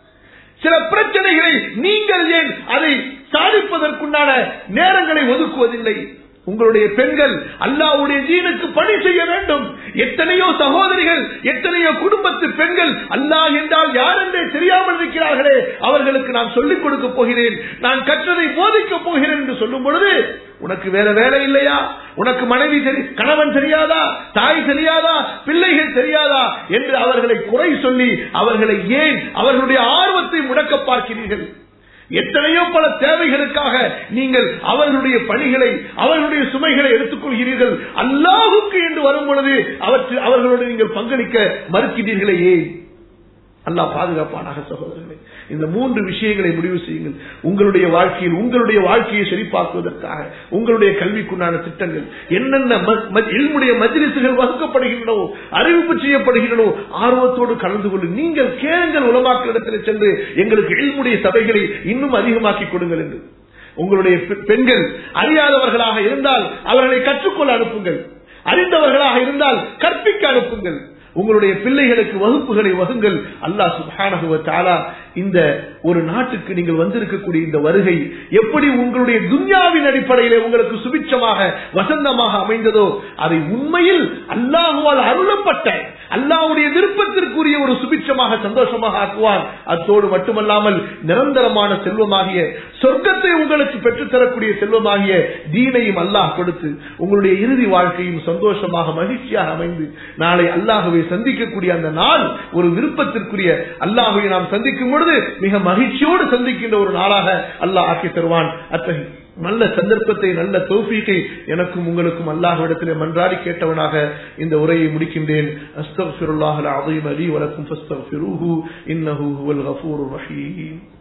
சில பிரச்சனைகளை நீங்கள் ஏன் அதை சாதிப்பதற்குண்டான நேரங்களை ஒதுக்குவதில்லை? உங்களுடைய பெண்கள் அல்லாஹ்வுடைய தீனுக்கு பணி செய்ய வேண்டும். எத்தனையோ சகோதரிகள், எத்தனையோ குடும்பத்து பெண்கள் அல்லாஹ் என்றால் யார் என்றே தெரியாமல் இருக்கிறார்களே, அவர்களுக்கு நான் சொல்லிக் கொடுக்க போகிறேன், நான் கற்றதை போதிக்கப் போகிறேன் என்று சொல்லும் பொழுது, உனக்கு வேற வேலை இல்லையா? உனக்கு மனைவி கணவன் தெரியாதா? தாய் தெரியாதா? பிள்ளைகள் தெரியாதா? என்று அவர்களை குறை சொல்லி அவர்களை ஏன் அவர்களுடைய ஆர்வத்தை முடக்க பார்க்கிறீர்கள்? எத்தனையோ பல தேவைகளுக்காக நீங்கள் அவர்களுடைய பணிகளை, அவர்களுடைய சுமைகளை எடுத்துக் கொள்கிறீர்கள். அல்லாஹ்வுக்கு என்று வரும் பொழுது அவர்களோடு நீங்கள் பங்களிக்க மறுக்கிறீர்களே ஏன்? அல்லாஹ் பாதுகாப்பானாக. சகோதரர்களே, இந்த 3 விஷயங்களை முடிவு செய்யுங்கள். உங்களுடைய வாழ்க்கையில் உங்களுடைய வாழ்க்கையை செழிப்பாக்குவதற்காக உங்களுடைய கல்விக்குண்டான திட்டங்கள் என்னென்ன இல்முடைய மஜ்லிஸ்கள் வகுக்கப்படுகின்றனோ, அறிவிப்பு செய்யப்படுகின்றனோ, ஆர்வத்தோடு கலந்து கொண்டு நீங்கள் கேளுங்கள். உலமாக்களிடத்தில் சென்று எங்களுக்கு இல்முடைய சபைகளை இன்னும் அதிகமாக்கிக் கொடுங்கள் என்று. உங்களுடைய பெண்கள் அறியாதவர்களாக இருந்தால் அவர்களை கற்றுக்கொள்ள அனுப்புங்கள், அறிந்தவர்களாக இருந்தால் கற்பிக்க அனுப்புங்கள். உங்களுடைய பிள்ளைகளுக்கு வகுப்புகளை வகுங்கள். அல்லாஹ் சுப்ஹானஹு வ தஆலா இந்த ஒரு நாட்டுக்கு நீங்கள் வந்திருக்கக்கூடிய இந்த வருகை எப்படி உங்களுடைய துன்யாவின் அடிப்படையிலே உங்களுக்கு சுபிட்சமாக வசந்தமாக அமைந்ததோ, அதை உண்மையில் அல்லாஹ்வால் அருளப்பட்ட அல்லாஹ்வுடைய விருப்பத்திற்குரிய ஒரு சுபிட்சமாக சந்தோஷமாக ஆக்குவார். அத்தோடு மட்டுமல்லாமல் நிரந்தரமான செல்வமாகிய சொர்க்கத்தை உங்களுக்கு பெற்றுத்தரக்கூடிய செல்வமாகிய தீனையும் அல்லாஹ் கொடுத்து உங்களுடைய இறுதி வாழ்க்கையும் சந்தோஷமாக மகிழ்ச்சியாக அமைந்து நாளை அல்லாஹ்வை சந்திக்கக்கூடிய அந்த நாள் ஒரு விருப்பத்திற்குரிய அல்லாஹ்வை நாம் சந்திக்கும் பொழுது மிக மகிழ்ச்சியோடு சந்திக்கின்ற ஒரு நாளாக அல்லாஹ் ஆக்கி தருவான். அத்தகைய நல்ல சந்தர்ப்பத்தை, நல்ல தௌஃபீகை எனக்கும் உங்களுக்கும் அல்லாஹ்விடத்திலே மன்றாடி கேட்டவனாக இந்த உரையை முடிக்கின்றேன். அஸ்தக்ஃபிருல்லாஹல் அஸீம் லீ வ லக்கும் ஃபஸ்தக்ஃபிரூஹு இன்னஹு ஹுவல் கஃபூருர் ரஹீம்.